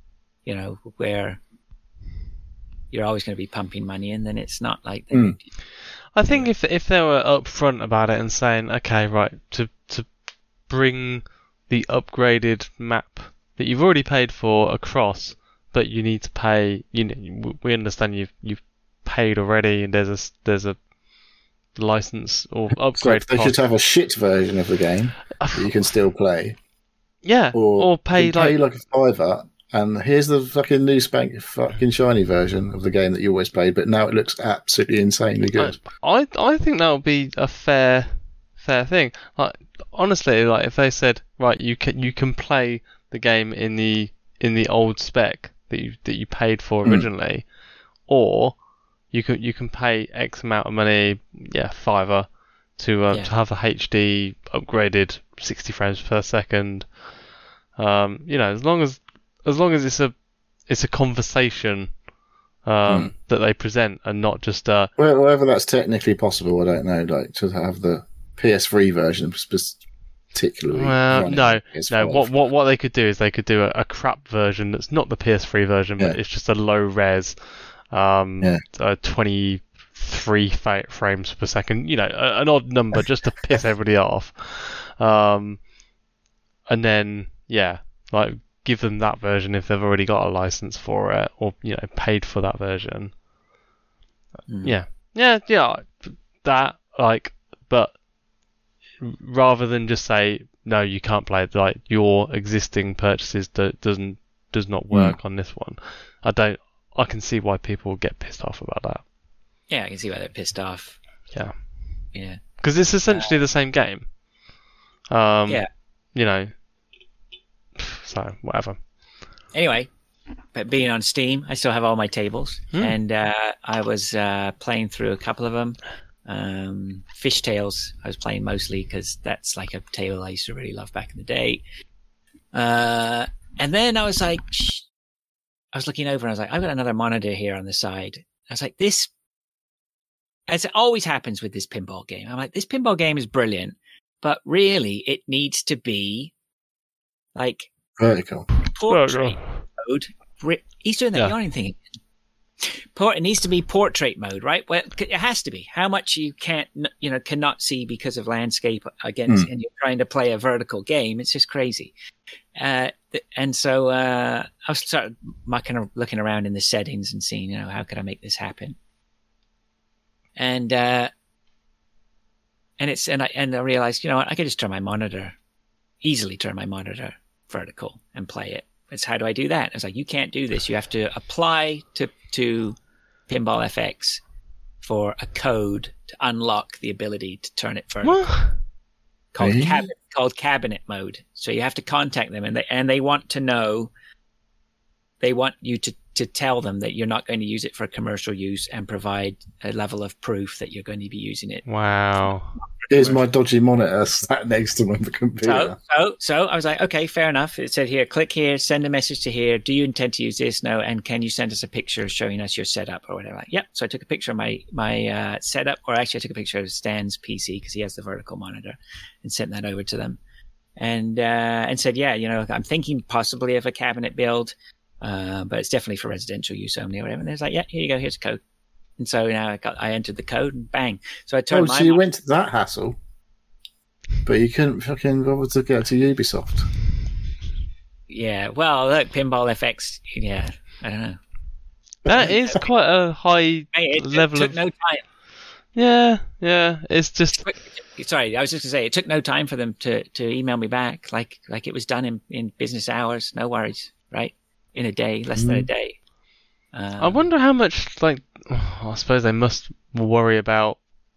where you're always going to be pumping money in, then it's not like that. I think if they were upfront about it and saying, okay, right, to bring the upgraded map that you've already paid for across, but you need to pay. We understand you've paid already, and there's a license or So upgrade they cost. should have a shit version of the game that you can still play. Yeah, or pay you pay like a $5, and here's the fucking new fucking shiny version of the game that you always played, but now it looks absolutely insanely good. I think that would be a fair thing. Like, honestly, like if they said, right, you can play the game in the old spec that you paid for originally, or you can pay X amount of money, $5 to have a HD upgraded 60 frames per second. As long as it's a conversation that they present and not just well, whether that's technically possible, I don't know. Like to have the PS3 version particularly. No. What they could do is they could do a crap version that's not the PS3 version, but it's just a low res, 23 frames per second. An odd number just to piss everybody off. And then like give them that version if they've already got a license for it, or paid for that version. That but rather than just say no, you can't play it, like your existing purchases does not work on this one. I can see why people get pissed off about that. Yeah, I can see why they're pissed off. Yeah, because it's essentially the same game. So whatever. Anyway, but being on Steam, I still have all my tables, and I was playing through a couple of them. Fish Tales I was playing mostly because that's like a table I used to really love back in the day. And then I was like, I was looking over and I was like, I've got another monitor here on the side. I was like, this, as it always happens with this pinball game, I'm like, this pinball game is brilliant, but really it needs to be like vertical portrait mode. He's doing that yawning thing. It needs to be portrait mode, right? Well, it has to be. How much you cannot see because of landscape against, and you're trying to play a vertical game. It's just crazy. And so I was sort of kind of looking around in the settings and seeing, how could I make this happen? And I realized, I could just easily turn my monitor vertical and play it. It's how do I do that? I was like, you can't do this. You have to apply to Pinball FX for a code to unlock the ability to turn it vertical. Called cabinet mode. So you have to contact them, and they want to know. They want you to tell them that you're not going to use it for commercial use and provide a level of proof that you're going to be using it. Wow. Here's my dodgy monitor sat next to my computer. So I was like, okay, fair enough. It said here, click here, send a message to here. Do you intend to use this? No. And can you send us a picture showing us your setup or whatever? Like, yep. So I took a picture of my setup, or actually I took a picture of Stan's PC because he has the vertical monitor, and sent that over to them. And said, I'm thinking possibly of a cabinet build, but it's definitely for residential use only or whatever. And there's like, yeah, here you go, here's a code. And so now I entered the code and bang. So I turned so you went to that hassle, but you couldn't fucking bother to get to Ubisoft. Yeah, well, look, Pinball FX, I don't know. That is quite a high level It took no time. Yeah, it's just... Sorry, I was just going to say, it took no time for them to email me back, like it was done in business hours, no worries, right? In a day, less than a day. I wonder how much, I suppose they must worry about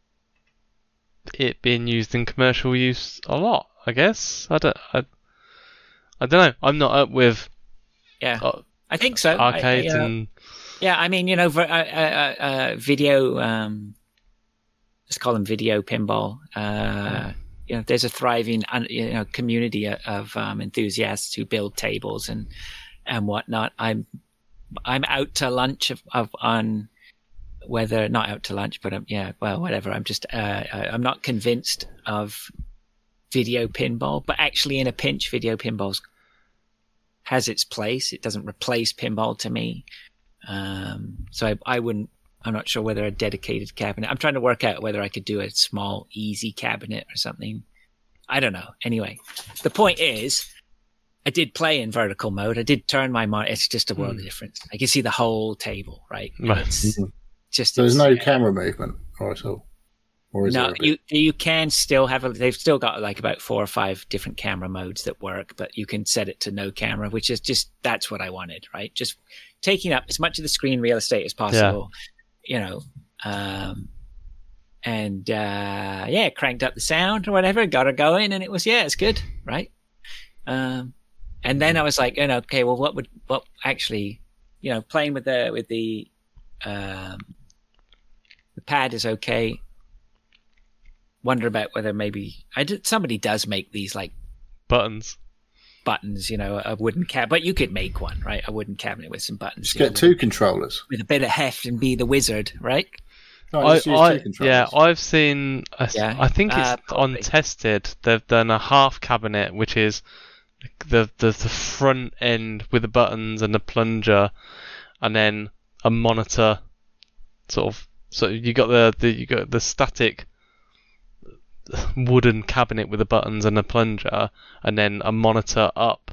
it being used in commercial use a lot, I guess. I don't know. I'm not up with... Yeah, I think so. Arcades and... Yeah, I mean, video... let's call them video pinball. There's a thriving, community of enthusiasts who build tables and whatnot. I'm out to lunch on whether not out to lunch, but whatever. I'm just I'm not convinced of video pinball, but actually in a pinch, video pinball has its place. It doesn't replace pinball to me. So I wouldn't. I'm not sure whether a dedicated cabinet. I'm trying to work out whether I could do a small, easy cabinet or something. I don't know. Anyway, the point is, I did play in vertical mode. I did turn my monitor. It's just a world of difference. I can see the whole table, right? It's just there's no camera movement or at all. Or is No, there a bit? you can still have they've still got like about 4 or 5 different camera modes that work, but you can set it to no camera, which is just, that's what I wanted, right? Just taking up as much of the screen real estate as possible, you know. Cranked up the sound or whatever, got her going, and it was, it's good, right? And then I was like, okay, well, what actually, playing with the pad is okay. Wonder about whether maybe somebody does make these like buttons, a wooden cabinet, but you could make one, right? A wooden cabinet with some buttons. Just get 2 controllers with a bit of heft and be the wizard, right? No, just use 2 controllers. I've seen. I think it's untested. They've done a half cabinet, which is the front end with the buttons and the plunger, and then a monitor, sort of. So you got the static wooden cabinet with the buttons and the plunger, and then a monitor up,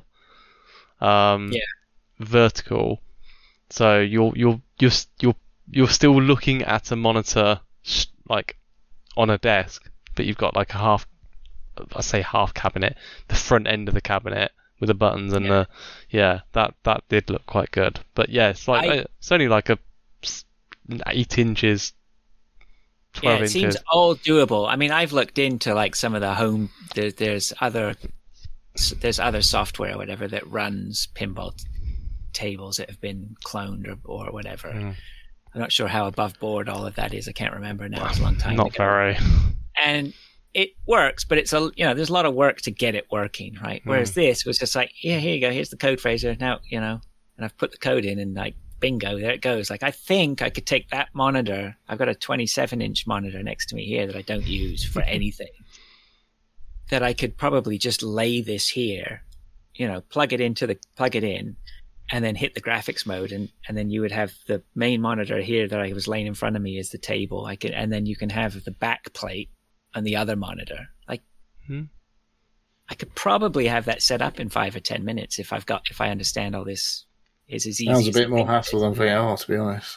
vertical. So you're still looking at a monitor like on a desk, but you've got like half cabinet, the front end of the cabinet with the buttons and that did look quite good. But it's like it's only like 8 inches. 12 inches. Seems all doable. I mean, I've looked into like some of the home. There's other software or whatever that runs pinball tables that have been cloned or whatever. I'm not sure how above board all of that is. I can't remember now. It's a long time ago. Not very. And it works, but it's there's a lot of work to get it working, right? Whereas this was just like, here you go. Here's the code phaser. Now, and I've put the code in and like, bingo, there it goes. Like, I think I could take that monitor. I've got a 27-inch monitor next to me here that I don't use for anything. That I could probably just lay this here, plug it in, and then hit the graphics mode, and then you would have the main monitor here that I was laying in front of me as the table. And then you can have the back plate on the other monitor. Like, I could probably have that set up in 5 or 10 minutes if I understand all this. Is as easy. Sounds a bit more hassle than VR, to be honest.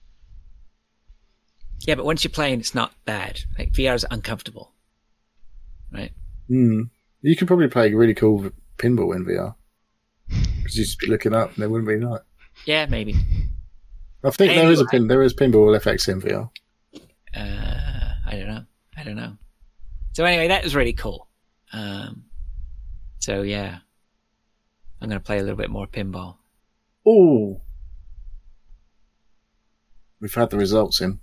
Yeah, but once you're playing, it's not bad. Like, VR is uncomfortable, right? You could probably play really cool pinball in VR because you'd just be looking up and there wouldn't be night. Yeah, maybe. I think there is pinball FX in VR. I don't know. So anyway, that was really cool. So yeah, I'm going to play a little bit more pinball. Oh, we've had the results in.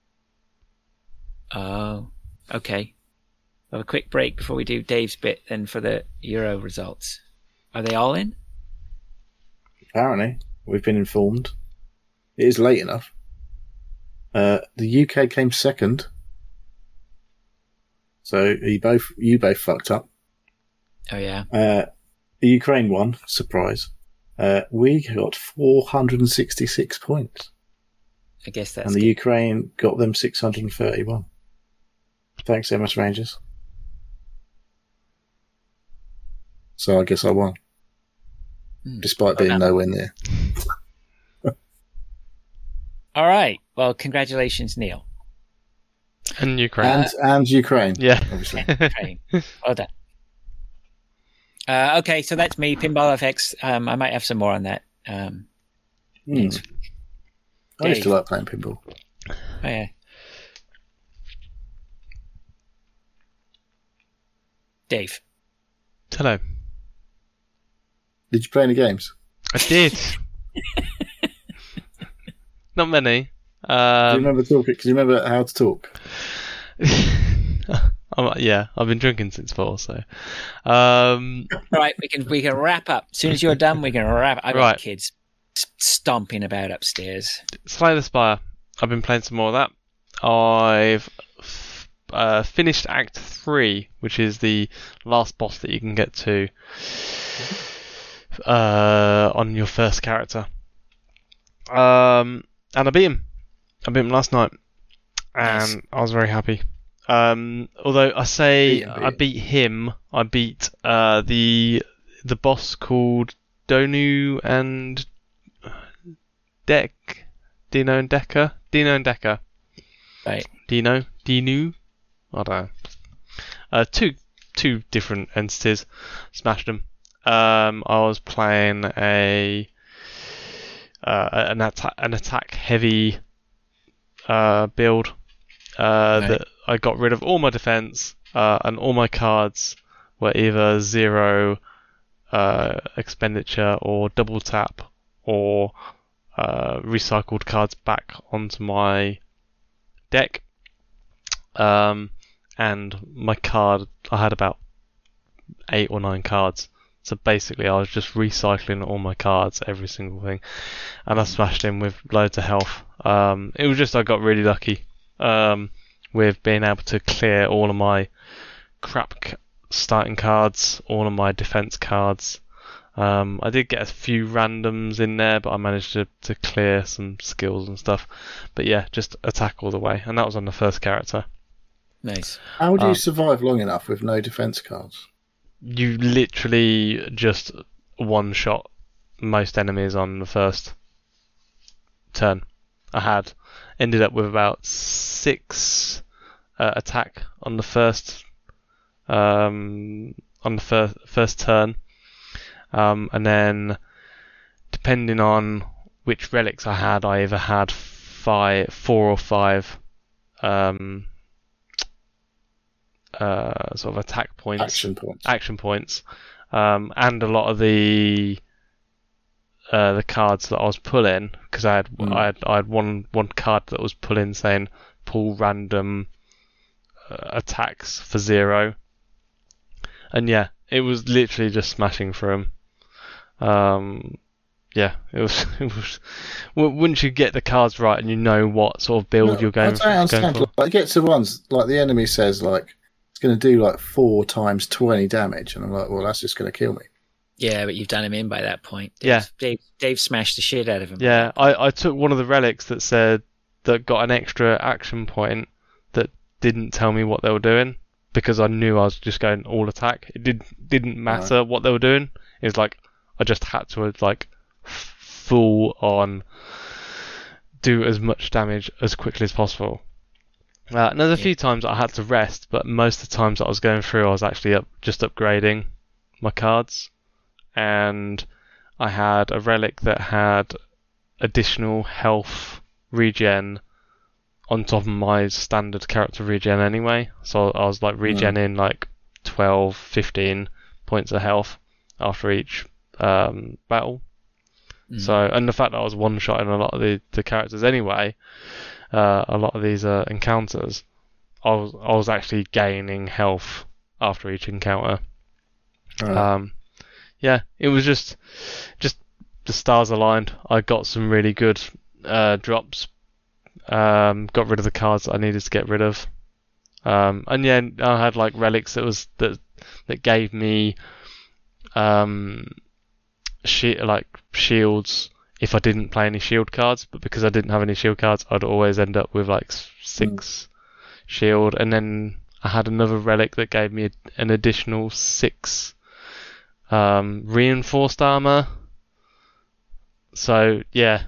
Oh, okay. We'll have a quick break before we do Dave's bit then for the Euro results. Are they all in? Apparently, we've been informed. It is late enough. The UK came second. So you both fucked up. Oh yeah. The Ukraine won. Surprise. We got 466 points. I guess that's and the good. Ukraine got them 631. Thanks so much, Rangers. So I guess I won. Despite being nowhere near. All right. Well, congratulations, Neil. And Ukraine. And Ukraine. Yeah. Obviously. Ukraine. Well done. Okay, so that's me, Pinball FX. I might have some more on that. Next week. I used to like playing pinball. Oh, yeah. Dave. Hello. Did you play any games? I did. Not many. Do you remember talking? Can you remember how to talk? Yeah, I've been drinking since 4, so. Right, we can wrap up. As soon as you're done, we can wrap up. I've got kids stomping about upstairs. Slay the Spire. I've been playing some more of that. I've finished Act 3, which is the last boss that you can get to on your first character. And I beat him. I beat him last night, and nice. I was very happy. Although I say I beat him, I beat the boss called Donu and Dino and Decker. Right. Dinu. I don't know. Two different entities, smashed them. I was playing an attack heavy build that I got rid of all my defense and all my cards were either 0 expenditure or double tap or recycled cards back onto my deck. And my card, I had about 8 or 9 cards. So basically I was just recycling all my cards, every single thing. And I smashed him with loads of health. It was just I got really lucky with being able to clear all of my crap starting cards, all of my defense cards. I did get a few randoms in there, but I managed to clear some skills and stuff. But yeah, just attack all the way. And that was on the first character. Nice. How do you survive long enough with no defense cards? You literally just one-shot most enemies on the first turn. I ended up with about 6 attack on the first first turn, and then depending on which relics I had, I either had 4 or 5 sort of attack points, action points, and a lot of the cards that I was pulling, because I had one card that was pulling saying pull random attacks for 0, and yeah, it was literally just smashing through them. Yeah, it was. Once you get the cards right and you know what sort of build you're going for. I don't understand. Like, it gets to ones like the enemy says like it's going to do like 4 times 20 damage, and I'm like, well, that's just going to kill me. Yeah, but you've done him in by that point. Dave smashed the shit out of him. Yeah, I took one of the relics that got an extra action point that didn't tell me what they were doing, because I knew I was just going all attack. It didn't matter what they were doing. It was like I just had to like full on do as much damage as quickly as possible. And there's a few times I had to rest, but most of the times that I was going through, I was actually just upgrading my cards. And I had a relic that had additional health regen on top of my standard character regen anyway. So I was like regenning like 12, 15 points of health after each battle. So, and the fact that I was one-shotting a lot of the characters anyway, a lot of these encounters, I was actually gaining health after each encounter. Yeah, it was just the stars aligned. I got some really good drops. Got rid of the cards that I needed to get rid of. And yeah, I had like relics that gave me shields if I didn't play any shield cards, but because I didn't have any shield cards, I'd always end up with like 6 shield, and then I had another relic that gave me an additional 6 reinforced armor. So yeah,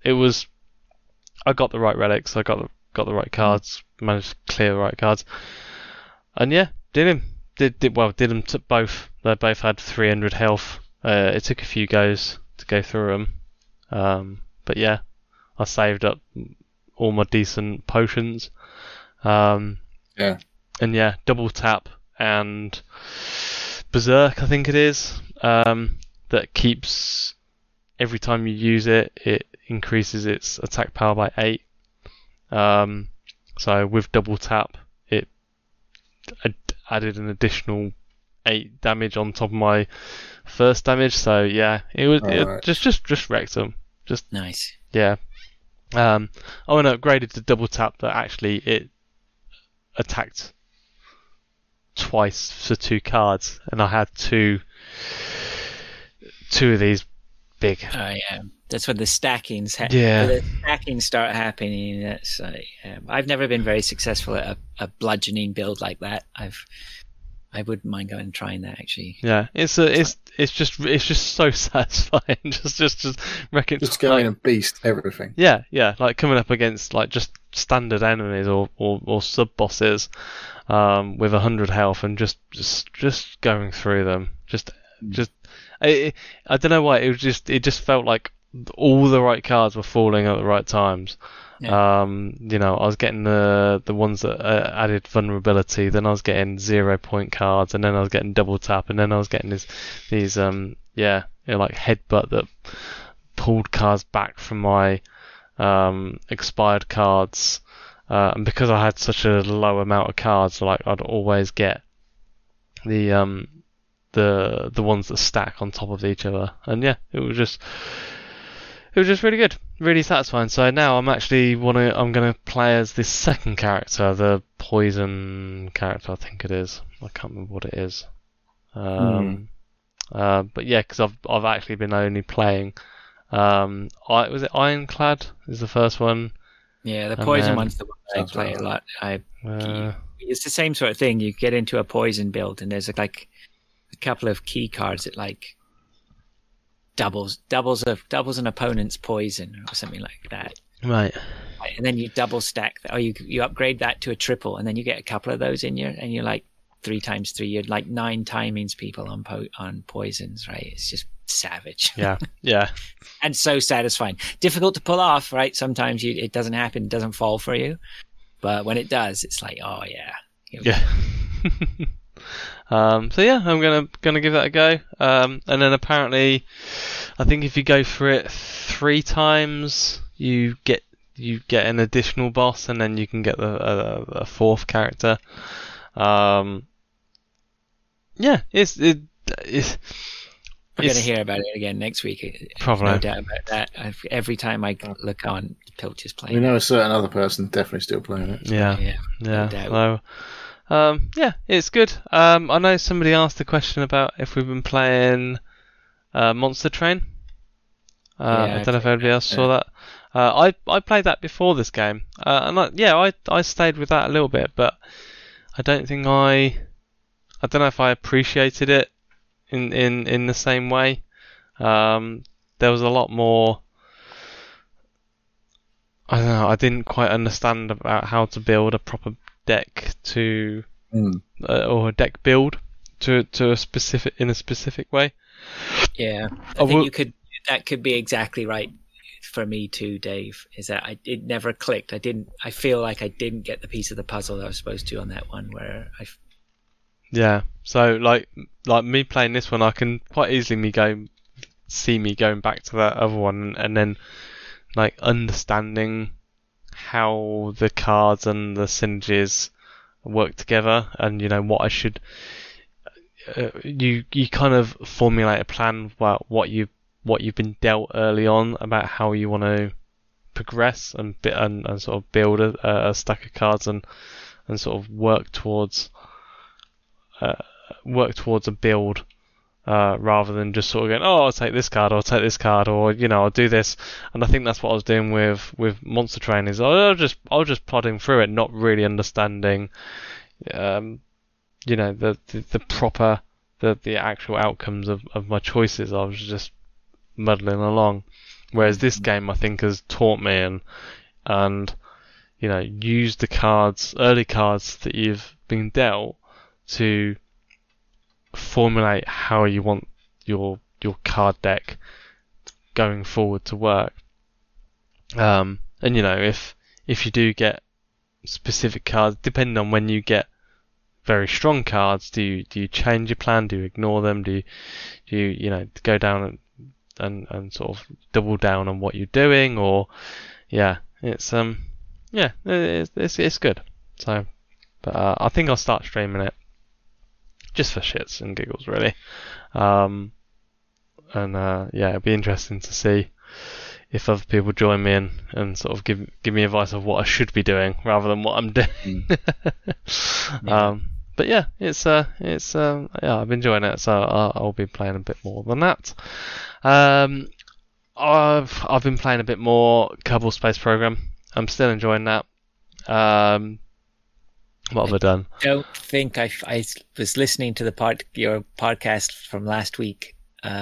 I got the right relics, I got the right cards, managed to clear the right cards, and yeah, did them to both. They both had 300 health. It took a few goes to go through them, but yeah, I saved up all my decent potions. And yeah, double tap and Berserk, I think it is, that keeps, every time you use it, it increases its attack power by 8. So with double tap, it added an additional 8 damage on top of my first damage. So yeah, it just wrecked them. Just nice. Yeah. I went upgraded to double tap that actually it attacked twice for 2 cards, and I had two of these big. Oh yeah, that's when the stackings. The stackings start happening. That's I've never been very successful at a bludgeoning build like that. I wouldn't mind going and trying that actually. Yeah, it's just so satisfying. just wrecking. Just going and beast everything. Yeah, like coming up against like just standard enemies or sub bosses, with 100 health and just going through them. I don't know why it just felt like all the right cards were falling at the right times. Yeah. I was getting the ones that added vulnerability, then I was getting 0 point cards, and then I was getting double tap, and then I was getting these like headbutt that pulled cards back from my expired cards, and because I had such a low amount of cards, like I'd always get the ones that stack on top of each other, and yeah, it was just really good, really satisfying. So now I'm gonna play as this second character, the poison character, I think it is. I can't remember what it is. But yeah, because I've actually been only playing. Was it Ironclad? Is the first one? Yeah, the poison one's the one I play a lot. It's the same sort of thing. You get into a poison build, and there's like a couple of key cards that like doubles an opponent's poison or something like that. Right. And then you double stack that, or you upgrade that to a triple, and then you get a couple of those in and you're like 3 times 3. You're like 9 timings people on poisons, right? It's just savage. Yeah. And so satisfying. Difficult to pull off, right? Sometimes it doesn't happen, it doesn't fall for you, but when it does, it's like, oh yeah. Yeah. So yeah, I'm gonna give that a go. And then apparently, I think if you go for it 3 times, you get an additional boss, and then you can get a 4th character. Yeah, it's we're going to hear about it again next week. Probably. No doubt about that. Every time I look on, Pilch is playing. We know a certain other person definitely still playing it. So. Yeah. No doubt. So, yeah, it's good. I know somebody asked a question about if we've been playing Monster Train. I don't know if anybody else saw that. I played that before this game, and I stayed with that a little bit, but I don't think I don't know if I appreciated it in the same way. There was a lot more. I don't know. I didn't quite understand about how to build a proper deck or a deck build to a specific way. Yeah, I think that could be exactly right for me too, Dave. Is that it never clicked. I feel like I didn't get the piece of the puzzle that I was supposed to on that one where I. Yeah, so like me playing this one, I can quite easily see me going back to that other one, and then like understanding how the cards and the synergies work together, and what I should. You kind of formulate a plan about what you've been dealt early on about how you want to progress and sort of build a stack of cards and sort of work towards a build, rather than just sort of going, oh, I'll take this card, or I'll take this card, or I'll do this. And I think that's what I was doing with Monster Train. Is I was just plodding through it, not really understanding, the proper the actual outcomes of my choices. I was just muddling along. Whereas this game, I think, has taught me and used the early cards that you've been dealt to formulate how you want your card deck going forward to work. And if you do get specific cards, depending on when you get very strong cards, do you change your plan? Do you ignore them? Do you go down and sort of double down on what you're doing? Or it's good. So, but I think I'll start streaming it just for shits and giggles, really. It'll be interesting to see if other people join me and sort of give me advice of what I should be doing rather than what I'm doing. But yeah, I've been enjoying it, so I'll be playing a bit more than that. I've been playing a bit more Kerbal Space Program. I'm still enjoying that. What have I done? Don't think I was listening to your podcast from last week.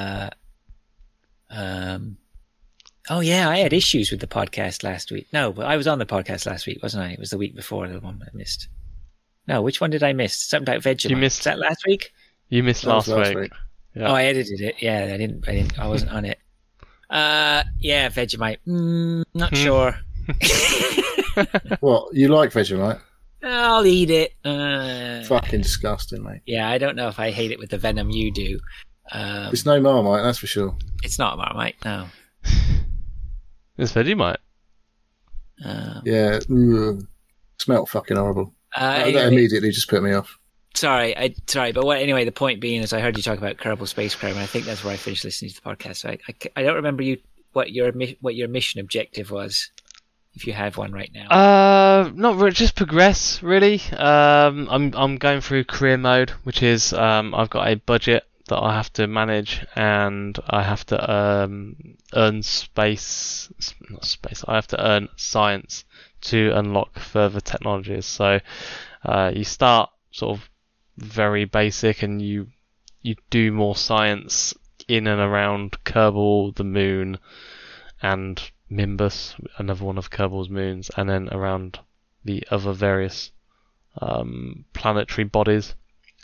Oh yeah, I had issues with the podcast last week. No, but I was on the podcast last week, wasn't I? It was the week before the one I missed. No, which one did I miss? Something about Vegemite. You missed. Is that last week? You missed last week. Yeah. Oh, I edited it. Yeah, I didn't. I wasn't on it. Yeah, Vegemite. Not sure. What, you like Vegemite? I'll eat it. Fucking disgusting, mate. Yeah, I don't know if I hate it with the venom you do. It's no Marmite, that's for sure. It's not Marmite, no. It's Vegemite. Yeah, smelled fucking horrible. That Anyway, immediately just put me off. sorry, but anyway, the point being is I heard you talk about Kerbal Space Program, and I think that's where I finished listening to the podcast. So I don't remember what your mission objective was, if you have one right now. Not really, just progress really. I'm going through career mode, which is I've got a budget that I have to manage, and I have to earn not space. I have to earn science to unlock further technologies. So you start sort of very basic, and you do more science in and around Kerbal, the moon, and Mimbus, another one of Kerbal's moons, and then around the other various planetary bodies.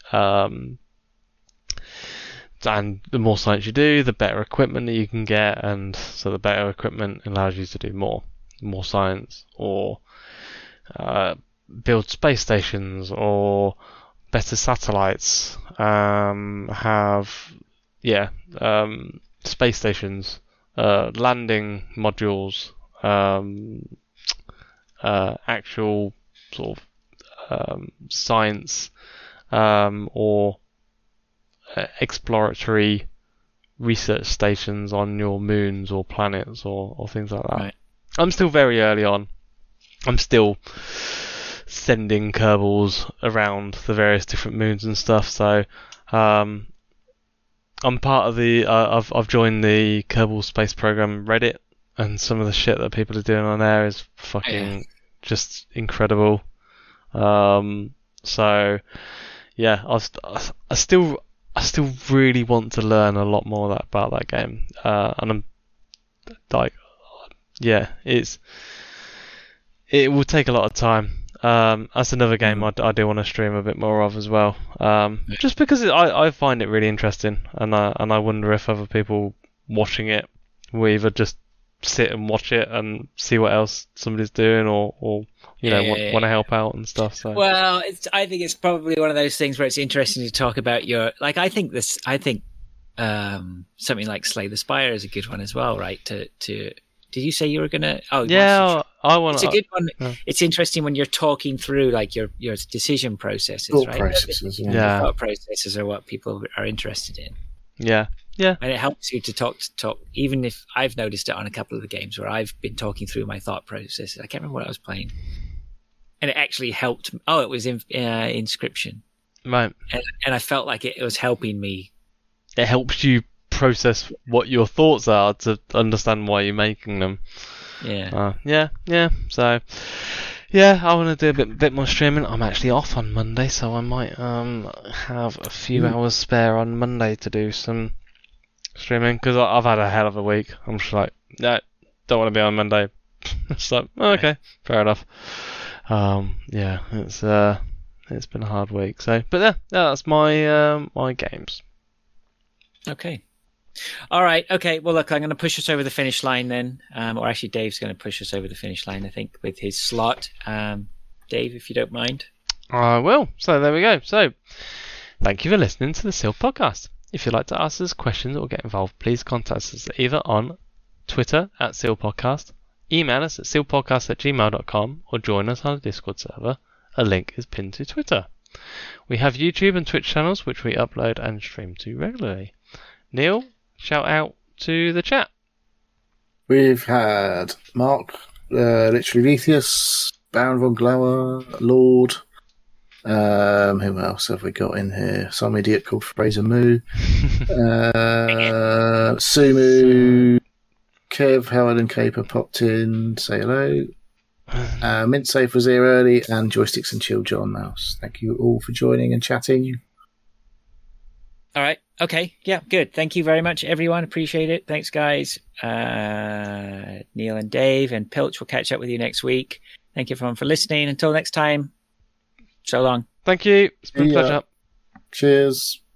And the more science you do, the better equipment that you can get, and so the better equipment allows you to do more science, or build space stations, or better satellites, space stations, landing modules, actual sort of science, or exploratory research stations on your moons or planets or things like that. Right. I'm still very early on. I'm still sending Kerbals around the various different moons and stuff. So I'm part of the I've joined the Kerbal Space Program Reddit, and some of the shit that people are doing on there is fucking just incredible. So yeah, I still really want to learn a lot more about that game, and I'm like, yeah, it will take a lot of time. That's another game I do want to stream a bit more of as well, just because I find it really interesting, and I wonder if other people watching it will either just sit and watch it and see what else somebody's doing, or want to help out and stuff. So well, I think it's probably one of those things where it's interesting to talk about I think something like Slay the Spire is a good one as well, right? Did you say you were gonna? Oh yeah, I want. It's a good one. Yeah. It's interesting when you're talking through like your decision processes, thought right? Processes, yeah. Thought processes are what people are interested in. Yeah. Yeah. And it helps you to talk, even if I've noticed it on a couple of the games where I've been talking through my thought processes. I can't remember what I was playing. And it actually helped. Oh, it was Inscription. Right. And I felt like it was helping me. It helps you process what your thoughts are to understand why you're making them. Yeah. Yeah. So, yeah, I want to do a bit more streaming. I'm actually off on Monday, so I might have a few hours spare on Monday to do some streaming, because I've had a hell of a week. I'm just like, no, don't want to be on Monday. It's like, okay, fair enough. Yeah, it's been a hard week. So, but yeah, that's my games. Okay. All right. Okay. Well, look, I'm going to push us over the finish line then, or actually, Dave's going to push us over the finish line, I think, with his slot. Dave, if you don't mind. I will. So there we go. So, thank you for listening to the SEAL Podcast. If you'd like to ask us questions or get involved, please contact us either on Twitter @SEALPodcast, email us at sealpodcast@gmail.com, or join us on the Discord server. A link is pinned to Twitter. We have YouTube and Twitch channels which we upload and stream to regularly. Neil, shout out to the chat. We've had Mark, literally Lethius, Baron von Glower, Lord. Who else have we got in here? Some idiot called Fraser Moo. Sumu, Kev, Howard and Caper popped in. Say hello. Mint Safe was here early, and Joysticks and Chill John Mouse. Thank you all for joining and chatting. All right. Okay. Yeah, good. Thank you very much, everyone. Appreciate it. Thanks, guys. Neil and Dave and Pilch will catch up with you next week. Thank you, everyone, for listening. Until next time, so long. Thank you. It's been a pleasure. Cheers.